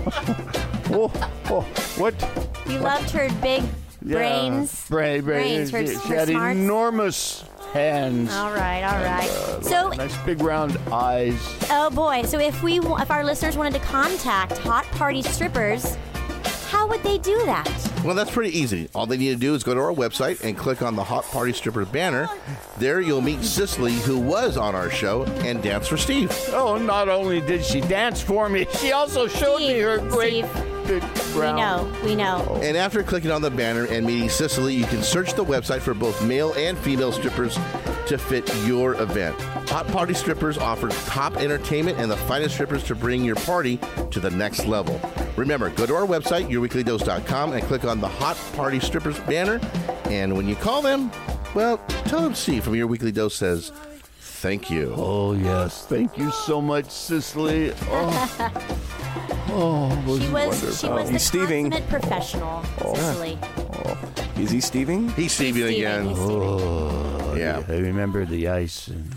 Speaker 2: oh, oh, what?
Speaker 5: You loved her big brains.
Speaker 2: Bra-
Speaker 5: Brains,
Speaker 2: brains.
Speaker 5: her-
Speaker 2: She
Speaker 5: her
Speaker 2: had
Speaker 5: smarts.
Speaker 2: enormous hands.
Speaker 5: All right, all right. So,
Speaker 2: Nice big round eyes.
Speaker 5: oh boy. So if we, wa- if our listeners wanted to contact Hot Party Strippers, how would they do that?
Speaker 3: Well, that's pretty easy. All they need to do is go to our website and click on the Hot Party Strippers banner. There you'll meet Cicely, who was on our show, and dance for Steve.
Speaker 2: Oh, not only did she dance for me, she also showed me
Speaker 5: Steve,
Speaker 2: her great
Speaker 5: Steve.
Speaker 2: big
Speaker 5: We
Speaker 2: round.
Speaker 5: know, we know.
Speaker 3: And after clicking on the banner and meeting Cicely, you can search the website for both male and female strippers to fit your event. Hot Party Strippers offers top entertainment and the finest strippers to bring your party to the next level. Remember, go to our website, your weekly dose dot com, and click on the Hot Party Strippers banner. And when you call them, well, tell them Steve from Your Weekly Dose says, thank you.
Speaker 2: Oh, yes. Thank you so much, Cicely. Oh, oh it was
Speaker 5: She was,
Speaker 2: wonderful.
Speaker 5: she was the
Speaker 6: He's Steving.
Speaker 5: consummate professional, Cicely.
Speaker 6: Is he Steving?
Speaker 3: He's Stevie
Speaker 5: Steven,
Speaker 3: again.
Speaker 5: he's Steven.
Speaker 2: Oh,
Speaker 3: Yeah.
Speaker 2: I remember the ice and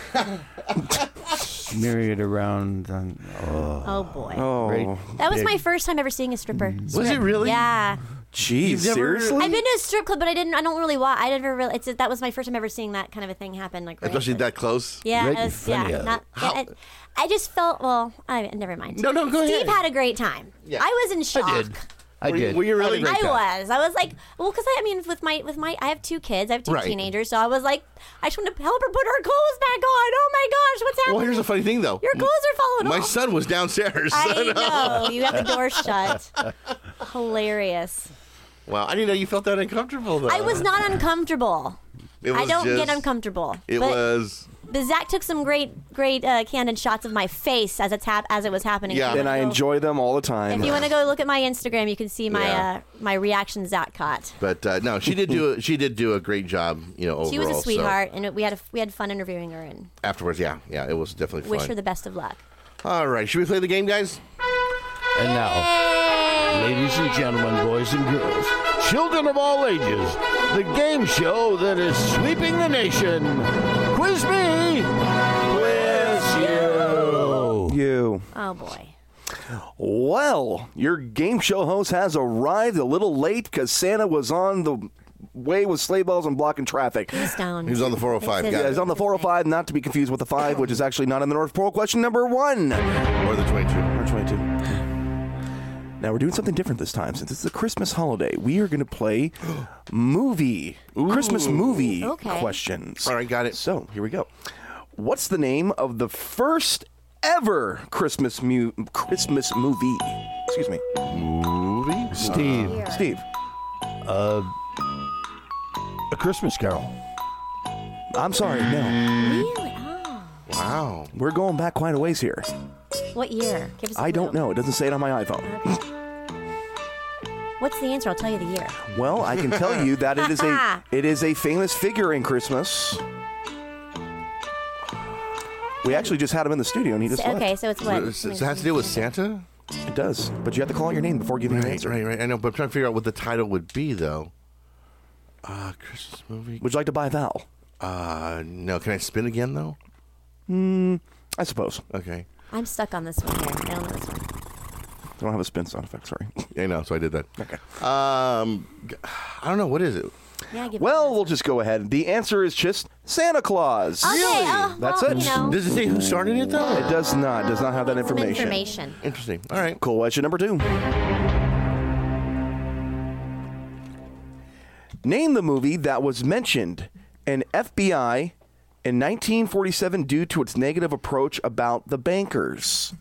Speaker 2: smearing it around. On, oh,
Speaker 5: Oh boy.
Speaker 6: Oh,
Speaker 2: great
Speaker 5: That was
Speaker 2: big-
Speaker 5: my first time ever seeing a stripper.
Speaker 3: Was it really?
Speaker 5: Yeah.
Speaker 6: jeez,
Speaker 3: never-
Speaker 6: seriously?
Speaker 5: I've been to a strip club, but I didn't. I don't really watch. I never really. It's that was my first time ever seeing that kind of a thing happen. Like right
Speaker 3: Especially
Speaker 5: after-
Speaker 3: that close.
Speaker 5: Yeah,
Speaker 2: Right
Speaker 5: it
Speaker 2: in
Speaker 5: was,
Speaker 2: front
Speaker 5: yeah.
Speaker 2: of you.
Speaker 5: Not,
Speaker 3: How-
Speaker 5: I, I just felt. Well, I never mind.
Speaker 3: No, no, go
Speaker 5: Steve
Speaker 3: ahead.
Speaker 5: had a great time.
Speaker 3: Yeah.
Speaker 5: I was in shock.
Speaker 2: I did. I
Speaker 3: Were you-
Speaker 2: did.
Speaker 3: were you really?
Speaker 2: I had a great
Speaker 5: I
Speaker 2: time.
Speaker 5: was. I was like, well, because I, I mean, with my, with my, I have two kids. I have two
Speaker 3: Right.
Speaker 5: teenagers, so I was like, I just want to help her put her clothes back on. Oh my gosh, what's happening?
Speaker 3: Well, here's the funny thing, though.
Speaker 5: Your clothes are falling
Speaker 3: My
Speaker 5: off.
Speaker 3: son was downstairs.
Speaker 5: I know. You have the door shut. Hilarious.
Speaker 3: Wow, I didn't know you felt that uncomfortable, though.
Speaker 5: I was not uncomfortable.
Speaker 3: It was
Speaker 5: I don't
Speaker 3: just-
Speaker 5: get uncomfortable.
Speaker 3: It
Speaker 5: but
Speaker 3: was.
Speaker 5: But Zach took some great, great uh, candid shots of my face as it's hap- as it was happening.
Speaker 6: Yeah,
Speaker 5: If you
Speaker 6: and I
Speaker 5: wanna go-
Speaker 6: enjoy them all the time.
Speaker 5: If you want to go look at my Instagram, you can see my
Speaker 3: Yeah.
Speaker 5: uh, my reaction Zach caught.
Speaker 3: But uh, no, she did do a, she did do a great job. You know, overall.
Speaker 5: She was a
Speaker 3: so
Speaker 5: sweetheart, and we had a, we had fun interviewing her, and
Speaker 3: afterwards, yeah, yeah, it was definitely
Speaker 5: wish
Speaker 3: fun.
Speaker 5: her the best of luck.
Speaker 3: All right, should we play the game, guys?
Speaker 2: And now, ladies and gentlemen, boys and girls, children of all ages, the game show that is sweeping the nation. Quiz me, quiz you.
Speaker 6: You.
Speaker 5: Oh boy.
Speaker 6: Well, your game show host has arrived a little late because Santa was on the way with sleigh bells and blocking traffic.
Speaker 5: He's down.
Speaker 3: He was on the four oh five.
Speaker 6: Yeah, he's on the four oh five, not to be confused with the five, which is actually not in the North Pole. Question number one.
Speaker 3: Or the twenty-two.
Speaker 6: Or twenty-two. Now, we're doing something different this time. Since it's a Christmas holiday, we are going to play movie, Christmas movie
Speaker 5: Okay.
Speaker 6: questions.
Speaker 3: All right, got it.
Speaker 6: So, here we go. What's the name of the first ever Christmas mu- Christmas movie? Excuse me.
Speaker 2: Movie? Steve.
Speaker 6: Uh, Steve.
Speaker 2: Uh, A Christmas Carol.
Speaker 6: I'm sorry, no.
Speaker 5: Really? Oh.
Speaker 3: Wow.
Speaker 6: We're going back quite a ways here.
Speaker 5: What year? Give us a
Speaker 6: I don't
Speaker 5: clue.
Speaker 6: know. It doesn't say it on my iPhone.
Speaker 5: What's the answer? I'll tell you the year.
Speaker 6: Well, I can tell you that it is a it is a famous figure in Christmas. We actually just had him in the studio, and he just
Speaker 5: So-
Speaker 6: left.
Speaker 5: okay, so it's what?
Speaker 3: Does it have to do with Santa?
Speaker 6: It does, but you have to call out your name before giving an
Speaker 3: Right,
Speaker 6: answer.
Speaker 3: right, right. I know, but I'm trying to figure out what the title would be, though. Uh, Christmas movie.
Speaker 6: Would you like to buy a vowel?
Speaker 3: Uh, no. Can I spin again, though?
Speaker 6: Hmm, I suppose.
Speaker 3: Okay.
Speaker 5: I'm stuck on this one here. I don't know this one.
Speaker 6: I don't have a spin sound effect, sorry.
Speaker 3: I know, so I did that.
Speaker 6: Okay.
Speaker 3: Um, g- I don't know. What is it?
Speaker 5: Yeah, give
Speaker 6: Well, we'll just go ahead. The answer is just Santa Claus.
Speaker 5: Okay, oh,
Speaker 6: That's
Speaker 5: well,
Speaker 6: it.
Speaker 5: you know.
Speaker 3: Does it say who started it, though?
Speaker 6: It does not. It does not have that
Speaker 5: Some
Speaker 6: information.
Speaker 5: information.
Speaker 3: Interesting. All right.
Speaker 6: Cool. Question number two. Name the movie that was mentioned in F B I in nineteen forty-seven due to its negative approach about the bankers.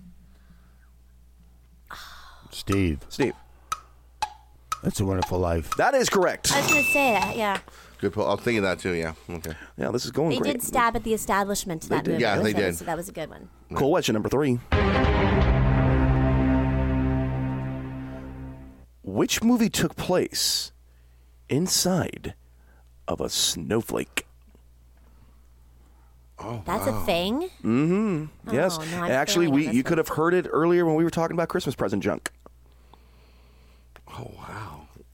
Speaker 2: Steve.
Speaker 6: Steve.
Speaker 2: It's a Wonderful Life.
Speaker 6: That is correct.
Speaker 5: I was going to say that, yeah.
Speaker 3: Good. pull. I was thinking that, too, yeah. Okay.
Speaker 6: Yeah, this is going
Speaker 5: They
Speaker 6: great.
Speaker 5: did stab at the establishment, that
Speaker 6: did.
Speaker 5: movie.
Speaker 3: Yeah, they
Speaker 5: so,
Speaker 3: did.
Speaker 5: So that was a good one.
Speaker 6: Cool. Question number three. Which movie took place inside of a snowflake?
Speaker 3: Oh,
Speaker 5: That's a thing?
Speaker 6: Mm-hmm. Yes.
Speaker 5: Oh, no, I'm
Speaker 6: and actually,
Speaker 5: failing on
Speaker 6: we
Speaker 5: this
Speaker 6: you could have heard it earlier when we were talking about Christmas present junk.
Speaker 3: Oh, wow.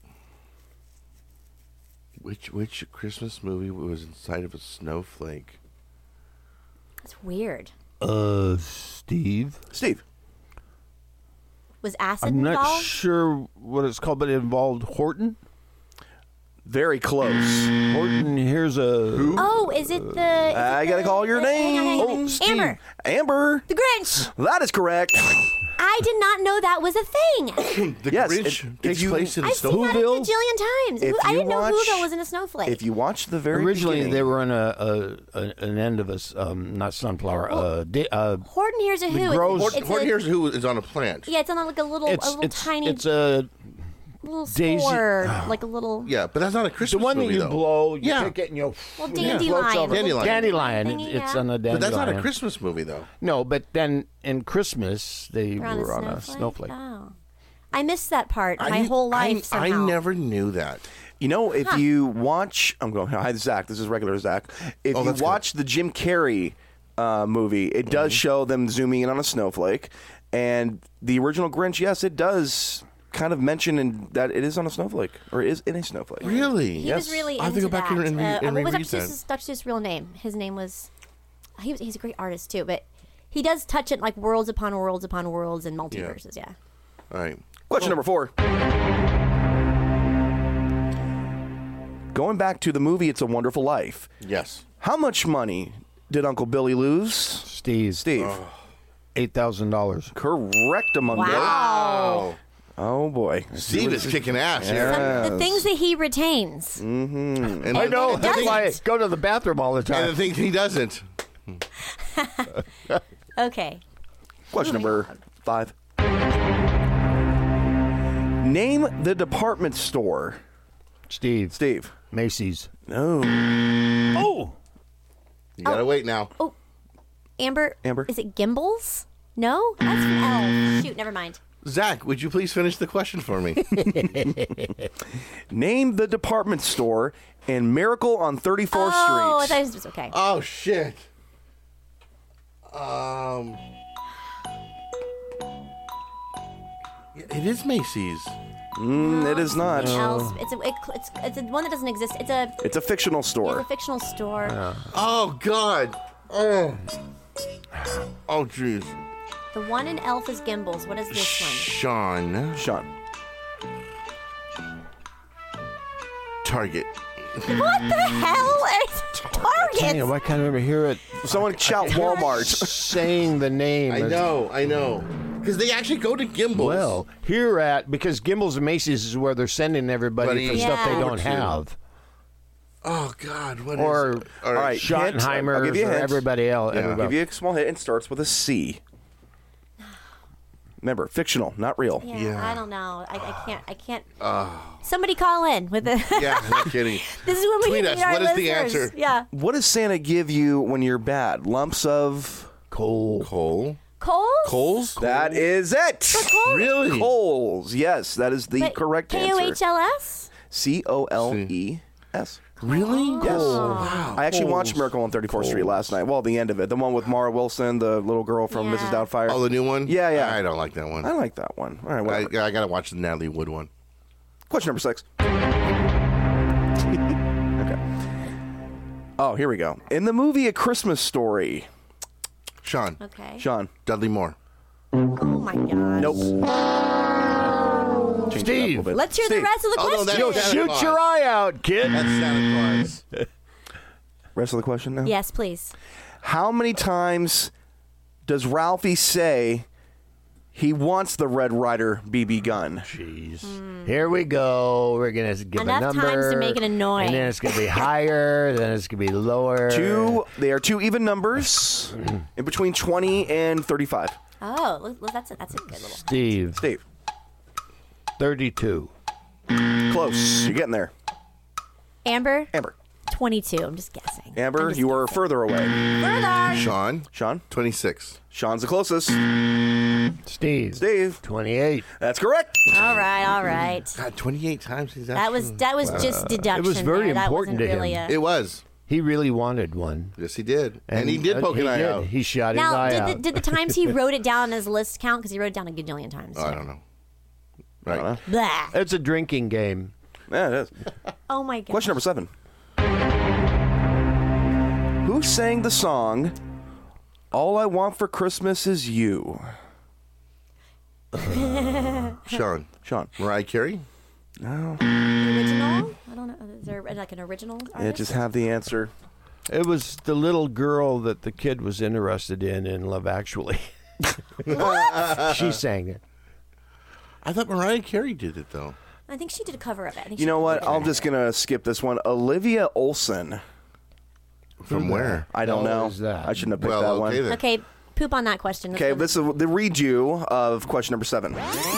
Speaker 3: Which which Christmas movie was inside of a snowflake?
Speaker 5: That's weird.
Speaker 2: Uh, Steve.
Speaker 6: Steve.
Speaker 5: Was acid
Speaker 2: I'm not
Speaker 5: involved?
Speaker 2: sure what it's called, but it involved Horton.
Speaker 6: Very close.
Speaker 2: Horton, here's a. Who?
Speaker 5: Oh, is it the...
Speaker 6: I gotta call your name.
Speaker 5: Hang on, hang on.
Speaker 6: Oh, Steve.
Speaker 5: Amber.
Speaker 6: Amber.
Speaker 5: The Grinch.
Speaker 6: That is correct.
Speaker 5: I did not know that was a thing.
Speaker 3: The
Speaker 6: Yes,
Speaker 3: Grinch
Speaker 6: if-
Speaker 3: takes
Speaker 6: if you-
Speaker 3: place in a
Speaker 5: I've seen
Speaker 3: snowflake.
Speaker 5: that a gajillion times.
Speaker 6: If
Speaker 5: Who- I
Speaker 6: you
Speaker 5: didn't know
Speaker 6: watch-
Speaker 5: Whoville was in a snowflake.
Speaker 6: If you watch the very
Speaker 2: Originally,
Speaker 6: beginning,
Speaker 2: they were on a, a, a an end of a s- um, not sunflower. uh, da- uh,
Speaker 5: Horton Hears a Who. It's-
Speaker 2: grows-
Speaker 5: it's,
Speaker 3: Hort- Horton
Speaker 5: a,
Speaker 3: Hears Who is on a plant.
Speaker 5: Yeah, it's on like a little,
Speaker 2: it's
Speaker 5: a little
Speaker 2: it's
Speaker 5: tiny,
Speaker 2: it's a
Speaker 5: little
Speaker 2: daisy-
Speaker 5: spore, like a little.
Speaker 3: Yeah, but that's not a
Speaker 2: the
Speaker 3: Christmas
Speaker 2: one that
Speaker 3: movie,
Speaker 2: you
Speaker 3: though.
Speaker 2: blow. You
Speaker 3: Yeah.
Speaker 2: pick it and you.
Speaker 5: Well,
Speaker 2: it
Speaker 5: dandelion.
Speaker 2: floats over.
Speaker 3: Dandelion.
Speaker 2: Dandelion. It-
Speaker 5: Thingy,
Speaker 2: it's
Speaker 5: yeah.
Speaker 2: on a dandelion.
Speaker 3: But that's not a Christmas movie, though.
Speaker 2: No, but then in Christmas they
Speaker 5: They're on
Speaker 2: were
Speaker 5: a
Speaker 2: on a
Speaker 5: snowflake.
Speaker 2: snowflake.
Speaker 5: Oh, I missed that part my
Speaker 3: I-
Speaker 5: whole life.
Speaker 3: I,
Speaker 5: somehow.
Speaker 3: I never knew that.
Speaker 6: You know, if
Speaker 5: Huh.
Speaker 6: you watch, I'm going. Hi, Zach. This is regular Zach. If
Speaker 3: Oh,
Speaker 6: you
Speaker 3: that's good.
Speaker 6: watch the Jim Carrey uh, movie, it does show them zooming in on a snowflake, and the original Grinch. Yes, it does kind of mention in, that it is on a snowflake or is in a snowflake.
Speaker 3: Really?
Speaker 5: He
Speaker 6: Yes.
Speaker 5: was really
Speaker 3: I'll have
Speaker 5: into
Speaker 3: to go back
Speaker 5: that.
Speaker 3: and, and, re-
Speaker 5: uh,
Speaker 3: and
Speaker 5: what was
Speaker 3: reread
Speaker 5: that's
Speaker 3: that.
Speaker 5: his, that's his real name? His name was. He was. He's a great artist too, but he does touch it like worlds upon worlds upon worlds and multiverses. Yeah.
Speaker 3: All right.
Speaker 6: Question number four. Going back to the movie It's a Wonderful Life.
Speaker 3: Yes.
Speaker 6: How much money did Uncle Billy lose?
Speaker 2: Steve.
Speaker 6: Steve.
Speaker 2: Eight thousand dollars.
Speaker 6: Correct, Amundo.
Speaker 5: Wow.
Speaker 6: Oh, boy.
Speaker 3: Steve is kicking ass here.
Speaker 5: Some, the things that he retains.
Speaker 6: Mm-hmm.
Speaker 3: And
Speaker 2: I
Speaker 3: the-
Speaker 2: know.
Speaker 3: and the
Speaker 2: That's
Speaker 3: thing-
Speaker 2: why I go to the bathroom all the
Speaker 3: And the
Speaker 2: time.
Speaker 3: thing he doesn't.
Speaker 5: Okay.
Speaker 6: Question number five. Name the department store.
Speaker 2: Steve.
Speaker 6: Steve.
Speaker 2: Macy's.
Speaker 6: No.
Speaker 2: Oh.
Speaker 3: You gotta wait now.
Speaker 5: Oh, Amber.
Speaker 6: Amber.
Speaker 5: Is it Gimbals? No, that's from Elf. Shoot, never mind.
Speaker 3: Zach, would you please finish the question for me?
Speaker 6: Name the department store in Miracle on thirty-fourth
Speaker 5: Oh, I
Speaker 6: Street.
Speaker 5: thought it was okay.
Speaker 3: Oh shit. Um. It is Macy's.
Speaker 6: Mm, it is not.
Speaker 5: Else. It's a it, it's it's a one that doesn't exist. It's a
Speaker 6: It's a fictional
Speaker 5: it's
Speaker 6: store.
Speaker 5: a fictional store.
Speaker 3: Oh God. Oh. Oh jeez.
Speaker 5: The one in Elf is Gimbals. What is this
Speaker 3: Sean.
Speaker 6: Sean.
Speaker 3: Target.
Speaker 5: one? What the hell? It's Target.
Speaker 2: Dang it, why can't I ever hear it?
Speaker 6: Someone shout Walmart.
Speaker 2: Saying the name.
Speaker 3: I
Speaker 2: is-
Speaker 3: know, I know. Because they actually go to Gimbals.
Speaker 2: Well, here at, because Gimbals and Macy's is where they're sending everybody
Speaker 3: Buddy.
Speaker 2: for stuff they
Speaker 5: Yeah.
Speaker 2: don't have.
Speaker 3: Oh God, what
Speaker 2: Or
Speaker 3: is it?
Speaker 6: All right, hint. I'll
Speaker 2: Schottenheimers
Speaker 6: give you a
Speaker 2: or
Speaker 6: hint.
Speaker 2: everybody else.
Speaker 3: Yeah.
Speaker 6: I'll
Speaker 2: everybody.
Speaker 6: give you a small hint. It starts with a C. Remember, fictional, not real.
Speaker 5: Yeah,
Speaker 3: Yeah.
Speaker 5: I don't know. I, I can't. I can't.
Speaker 3: Oh.
Speaker 5: Somebody call in with the.
Speaker 3: Yeah, no kidding.
Speaker 5: This is when we
Speaker 3: Tweet
Speaker 5: need
Speaker 3: us.
Speaker 5: our
Speaker 3: What is the
Speaker 5: listeners.
Speaker 3: answer?
Speaker 5: Yeah.
Speaker 6: What does Santa give you when you're bad? Lumps of
Speaker 2: Coal.
Speaker 3: Coal.
Speaker 5: Coals.
Speaker 3: Coals?
Speaker 6: That is it.
Speaker 5: Coals?
Speaker 3: Really?
Speaker 6: Coals. Yes, that is the
Speaker 5: But
Speaker 6: correct
Speaker 5: K O H
Speaker 6: answer.
Speaker 5: L S.
Speaker 6: C O L E S.
Speaker 3: Really?
Speaker 6: Yes.
Speaker 3: Wow.
Speaker 6: I actually
Speaker 3: Coals.
Speaker 6: watched Miracle on thirty-fourth Street last night. Well, the end of it. The one with Mara Wilson, the little girl from
Speaker 5: Yeah.
Speaker 6: Missus Doubtfire.
Speaker 3: Oh, the new one?
Speaker 6: Yeah, yeah.
Speaker 3: I don't like that one.
Speaker 6: I like that one. All right,
Speaker 3: I,
Speaker 6: whatever.
Speaker 3: I gotta watch the Natalie Wood one.
Speaker 6: Question number six. Okay. Oh, here we go. In the movie A Christmas Story,
Speaker 3: Sean.
Speaker 5: Okay.
Speaker 6: Sean.
Speaker 3: Dudley Moore.
Speaker 5: Oh my God.
Speaker 6: Nope. Change it up a
Speaker 2: Steve.
Speaker 6: little bit.
Speaker 5: Let's hear the
Speaker 6: Steve.
Speaker 5: rest of the
Speaker 3: Oh, no,
Speaker 5: question.
Speaker 3: that's-
Speaker 2: Shoot
Speaker 3: Claus.
Speaker 2: your eye out, kid.
Speaker 3: That's Santa Claus.
Speaker 6: Rest of the question now?
Speaker 5: Yes, please.
Speaker 6: How many times does Ralphie say he wants the Red Ryder B B gun?
Speaker 2: Jeez. Here we go. We're going to give
Speaker 5: Enough
Speaker 2: a number.
Speaker 5: times to make it annoying.
Speaker 2: And then it's going to be higher. Then it's going to be lower.
Speaker 6: Two. They are two even numbers in between twenty and thirty-five.
Speaker 5: Oh, look, look, that's a, that's a good little.
Speaker 2: Steve.
Speaker 6: Steve.
Speaker 2: thirty-two.
Speaker 6: Close. You're getting there.
Speaker 5: Amber.
Speaker 6: Amber.
Speaker 5: twenty-two. I'm just guessing.
Speaker 6: Amber,
Speaker 5: I'm just
Speaker 6: you were
Speaker 5: guessing.
Speaker 6: further away.
Speaker 5: Further.
Speaker 3: Sean.
Speaker 6: Sean.
Speaker 3: twenty-six.
Speaker 6: Sean's the closest.
Speaker 2: Steve.
Speaker 6: Steve.
Speaker 2: twenty-eight.
Speaker 6: That's correct.
Speaker 5: All right, all right.
Speaker 3: God, twenty-eight times he's
Speaker 5: That was that was just deduction.
Speaker 2: It was very
Speaker 5: there. That
Speaker 2: important
Speaker 5: wasn't
Speaker 2: to
Speaker 5: really
Speaker 2: him.
Speaker 5: A...
Speaker 3: It was.
Speaker 2: He really wanted one.
Speaker 3: Yes, he did. And, he did
Speaker 2: uh,
Speaker 3: poke
Speaker 2: he
Speaker 3: an eye
Speaker 2: did.
Speaker 3: out.
Speaker 2: He shot his
Speaker 5: Now,
Speaker 2: eye
Speaker 5: did the,
Speaker 2: out.
Speaker 5: did the times he wrote it down on his list count? Because he wrote it down a gajillion times.
Speaker 3: Oh, I don't know. Right.
Speaker 5: Blah.
Speaker 2: It's a drinking game.
Speaker 6: Yeah, it is.
Speaker 5: Oh my God.
Speaker 6: Question number seven. Who sang the song All I Want for Christmas Is You?
Speaker 3: Sean.
Speaker 6: Sean.
Speaker 3: Mariah Carey?
Speaker 6: No.
Speaker 5: Original? I don't know. Is there like an original?
Speaker 6: Yeah,
Speaker 5: artist?
Speaker 6: just have the answer.
Speaker 2: It was the little girl that the kid was interested in in Love Actually.
Speaker 5: What?
Speaker 2: She sang it.
Speaker 3: I thought Mariah Carey did it, though.
Speaker 5: I think she did a cover of it. I think
Speaker 6: You
Speaker 5: she
Speaker 6: know
Speaker 5: did
Speaker 6: what?
Speaker 5: a cover
Speaker 6: I'm
Speaker 5: of
Speaker 6: just
Speaker 5: it.
Speaker 6: going to skip this one. Olivia Olson.
Speaker 3: From where?
Speaker 6: I don't
Speaker 2: Hell
Speaker 6: know.
Speaker 2: is that?
Speaker 6: I shouldn't have picked
Speaker 3: Well,
Speaker 6: that
Speaker 3: okay
Speaker 6: one.
Speaker 3: then.
Speaker 5: Okay, poop on that question.
Speaker 6: Okay, this is the read you of question number seven.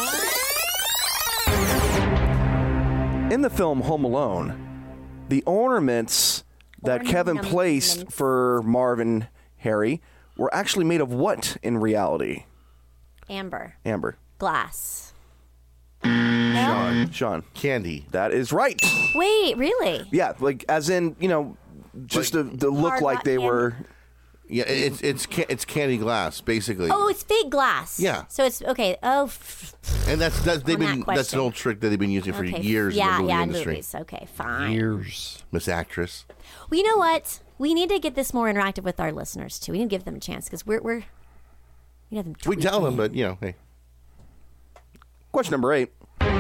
Speaker 6: In the film Home Alone, the ornaments that Kevin placed for Marvin Harry were actually made of what in reality?
Speaker 5: Amber.
Speaker 6: Amber.
Speaker 5: Glass.
Speaker 3: Sean.
Speaker 6: Sean.
Speaker 3: Candy.
Speaker 6: That is right.
Speaker 5: Wait, really?
Speaker 6: Yeah, like as in, you know, just
Speaker 3: Like-
Speaker 6: to, to look
Speaker 5: Hard
Speaker 6: like
Speaker 5: rock
Speaker 6: they
Speaker 5: candy?
Speaker 6: were.
Speaker 3: Yeah, it's it's ca- it's candy glass, basically.
Speaker 5: Oh, it's fake glass.
Speaker 3: Yeah.
Speaker 5: So it's okay. Oh, f-
Speaker 3: And that's that's they've
Speaker 5: On that
Speaker 3: been that's
Speaker 5: question.
Speaker 3: an old trick that they've been using for
Speaker 5: okay.
Speaker 3: years
Speaker 5: Yeah,
Speaker 3: in the movie
Speaker 5: yeah,
Speaker 3: industry.
Speaker 5: movies. Okay, fine.
Speaker 2: Years.
Speaker 3: Miss Actress.
Speaker 5: Well, you know what? We need to get this more interactive with our listeners too. We need to give them a chance because we're we're we have them.
Speaker 3: We
Speaker 5: tweet
Speaker 3: tell
Speaker 5: me.
Speaker 3: them, but you know, hey.
Speaker 6: Question number eight.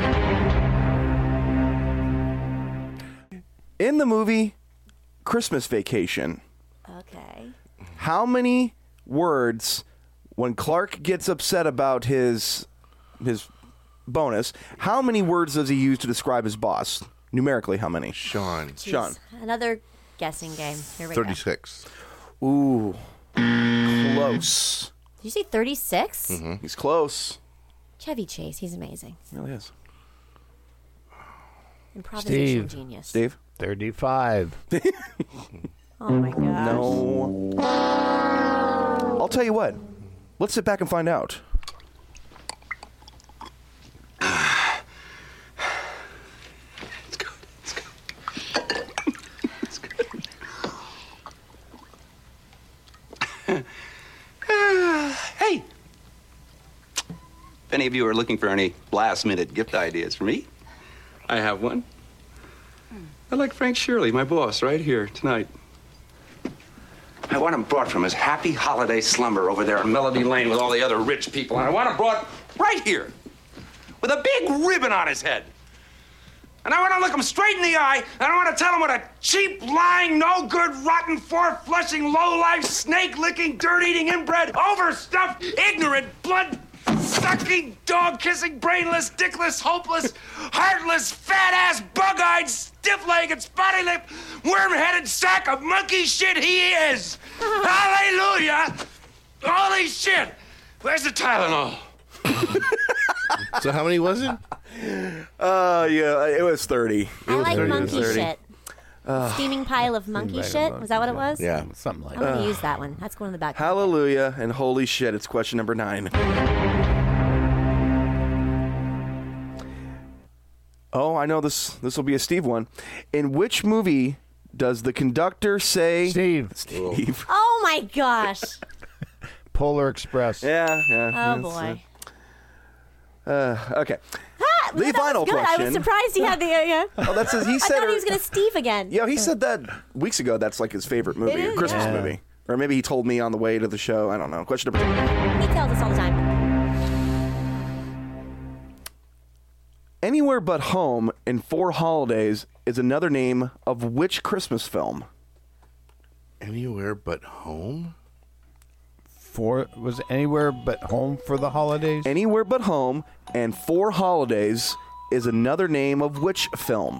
Speaker 6: In the movie Christmas Vacation,
Speaker 5: Okay.
Speaker 6: how many words when Clark gets upset about his his bonus, how many words does he use to describe his boss? Numerically, how many?
Speaker 3: Sean.
Speaker 5: Jeez.
Speaker 6: Sean.
Speaker 5: Another guessing game. Here we go.
Speaker 3: thirty-six.
Speaker 6: Ooh. Close.
Speaker 5: Did you say thirty-six?
Speaker 3: Mm-hmm.
Speaker 6: He's close.
Speaker 5: Chevy Chase. He's amazing.
Speaker 6: Really is.
Speaker 5: Improvisational
Speaker 2: Steve.
Speaker 5: genius.
Speaker 6: Steve?
Speaker 2: thirty-five.
Speaker 5: Oh my gosh.
Speaker 6: No. I'll tell you what. Let's sit back and find out.
Speaker 16: It's good. It's good. It's good. Uh, hey. If any of you are looking for any last-minute gift ideas for me, I have one. I like Frank Shirley, my boss, right here tonight. I want him brought from his happy holiday slumber over there in Melody Lane with all the other rich people, and I want him brought right here with a big ribbon on his head. And I want to look him straight in the eye, and I want to tell him what a cheap, lying, no-good, rotten, four-flushing, low-life, snake-licking, dirt-eating, inbred, overstuffed, ignorant, blood-sucking, dog-kissing, brainless, dickless, hopeless, heartless, fat-ass, bug-eyed, stiff-legged, spotty-lipped, worm-headed sack of monkey shit he is. Hallelujah! Holy shit! Where's the Tylenol?
Speaker 3: So how many was it?
Speaker 6: Uh, yeah, it was thirty. It
Speaker 5: I
Speaker 6: was
Speaker 5: like
Speaker 6: thirty.
Speaker 5: monkey
Speaker 6: It was thirty.
Speaker 5: shit.
Speaker 6: Uh,
Speaker 5: Steaming pile of monkey
Speaker 6: Steaming
Speaker 5: shit.
Speaker 6: pile of
Speaker 5: Was that what it was?
Speaker 6: Yeah,
Speaker 2: something like
Speaker 5: I'm going to
Speaker 6: that.
Speaker 5: use that one. That's going in the back.
Speaker 6: Hallelujah and holy shit. It's question number nine. Oh, I know this. This will be a Steve one. In which movie does the conductor say
Speaker 2: Steve?
Speaker 6: Steve.
Speaker 5: Oh my gosh.
Speaker 2: Polar Express.
Speaker 6: Yeah, yeah.
Speaker 5: Oh boy.
Speaker 6: Uh, okay.
Speaker 5: Ah,
Speaker 6: The
Speaker 5: that
Speaker 6: final
Speaker 5: was good. I
Speaker 6: question.
Speaker 5: was surprised he had the. Uh, yeah.
Speaker 6: Oh, that's his, he
Speaker 5: I
Speaker 6: said.
Speaker 5: thought
Speaker 6: her-
Speaker 5: he was going to Steve again.
Speaker 6: Yeah, he said that weeks ago. That's like his favorite movie,
Speaker 5: It
Speaker 6: a
Speaker 5: is,
Speaker 6: Christmas
Speaker 5: yeah.
Speaker 6: movie, or maybe he told me on the way to the show. I don't know. Question number two.
Speaker 5: He tells us all the time.
Speaker 6: Anywhere But Home in Four Holidays is another name of which Christmas film?
Speaker 3: Anywhere But Home?
Speaker 2: For was Anywhere But Home for the holidays?
Speaker 6: Anywhere But Home and Four Holidays is another name of which film?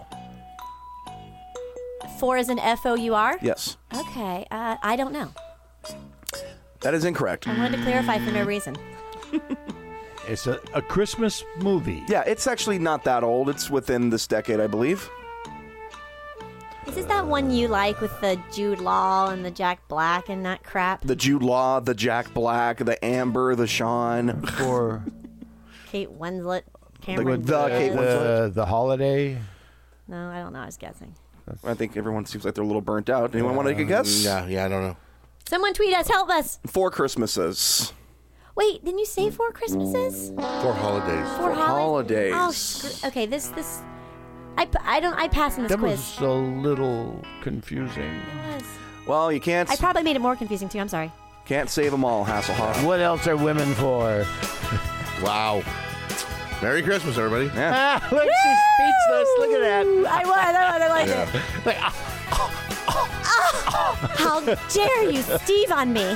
Speaker 5: Four is an F O U R?
Speaker 6: Yes.
Speaker 5: Okay. Uh, I don't know.
Speaker 6: That is incorrect.
Speaker 5: I wanted to clarify for no reason.
Speaker 2: It's a, a Christmas movie.
Speaker 6: Yeah, it's actually not that old. It's within this decade, I believe.
Speaker 5: Is this that one you like with the Jude Law and the Jack Black and that crap?
Speaker 6: The Jude Law, the Jack Black, the Amber, the Sean.
Speaker 2: For
Speaker 5: Kate Winslet, Cameron.
Speaker 6: the Kate
Speaker 2: the,
Speaker 6: Winslet.
Speaker 2: the holiday.
Speaker 5: No, I don't know. I was guessing.
Speaker 6: I think everyone seems like they're a little burnt out. Anyone want to take a guess?
Speaker 3: Yeah, yeah, I don't know.
Speaker 5: Someone tweet us. Help us.
Speaker 6: Four Christmases.
Speaker 5: Wait, didn't you say Four Christmases?
Speaker 3: Four holidays.
Speaker 5: Four
Speaker 6: holidays.
Speaker 5: Oh, screw- okay. This this. I, p- I don't. I pass on this
Speaker 2: That
Speaker 5: quiz.
Speaker 2: was a little confusing.
Speaker 5: It was.
Speaker 6: Well, you can't
Speaker 5: I probably made it more confusing too. I'm sorry.
Speaker 6: can't save them all, Hasselhoff.
Speaker 2: What else are women for?
Speaker 3: Wow. Merry Christmas, everybody.
Speaker 6: Yeah.
Speaker 2: Ah, look, she's speechless. Look at that.
Speaker 5: I was. I was. I like
Speaker 3: Yeah.
Speaker 5: it.
Speaker 2: Like, ah,
Speaker 5: How dare you, Steve, on me?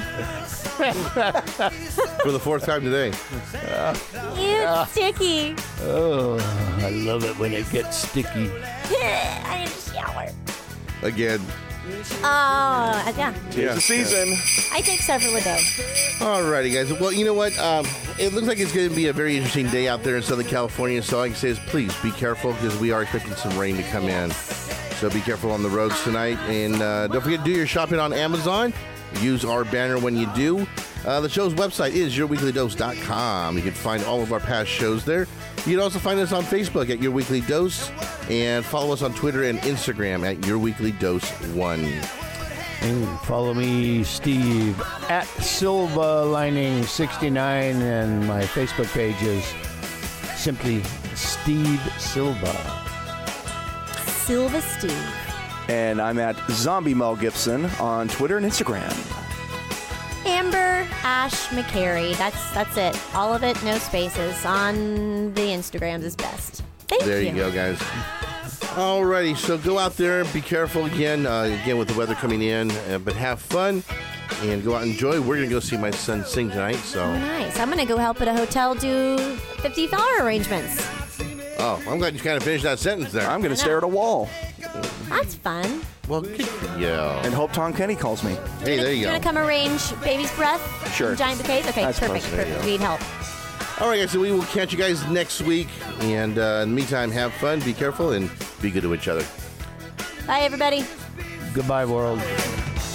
Speaker 3: For the fourth time today.
Speaker 5: You sticky.
Speaker 2: oh, I love it when it gets sticky.
Speaker 5: I need to shower.
Speaker 3: Again.
Speaker 5: Oh, yeah.
Speaker 6: Tis the season.
Speaker 5: I take several a day.
Speaker 3: Alrighty, guys. Well, you know what? Um, it looks like it's going to be a very interesting day out there in Southern California. So all I can say is please be careful because we are expecting some rain to come in. So be careful on the roads tonight. And uh, don't forget to do your shopping on Amazon. Use our banner when you do. Uh, the show's website is your weekly dose dot com. You can find all of our past shows there. You can also find us on Facebook at Your Weekly Dose and follow us on Twitter and Instagram at Your Weekly Dose one.
Speaker 2: And follow me, Steve, at Silva Lining sixty-nine, and my Facebook page is simply Steve Silva.
Speaker 5: Silva Steve.
Speaker 6: And I'm at Zombie Mel Gibson on Twitter and Instagram.
Speaker 5: Amber Ash McCary. That's that's it. All of it, no spaces. On the Instagrams is best. Thank
Speaker 3: There
Speaker 5: you.
Speaker 3: you go, guys. Alrighty, so go out there and be careful again, uh, again with the weather coming in, uh, but have fun and go out and enjoy. We're going to go see my son sing tonight, so.
Speaker 5: Oh, nice. I'm going to go help at a hotel do fifty dollars arrangements.
Speaker 3: Oh, I'm glad you kind of finished that sentence there.
Speaker 6: I'm going to stare at a wall.
Speaker 5: That's fun.
Speaker 3: Well, good for you.
Speaker 6: And hope Tom Kenny calls me.
Speaker 3: Hey, there you
Speaker 5: You
Speaker 3: go.
Speaker 5: want to come arrange baby's breath?
Speaker 6: Sure.
Speaker 5: in giant bouquets? Okay,
Speaker 6: That's
Speaker 5: perfect.
Speaker 6: perfect.
Speaker 5: perfect. We need help.
Speaker 3: All right, guys, so we will catch you guys next week. And uh, in the meantime, have fun, be careful, and be good to each other.
Speaker 5: Bye, everybody.
Speaker 2: Goodbye, world.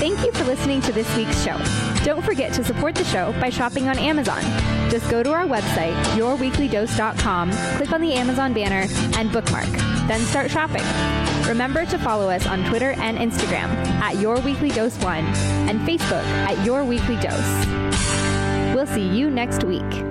Speaker 1: Thank you for listening to this week's show. Don't forget to support the show by shopping on Amazon. Just go to our website, your weekly dose dot com, click on the Amazon banner, and bookmark. Then start shopping. Remember to follow us on Twitter and Instagram at Your Weekly Dose one and Facebook at Your Weekly Dose. We'll see you next week.